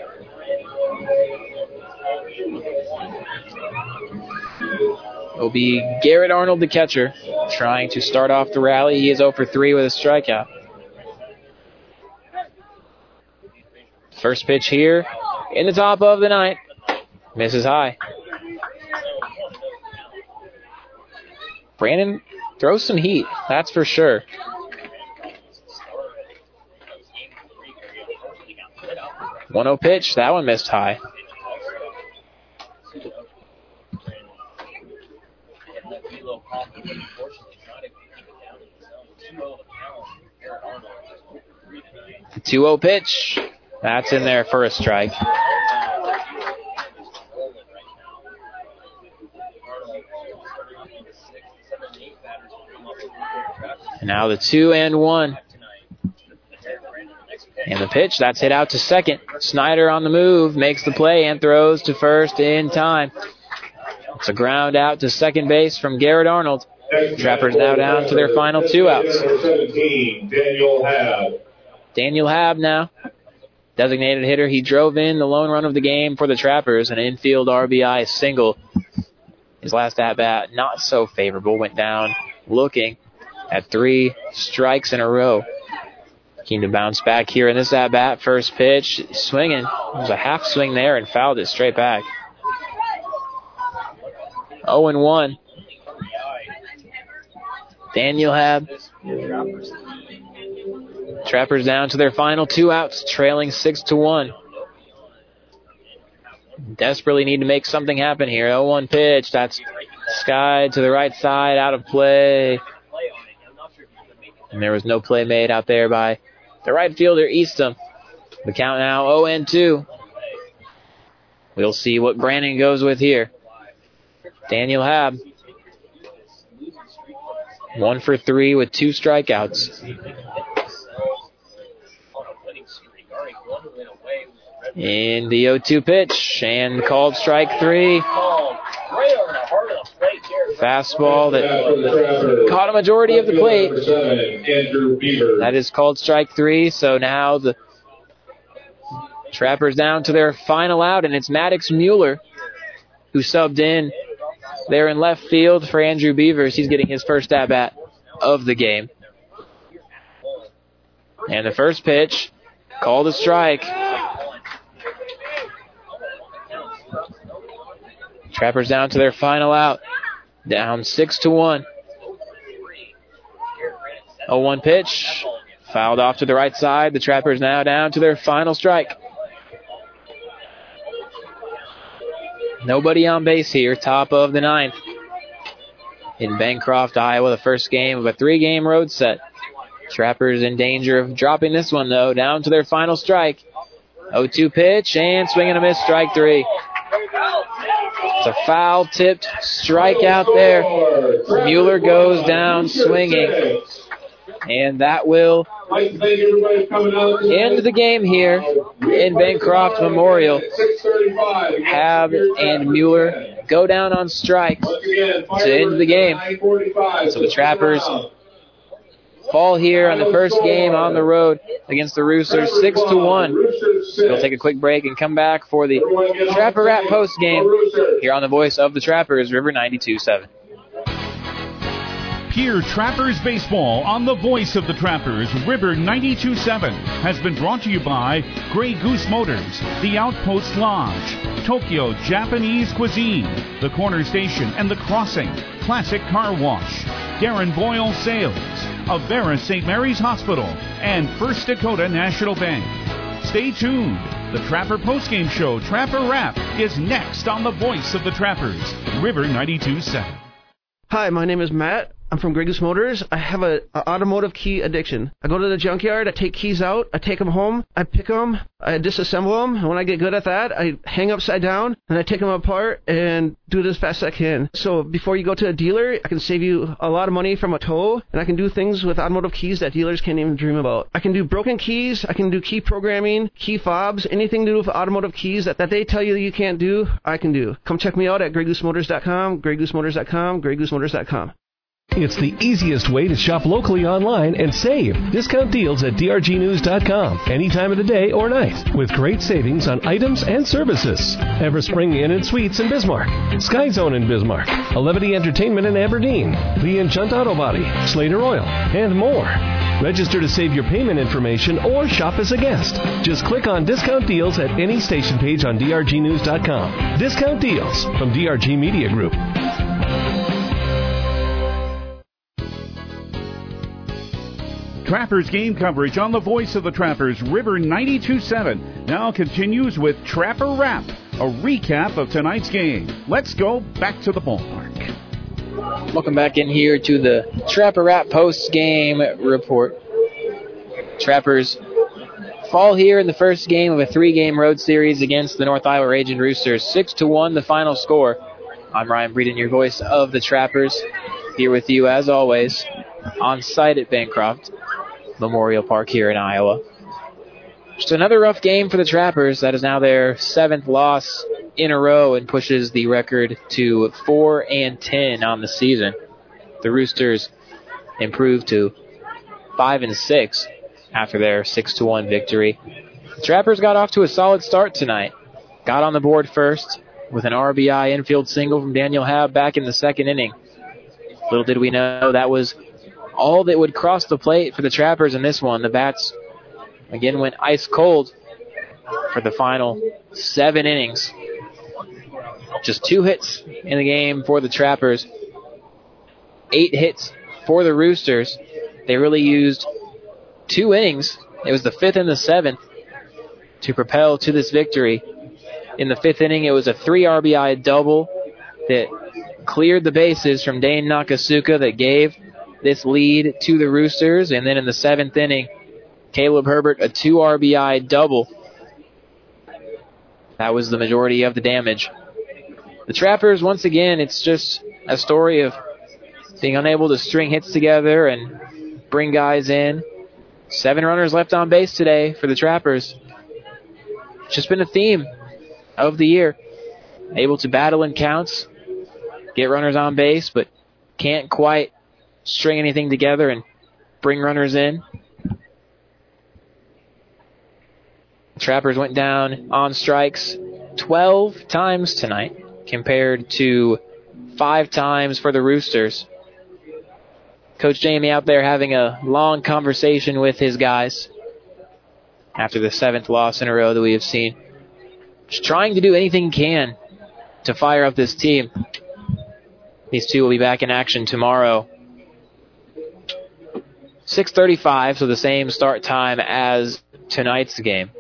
Speaker 2: It'll be Garrett Arnold, the catcher, trying to start off the rally. He is oh for three with a strikeout. First pitch here in the top of the ninth. Misses high. Brandon throws some heat, that's for sure. one oh pitch. That one missed high. The two oh pitch. That's in there for a strike. And now the two and one. And the pitch, that's hit out to second. Snyder on the move, makes the play and throws to first in time. It's a ground out to second base from Garrett Arnold. Trappers now down to their final two outs.
Speaker 14: Daniel Hab.
Speaker 2: Daniel Hab now. Designated hitter. He drove in the lone run of the game for the Trappers, an infield R B I single. His last at-bat, not so favorable. Went down looking at three strikes in a row. Keen to bounce back here in this at-bat. First pitch, swinging. It was a half swing there and fouled it straight back. oh and one. Daniel Hab. Trappers down to their final two outs, trailing six to one. Desperately need to make something happen here. oh one pitch. That's skied to the right side, out of play. And there was no play made out there by the right fielder, Eastham. The count now oh and two. We'll see what Brandon goes with here. Daniel Hab. One for three with two strikeouts. In the oh two pitch, and called strike three. Fastball that caught a majority of the plate. That is called strike three, so now the Trappers down to their final out, and it's Maddox Mueller who subbed in there in left field for Andrew Beavers. He's getting his first at-bat of the game. And the first pitch, called a strike. Trappers down to their final out. Down six to one. oh one pitch. Fouled off to the right side. The Trappers now down to their final strike. Nobody on base here. Top of the ninth. In Bancroft, Iowa, the first game of a three-game road set. Trappers in danger of dropping this one, though. Down to their final strike. oh two pitch, and swing and a miss, strike three. It's a foul-tipped strikeout there. Mueller goes down swinging. And that will end the game here in Bancroft Memorial. Hab and Mueller go down on strikes to end the game. So the Trappers fall here on the first game on the road against the Roosters, six to one. We'll take a quick break and come back for the Trapper Rap post game here on the voice of the Trappers, River ninety-two point seven.
Speaker 1: Here, Trappers Baseball on the voice of the Trappers, River ninety-two point seven, has been brought to you by Grey Goose Motors, The Outpost Lodge, Tokyo Japanese Cuisine, The Corner Station and The Crossing, Classic Car Wash, Darren Boyle Sales, Avera Saint Mary's Hospital, and First Dakota National Bank. Stay tuned. The Trapper Postgame Show, Trapper Rap, is next on the voice of the Trappers, River ninety-two point seven.
Speaker 5: Hi, my name is Matt. I'm from Grey Goose Motors. I have a, a automotive key addiction. I go to the junkyard, I take keys out, I take them home, I pick them, I disassemble them, and when I get good at that, I hang upside down, and I take them apart and do it as fast as I can. So before you go to a dealer, I can save you a lot of money from a tow, and I can do things with automotive keys that dealers can't even dream about. I can do broken keys, I can do key programming, key fobs, anything to do with automotive keys that, that they tell you you can't do, I can do. Come check me out at grey goose motors dot com, grey goose motors dot com, grey goose motors dot com.
Speaker 12: It's the easiest way to shop locally online and save. Discount deals at d r g news dot com any time of the day or night with great savings on items and services. Everspring Inn and Suites in Bismarck, Sky Zone in Bismarck, Levity Entertainment in Aberdeen, Lee and Chunt Auto Body, Slater Oil, and more. Register to save your payment information or shop as a guest. Just click on Discount Deals at any station page on d r g news dot com. Discount Deals from D R G Media Group.
Speaker 1: Trappers game coverage on the voice of the Trappers, River ninety-two point seven, now continues with Trapper Rap, a recap of tonight's game. Let's go back to the ballpark.
Speaker 2: Welcome back in here to the Trapper Rat post-game report. Trappers fall here in the first game of a three-game road series against the North Iowa Raging Roosters. six to one the final score. I'm Ryan Breeden, your voice of the Trappers, here with you as always on site at Bancroft Memorial Park here in Iowa. Just another rough game for the Trappers. That is now their seventh loss in a row and pushes the record to four and ten on the season. The Roosters improved to five and six after their six to one victory. The Trappers got off to a solid start tonight. Got on the board first with an R B I infield single from Daniel Hab back in the second inning. Little did we know that was all that would cross the plate for the Trappers in this one. The bats again went ice cold for the final seven innings. Just two hits in the game for the Trappers. Eight hits for the Roosters. They really used two innings. It was the fifth and the seventh to propel to this victory. In the fifth inning, it was a three R B I double that cleared the bases from Dane Nakasuka that gave this lead to the Roosters. And then in the seventh inning, Caleb Herbert, a two R B I double. That was the majority of the damage. The Trappers, once again, it's just a story of being unable to string hits together and bring guys in. Seven runners left on base today for the Trappers. It's just been a theme of the year. Able to battle in counts, get runners on base, but can't quite string anything together and bring runners in. The Trappers went down on strikes twelve times tonight, compared to five times for the Roosters. Coach Jamie out there having a long conversation with his guys after the seventh loss in a row that we have seen. Just trying to do anything he can to fire up this team. These two will be back in action tomorrow. six thirty-five, so the same start time as tonight's game.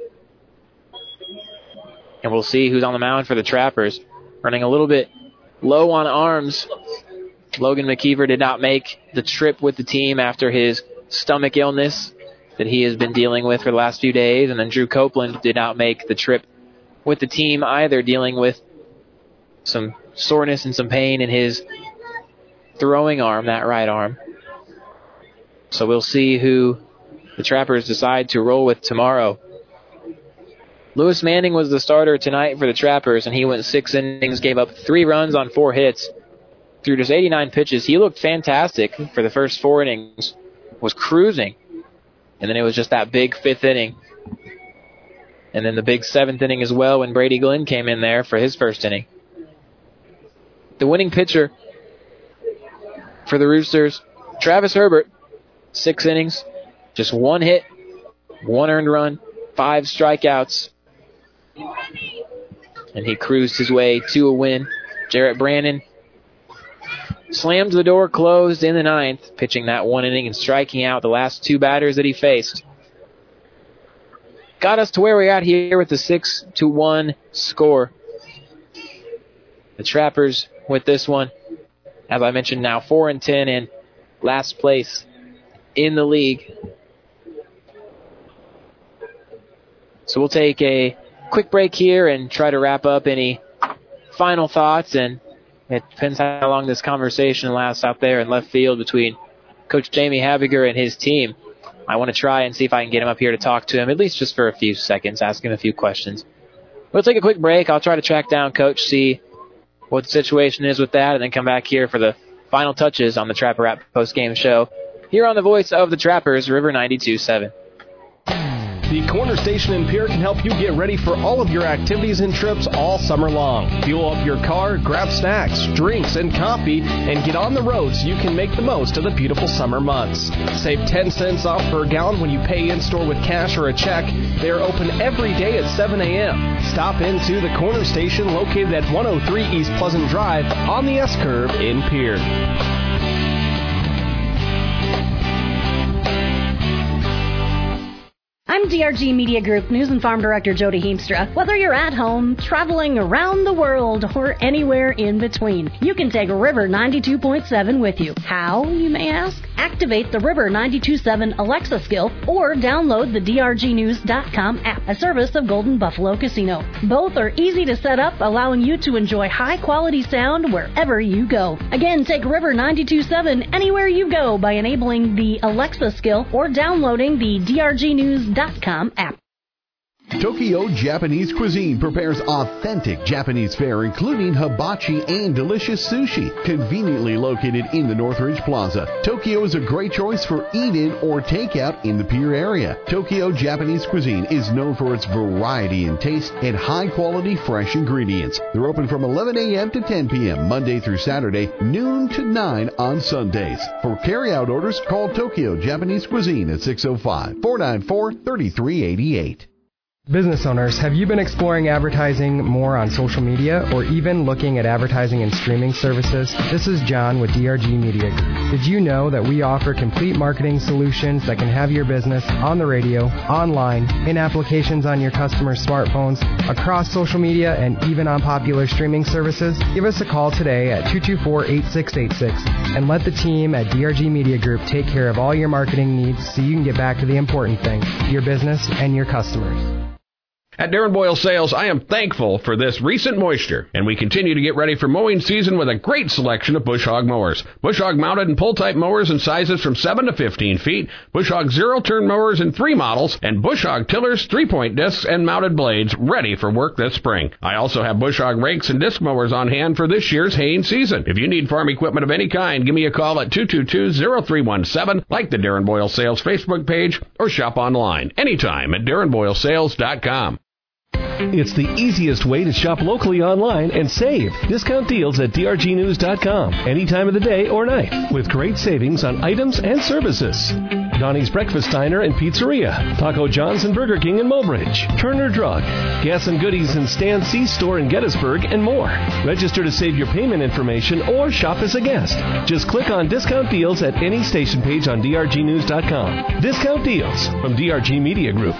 Speaker 2: And we'll see who's on the mound for the Trappers. Running a little bit low on arms. Logan McKeever did not make the trip with the team after his stomach illness that he has been dealing with for the last few days. And then Drew Copeland did not make the trip with the team either, dealing with some soreness and some pain in his throwing arm, that right arm. So we'll see who the Trappers decide to roll with tomorrow. Lewis Manning was the starter tonight for the Trappers, and he went six innings, gave up three runs on four hits. Through just eighty-nine pitches, he looked fantastic for the first four innings, was cruising. And then it was just that big fifth inning. And then the big seventh inning as well when Brady Glenn came in there for his first inning. The winning pitcher for the Roosters, Travis Herbert, six innings, just one hit, one earned run, five strikeouts. And he cruised his way to a win. Jarrett Brandon slammed the door closed in the ninth, pitching that one inning and striking out the last two batters that he faced. Got us to where we're at here with the six to one score. The Trappers with this one, as I mentioned, now four and ten in last place in the league. So we'll take a quick break here and try to wrap up any final thoughts, and it depends how long this conversation lasts out there in left field between Coach Jamie Habiger and his team. I want to try and see if I can get him up here to talk to him, at least just for a few seconds, ask him a few questions. We'll take a quick break. I'll try to track down Coach, see what the situation is with that, and then come back here for the final touches on the Trapper Rap post-game show here on the voice of the Trappers, River ninety-two point seven.
Speaker 6: The Corner Station in Pierre can help you get ready for all of your activities and trips all summer long. Fuel up your car, grab snacks, drinks, and coffee, and get on the road so you can make the most of the beautiful summer months. Save ten cents off per gallon when you pay in-store with cash or a check. They are open every day at seven a.m. Stop into the Corner Station located at one oh three East Pleasant Drive on the S-Curve in Pierre.
Speaker 4: I'm D R G Media Group News and Farm Director Jody Heemstra. Whether you're at home, traveling around the world, or anywhere in between, you can take River ninety-two point seven with you. How, you may ask? Activate the River ninety-two point seven Alexa skill or download the D R G news dot com app, a service of Golden Buffalo Casino. Both are easy to set up, allowing you to enjoy high-quality sound wherever you go. Again, take River ninety-two point seven anywhere you go by enabling the Alexa skill or downloading the D R G news dot com app.
Speaker 8: Tokyo Japanese Cuisine prepares authentic Japanese fare, including hibachi and delicious sushi. Conveniently located in the Northridge Plaza, Tokyo is a great choice for eat-in or takeout in the Pier area. Tokyo Japanese Cuisine is known for its variety in taste and high-quality fresh ingredients. They're open from eleven a.m. to ten p.m. Monday through Saturday, noon to nine on Sundays. For carry-out orders, call Tokyo Japanese Cuisine at six oh five, four nine four, three three eight eight.
Speaker 10: Business owners, have you been exploring advertising more on social media or even looking at advertising and streaming services? This is John with D R G Media. Did you know that we offer complete marketing solutions that can have your business on the radio, online, in applications on your customers' smartphones, across social media, and even on popular streaming services? Give us a call today at two two four, eight six eight six and let the team at D R G Media Group take care of all your marketing needs so you can get back to the important thing, your business and your customers.
Speaker 11: At Darren Boyle Sales, I am thankful for this recent moisture, and we continue to get ready for mowing season with a great selection of Bush Hog mowers. Bush Hog mounted and pull-type mowers in sizes from seven to fifteen feet, Bush Hog zero-turn mowers in three models, and Bush Hog tillers, three-point discs, and mounted blades ready for work this spring. I also have Bush Hog rakes and disc mowers on hand for this year's haying season. If you need farm equipment of any kind, give me a call at two two two, zero three one seven, like the Darren Boyle Sales Facebook page, or shop online anytime at darren boyle sales dot com.
Speaker 12: It's the easiest way to shop locally online and save. Discount deals at D R G news dot com any time of the day or night with great savings on items and services. Donnie's Breakfast Diner and Pizzeria, Taco John's and Burger King in Mulbridge, Turner Drug, Gas and Goodies and Stan C Store in Gettysburg, and more. Register to save your payment information or shop as a guest. Just click on Discount Deals at any station page on D R G news dot com. Discount Deals from D R G Media Group.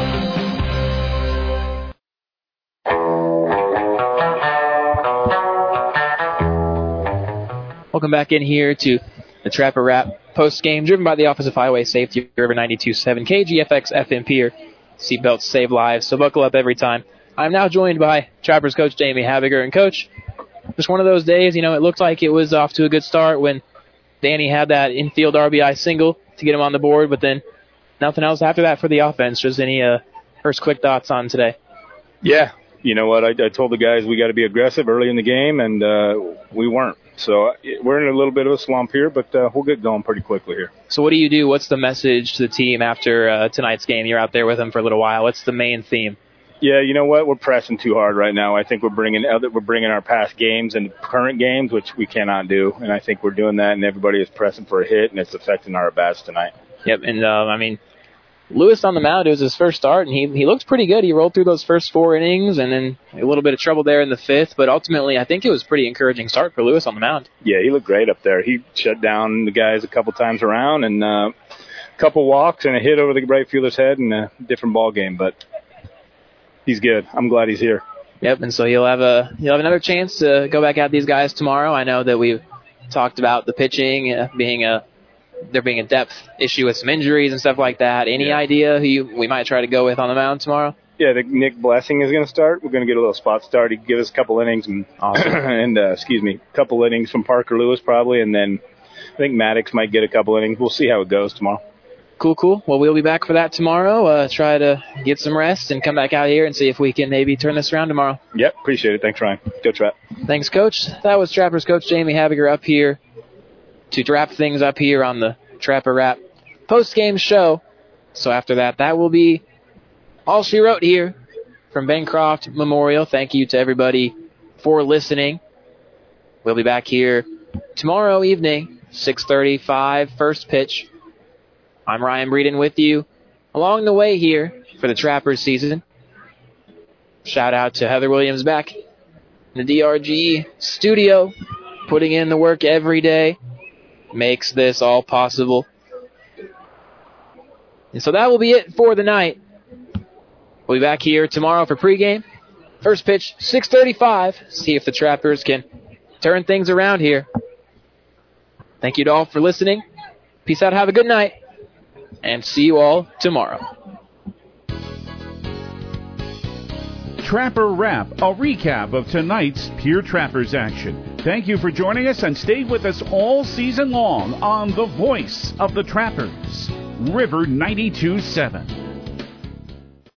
Speaker 2: Welcome back in here to the Trapper Wrap post-game, driven by the Office of Highway Safety, River ninety-two point seven, K G F X F M Pier. Seatbelts save lives, so buckle up every time. I'm now joined by Trappers coach Jamie Habiger. And, Coach, just one of those days, you know, it looked like it was off to a good start when Danny had that infield R B I single to get him on the board, but then nothing else after that for the offense. Just any uh, first quick thoughts on today?
Speaker 19: Yeah, you know what, I, I told the guys we got to be aggressive early in the game, and uh, we weren't. So we're in a little bit of a slump here, but uh, we'll get going pretty quickly here.
Speaker 2: So what do you do? What's the message to the team after uh, tonight's game? You're out there with them for a little while. What's the main theme?
Speaker 19: Yeah, you know what? We're pressing too hard right now. I think we're bringing other, we're bringing our past games and current games, which we cannot do. And I think we're doing that, and everybody is pressing for a hit, and it's affecting our bats tonight.
Speaker 2: Yep, and uh, I mean, Lewis on the mound, it was his first start, and he he looked pretty good. He rolled through those first four innings, and then a little bit of trouble there in the fifth, but ultimately I think it was a pretty encouraging start for Lewis on the mound.
Speaker 19: Yeah, he looked great up there. He shut down the guys a couple times around, and uh, a couple walks and a hit over the right fielder's head, and a different ball game, but he's good. I'm glad he's here.
Speaker 2: Yep, and so he'll have a he'll have another chance to go back at these guys tomorrow. I know that we've talked about the pitching uh, being a there being a depth issue with some injuries and stuff like that. Any yeah. idea who you, we might try to go with on the mound tomorrow?
Speaker 19: Yeah, the Nick Blessing is going to start. We're going to get a little spot start. He give us a couple innings and, awesome. and uh, excuse me, a couple innings from Parker Lewis probably, and then I think Maddox might get a couple innings. We'll see how it goes tomorrow.
Speaker 2: Cool, cool. Well, we'll be back for that tomorrow. Uh, try to get some rest and come back out here and see if we can maybe turn this around tomorrow.
Speaker 19: Yep, appreciate it. Thanks, Ryan. Go Trap.
Speaker 2: Thanks, Coach. That was Trappers coach Jamie Habiger up here to wrap things up here on the Trapper Wrap post-game show. So after that, that will be all she wrote here from Bancroft Memorial. Thank you to everybody for listening. We'll be back here tomorrow evening, six thirty-five, first pitch. I'm Ryan Breeden with you along the way here for the Trappers season. Shout out to Heather Williams back in the D R G studio, putting in the work every day. Makes this all possible. And so that will be it for the night. We'll be back here tomorrow for pregame. First pitch, six thirty-five. See if the Trappers can turn things around here. Thank you to all for listening. Peace out. Have a good night. And see you all tomorrow.
Speaker 1: Trapper Wrap, a recap of tonight's Pure Trappers action. Thank you for joining us and stay with us all season long on the voice of the Trappers, River ninety-two point seven.